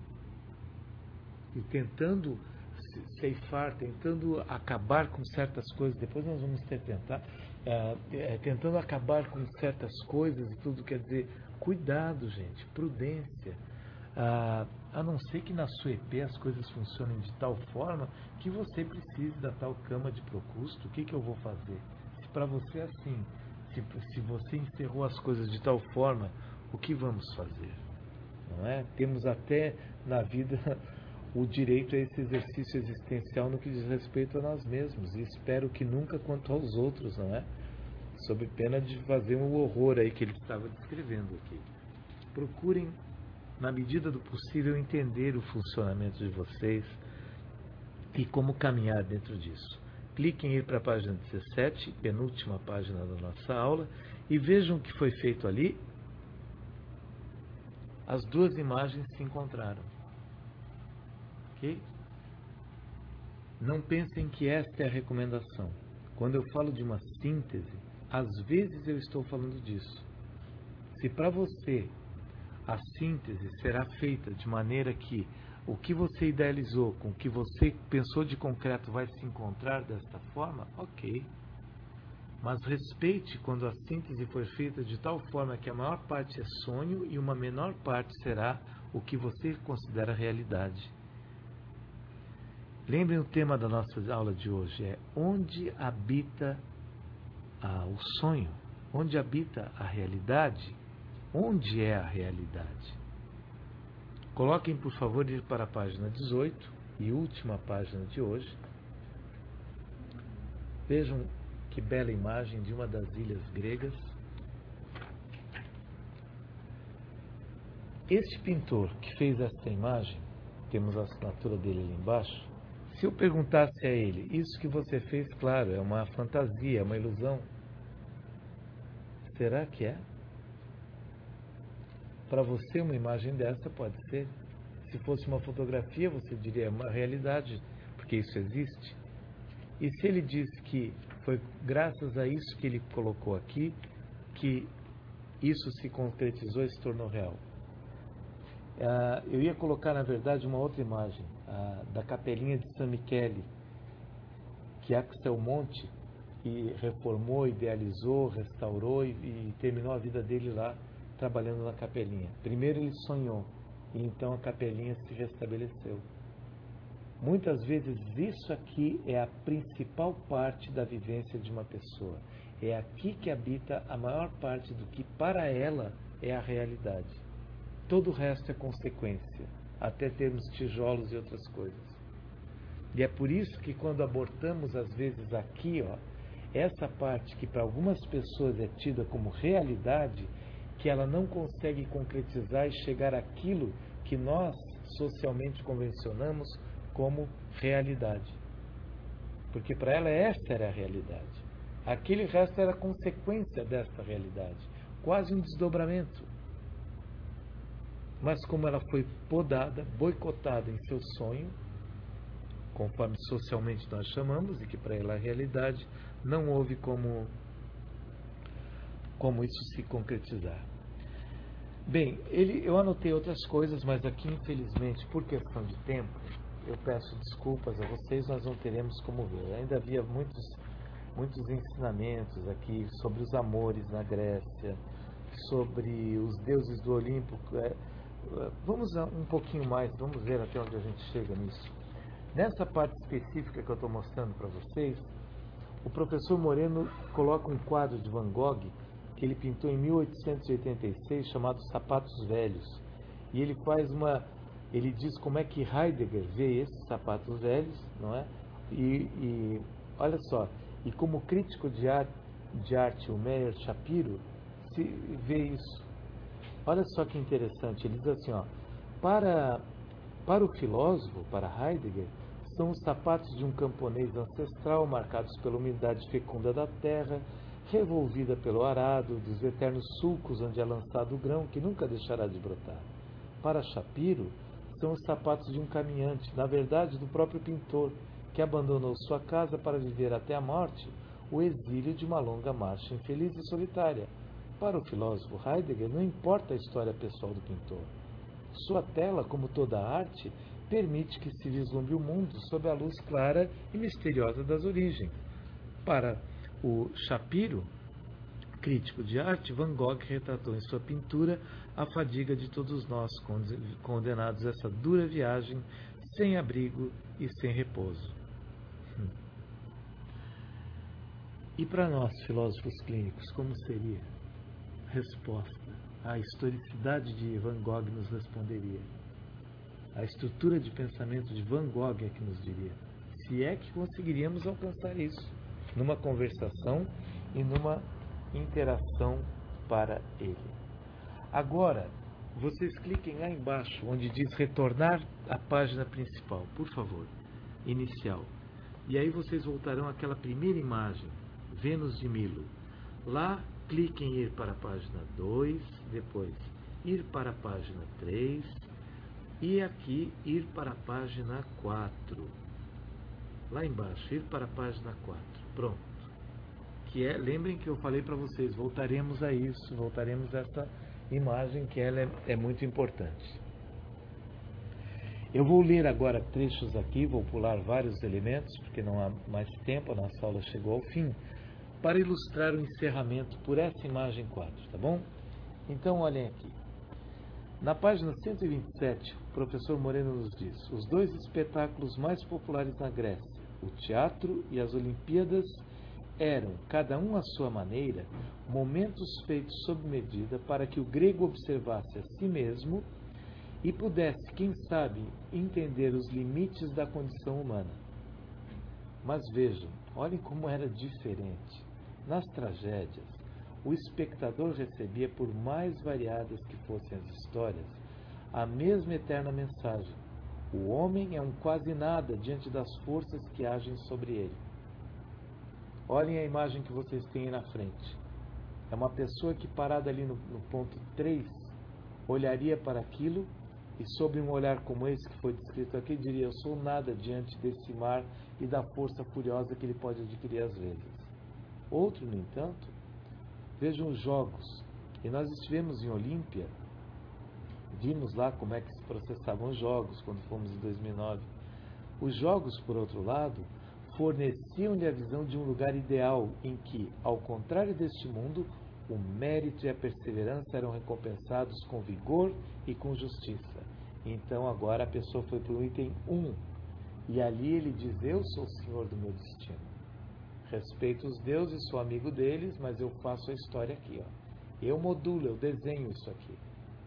E tentando ceifar, tentando acabar com certas coisas, depois nós vamos tentar, tentando acabar com certas coisas e tudo, quer dizer, cuidado, gente, prudência. A não ser que na sua EP as coisas funcionem de tal forma que você precise da tal cama de Procusto, o que eu vou fazer? Se para você é assim, se você encerrou as coisas de tal forma, o que vamos fazer? Não é? Temos até na vida o direito a esse exercício existencial no que diz respeito a nós mesmos, e espero que nunca quanto aos outros, não é? Sob pena de fazer um horror aí que ele estava descrevendo aqui. Procurem na medida do possível, entender o funcionamento de vocês e como caminhar dentro disso. Cliquem em ir para a página 17, penúltima página da nossa aula, e vejam o que foi feito ali. As duas imagens se encontraram. Ok? Não pensem que esta é a recomendação. Quando eu falo de uma síntese, às vezes eu estou falando disso. Se para você a síntese será feita de maneira que o que você idealizou com o que você pensou de concreto vai se encontrar desta forma, ok. Mas respeite quando a síntese for feita de tal forma que a maior parte é sonho e uma menor parte será o que você considera realidade. Lembrem o tema da nossa aula de hoje, é onde habita o sonho, onde habita a realidade, onde é a realidade. Coloquem, por favor, ir para a página 18 e última página de hoje. Vejam que bela imagem de uma das ilhas gregas. Este pintor que fez esta imagem, temos a assinatura dele ali embaixo. Se eu perguntasse a ele, isso que você fez, claro, é uma fantasia, é uma ilusão. Será que é? Para você, uma imagem dessa pode ser. Se fosse uma fotografia, você diria é uma realidade, porque isso existe. E se ele diz que foi graças a isso que ele colocou aqui, que isso se concretizou e se tornou real? Eu ia colocar, na verdade, uma outra imagem, da capelinha de San Michele, que Axel Monte reformou, idealizou, restaurou e terminou a vida dele lá, trabalhando na capelinha. Primeiro ele sonhou, e então a capelinha se restabeleceu. Muitas vezes isso aqui é a principal parte da vivência de uma pessoa. É aqui que habita a maior parte do que para ela é a realidade. Todo o resto é consequência, até termos tijolos e outras coisas. E é por isso que quando abortamos às vezes aqui, essa parte que para algumas pessoas é tida como realidade, que ela não consegue concretizar e chegar àquilo que nós socialmente convencionamos como realidade. Porque para ela essa era a realidade. Aquele resto era consequência desta realidade, quase um desdobramento. Mas como ela foi podada, boicotada em seu sonho, conforme socialmente nós chamamos, e que para ela é a realidade, não houve como isso se concretizar. Bem, eu anotei outras coisas, mas aqui, infelizmente, por questão de tempo, eu peço desculpas a vocês, nós não teremos como ver. Ainda havia muitos ensinamentos aqui sobre os amores na Grécia, sobre os deuses do Olimpo. Vamos um pouquinho mais, vamos ver até onde a gente chega nisso. Nessa parte específica que eu estou mostrando para vocês, o professor Moreno coloca um quadro de Van Gogh que ele pintou em 1886, chamado Sapatos Velhos. E ele ele diz como é que Heidegger vê esses sapatos velhos, não é? E olha só, e como crítico de arte, o Meyer Shapiro se vê isso. Olha só que interessante, ele diz assim, para o filósofo, para Heidegger, são os sapatos de um camponês ancestral, marcados pela umidade fecunda da terra, revolvida pelo arado, dos eternos sulcos onde é lançado o grão, que nunca deixará de brotar. Para Shapiro, são os sapatos de um caminhante, na verdade do próprio pintor, que abandonou sua casa para viver até a morte o exílio de uma longa marcha infeliz e solitária. Para o filósofo Heidegger, não importa a história pessoal do pintor. Sua tela, como toda a arte, permite que se vislumbre o mundo sob a luz clara e misteriosa das origens. Para o Shapiro, crítico de arte, Van Gogh retratou em sua pintura a fadiga de todos nós, condenados a essa dura viagem, sem abrigo e sem repouso. E para nós, filósofos clínicos, como seria? Resposta: a historicidade de Van Gogh nos responderia. A estrutura de pensamento de Van Gogh é que nos diria. Se é que conseguiríamos alcançar isso numa conversação e numa interação para ele. Agora, vocês cliquem lá embaixo, onde diz retornar à página principal, por favor, inicial. E aí vocês voltarão àquela primeira imagem, Vênus de Milo. Lá, cliquem em ir para a página 2, depois ir para a página 3 e aqui ir para a página 4. Lá embaixo, ir para a página 4. Pronto. Lembrem que eu falei para vocês, voltaremos a isso, voltaremos a essa imagem, que ela é muito importante. Eu vou ler agora trechos aqui, vou pular vários elementos, porque não há mais tempo, a nossa aula chegou ao fim, para ilustrar o encerramento por essa imagem 4, tá bom? Então, olhem aqui. Na página 127, o professor Moreno nos diz: os dois espetáculos mais populares na Grécia, o teatro e as Olimpíadas, eram, cada um à sua maneira, momentos feitos sob medida para que o grego observasse a si mesmo e pudesse, quem sabe, entender os limites da condição humana. Mas vejam, olhem como era diferente. Nas tragédias, o espectador recebia, por mais variadas que fossem as histórias, a mesma eterna mensagem: o homem é um quase nada diante das forças que agem sobre ele. Olhem a imagem que vocês têm aí na frente. É uma pessoa que, parada ali no ponto 3, olharia para aquilo e, sob um olhar como esse que foi descrito aqui, diria: eu sou nada diante desse mar e da força furiosa que ele pode adquirir às vezes. Outro, no entanto, vejam os jogos. E nós estivemos em Olímpia, vimos lá como é que se processavam os jogos quando fomos em 2009. Os jogos, por outro lado, forneciam-lhe a visão de um lugar ideal em que, ao contrário deste mundo, o mérito e a perseverança eram recompensados com vigor e com justiça. Então agora a pessoa foi para o item 1, e ali ele diz: eu sou o senhor do meu destino. Respeito os deuses, sou amigo deles, mas eu faço a história aqui. Eu modulo, eu desenho isso aqui.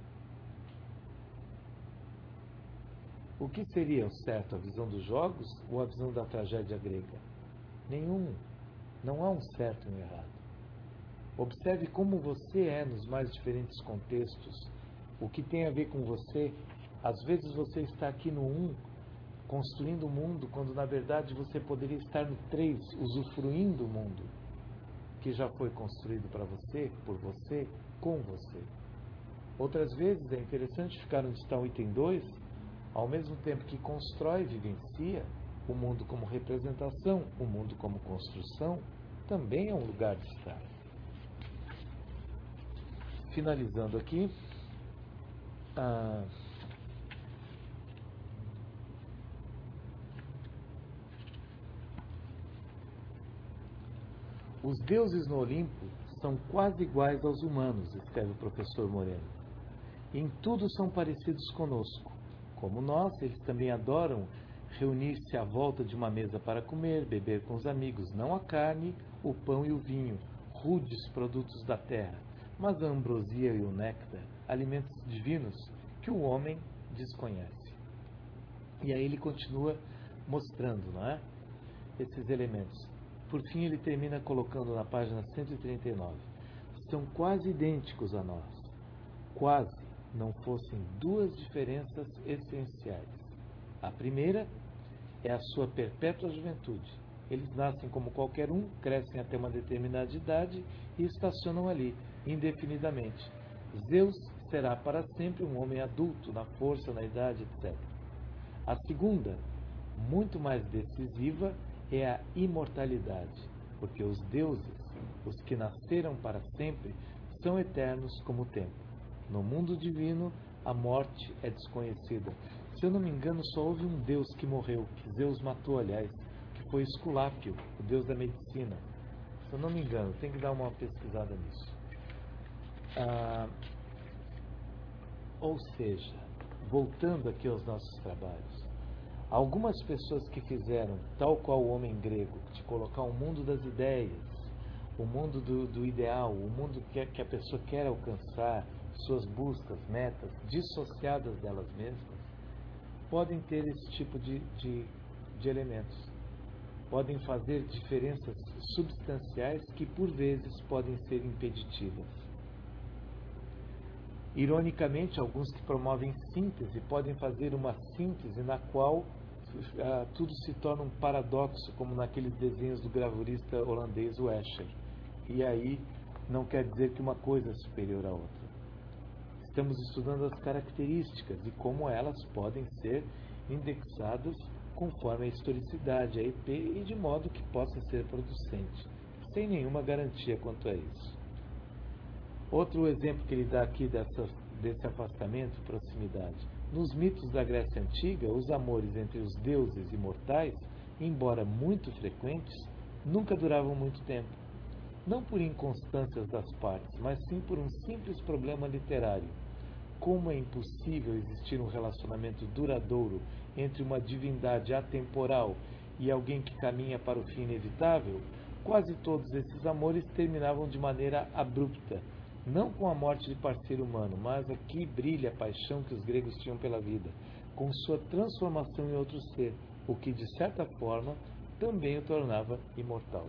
O que seria o certo, a visão dos jogos ou a visão da tragédia grega? Nenhum. Não há um certo e um errado. Observe como você é nos mais diferentes contextos. O que tem a ver com você. Às vezes você está aqui no 1, construindo o mundo, quando na verdade você poderia estar no 3, usufruindo o mundo que já foi construído para você, por você, com você. Outras vezes é interessante ficar onde está o item 2, ao mesmo tempo que constrói e vivencia o mundo como representação, o mundo como construção, também é um lugar de estar. Finalizando aqui, os deuses no Olimpo são quase iguais aos humanos, escreve o professor Moreno. Em tudo são parecidos conosco. Como nós, eles também adoram reunir-se à volta de uma mesa para comer, beber com os amigos, não a carne, o pão e o vinho, rudes produtos da terra, mas a ambrosia e o néctar, alimentos divinos que o homem desconhece. E aí ele continua mostrando, não é? Esses elementos. Por fim, ele termina colocando na página 139. São quase idênticos a nós. Quase não fossem duas diferenças essenciais. A primeira é a sua perpétua juventude. Eles nascem como qualquer um, crescem até uma determinada idade e estacionam ali, indefinidamente. Zeus será para sempre um homem adulto, na força, na idade, etc. A segunda, muito mais decisiva, é a imortalidade, porque os deuses, os que nasceram para sempre, são eternos como o tempo. No mundo divino, a morte é desconhecida. Se eu não me engano, só houve um deus que morreu, que Zeus matou, aliás, que foi Esculápio, o deus da medicina. Se eu não me engano, tem que dar uma pesquisada nisso. Ou seja, voltando aqui aos nossos trabalhos, algumas pessoas que fizeram, tal qual o homem grego, de colocar o mundo das ideias, o mundo do ideal, o mundo que a pessoa quer alcançar, suas buscas, metas, dissociadas delas mesmas, podem ter esse tipo de elementos. Podem fazer diferenças substanciais que, por vezes, podem ser impeditivas. Ironicamente, alguns que promovem síntese podem fazer uma síntese na qual tudo se torna um paradoxo, como naqueles desenhos do gravurista holandês Escher. E aí não quer dizer que uma coisa é superior à outra. Estamos estudando as características e como elas podem ser indexadas conforme a historicidade, a IP, e de modo que possa ser producente, sem nenhuma garantia quanto a isso. Outro exemplo que ele dá aqui desse afastamento, proximidade. Nos mitos da Grécia Antiga, os amores entre os deuses e mortais, embora muito frequentes, nunca duravam muito tempo. Não por inconstâncias das partes, mas sim por um simples problema literário. Como é impossível existir um relacionamento duradouro entre uma divindade atemporal e alguém que caminha para o fim inevitável, quase todos esses amores terminavam de maneira abrupta, não com a morte de parceiro humano, mas aqui brilha a paixão que os gregos tinham pela vida, com sua transformação em outro ser, o que de certa forma também o tornava imortal.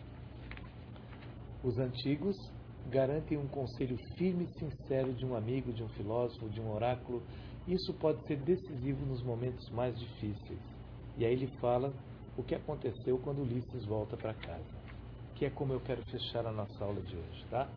Os antigos garantem um conselho firme e sincero de um amigo, de um filósofo, de um oráculo. Isso pode ser decisivo nos momentos mais difíceis. E aí ele fala o que aconteceu quando Ulisses volta para casa, que é como eu quero fechar a nossa aula de hoje, tá?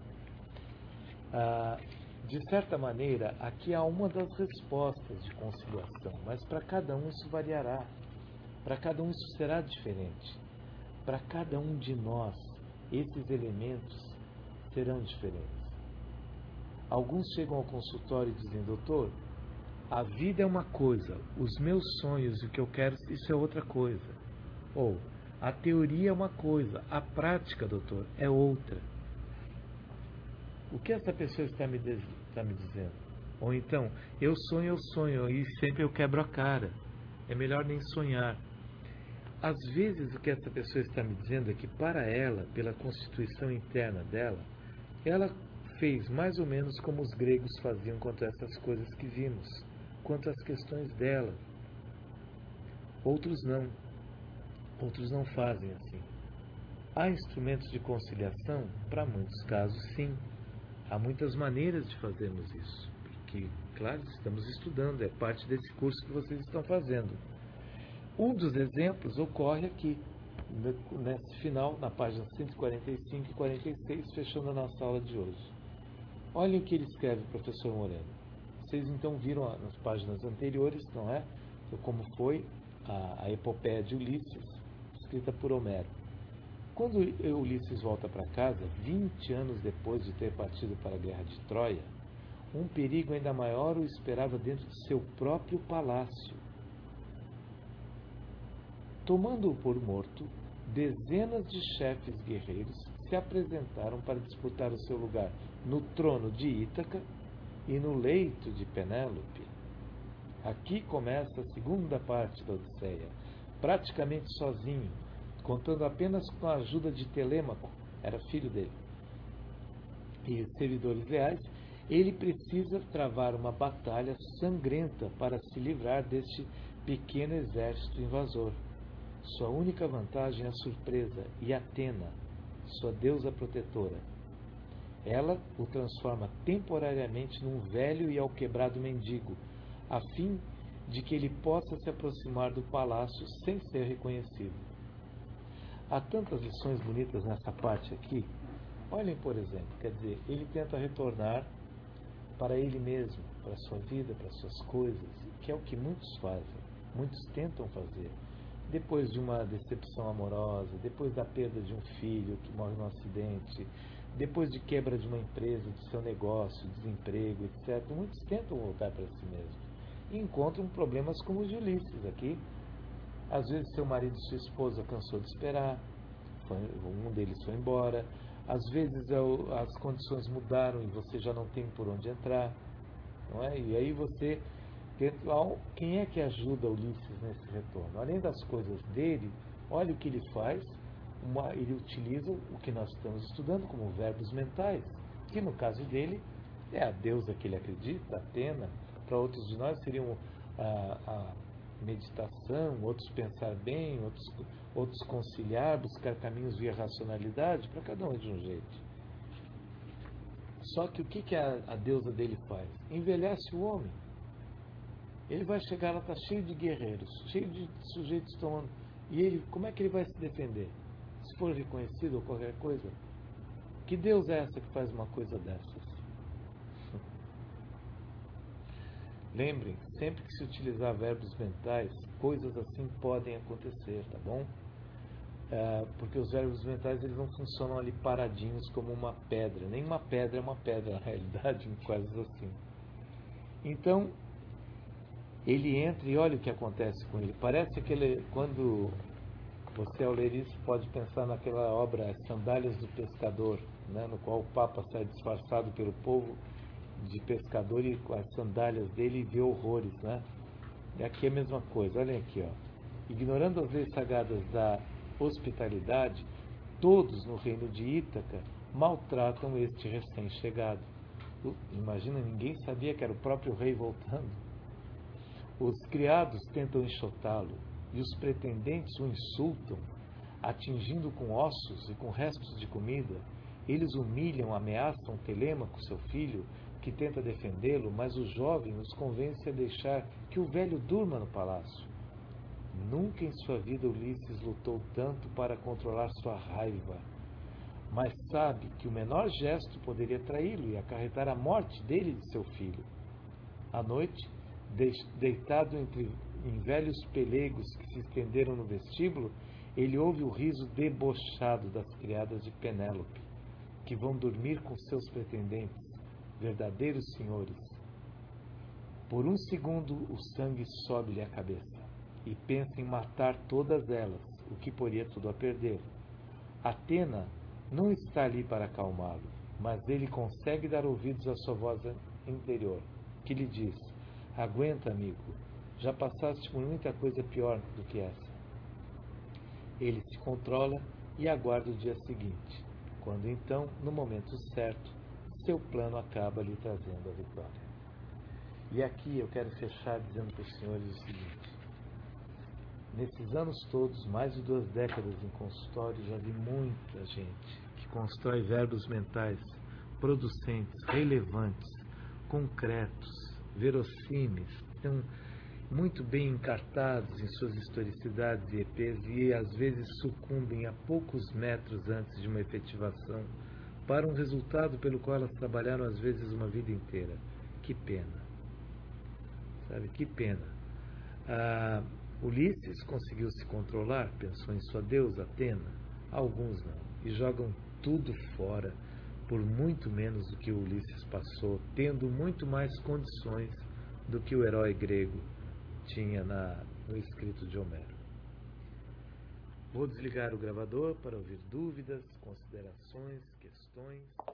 De certa maneira, aqui há uma das respostas de conciliação, mas para cada um isso variará. Para cada um isso será diferente. Para cada um de nós, esses elementos serão diferentes. Alguns chegam ao consultório e dizem: doutor, a vida é uma coisa, os meus sonhos e o que eu quero, isso é outra coisa. Ou, a teoria é uma coisa, a prática, doutor, é outra. O que essa pessoa está me dizendo? Ou então, eu sonho e sempre eu quebro a cara. É melhor nem sonhar. Às vezes o que essa pessoa está me dizendo é que para ela, pela constituição interna dela, ela fez mais ou menos como os gregos faziam quanto a essas coisas que vimos, quanto às questões dela. Outros não fazem assim. Há instrumentos de conciliação? Para muitos casos, sim. Há muitas maneiras de fazermos isso, porque, claro, estamos estudando, é parte desse curso que vocês estão fazendo. Um dos exemplos ocorre aqui, nesse final, na página 145 e 46, fechando a nossa aula de hoje. Olhem o que ele escreve, professor Moreno. Vocês então viram nas páginas anteriores, não é? Como foi a epopeia de Ulisses, escrita por Homero. Quando Ulisses volta para casa, 20 anos depois de ter partido para a guerra de Troia, um perigo ainda maior o esperava dentro de seu próprio palácio. Tomando-o por morto, dezenas de chefes guerreiros se apresentaram para disputar o seu lugar no trono de Ítaca e no leito de Penélope. Aqui começa a segunda parte da Odisseia, praticamente sozinho, contando apenas com a ajuda de Telêmaco, era filho dele, e servidores leais. Ele precisa travar uma batalha sangrenta para se livrar deste pequeno exército invasor. Sua única vantagem é a surpresa e Atena, sua deusa protetora. Ela o transforma temporariamente num velho e alquebrado mendigo, a fim de que ele possa se aproximar do palácio sem ser reconhecido. Há tantas lições bonitas nessa parte aqui. Olhem, por exemplo, quer dizer, ele tenta retornar para ele mesmo, para a sua vida, para as suas coisas, que é o que muitos fazem, muitos tentam fazer. Depois de uma decepção amorosa, depois da perda de um filho que morre num acidente, depois de quebra de uma empresa, de seu negócio, desemprego, etc., muitos tentam voltar para si mesmos e encontram problemas como os de Ulisses aqui. Às vezes seu marido e sua esposa cansou de esperar, um deles foi embora. Às vezes as condições mudaram e você já não tem por onde entrar, não é? E aí você quem é que ajuda Ulisses nesse retorno? Além das coisas dele, olha o que ele faz. Ele utiliza o que nós estamos estudando como verbos mentais, que no caso dele é a deusa que ele acredita, Atena. Para outros de nós seriam a meditação, outros pensar bem, outros conciliar, buscar caminhos via racionalidade, para cada um de um jeito. Só que o que a deusa dele faz? Envelhece o homem. Ele vai chegar lá, está cheio de guerreiros, cheio de sujeitos tomando. E ele, como é que ele vai se defender? Se for reconhecido ou qualquer coisa? Que Deus é essa que faz uma coisa dessas? Lembrem, sempre que se utilizar verbos mentais, coisas assim podem acontecer, tá bom? Porque os verbos mentais eles não funcionam ali paradinhos como uma pedra. Nenhuma pedra é uma pedra, na realidade, coisas assim. Então, ele entra e olha o que acontece com ele. Parece que ele, quando você ao ler isso pode pensar naquela obra As Sandálias do Pescador, né, no qual o Papa sai disfarçado pelo povo de pescador e com as sandálias dele vê horrores, né? E aqui é a mesma coisa, olhem aqui, ó. Ignorando as leis sagradas da hospitalidade, todos no reino de Ítaca maltratam este recém-chegado. Imagina, ninguém sabia que era o próprio rei voltando. Os criados tentam enxotá-lo e os pretendentes o insultam, atingindo com ossos e com restos de comida. Eles humilham, ameaçam Telêmaco, seu filho, que tenta defendê-lo, mas o jovem os convence a deixar que o velho durma no palácio. Nunca em sua vida Ulisses lutou tanto para controlar sua raiva, mas sabe que o menor gesto poderia traí-lo e acarretar a morte dele e de seu filho. À noite, deitado em velhos pelegos que se estenderam no vestíbulo, ele ouve o riso debochado das criadas de Penélope, que vão dormir com seus pretendentes, verdadeiros senhores. Por um segundo o sangue sobe-lhe à cabeça e pensa em matar todas elas, o que poria tudo a perder. Atena não está ali para acalmá-lo, mas ele consegue dar ouvidos à sua voz interior, que lhe diz: aguenta, amigo, já passaste por muita coisa pior do que essa. Ele se controla e aguarda o dia seguinte, quando então, no momento certo, seu plano acaba lhe trazendo a vitória. E aqui eu quero fechar dizendo para os senhores o seguinte: nesses anos todos, mais de 2 décadas em consultório, já vi muita gente que constrói verbos mentais producentes, relevantes, concretos, verossímeis, estão muito bem encartados em suas historicidades e EPs e às vezes sucumbem a poucos metros antes de uma efetivação para um resultado pelo qual elas trabalharam às vezes uma vida inteira. Que pena. Sabe, que pena. Ulisses conseguiu se controlar, pensou em sua deusa Atena. Alguns não, e jogam tudo fora por muito menos do que Ulisses passou, tendo muito mais condições do que o herói grego tinha no escrito de Homero. Vou desligar o gravador para ouvir dúvidas, considerações, questões.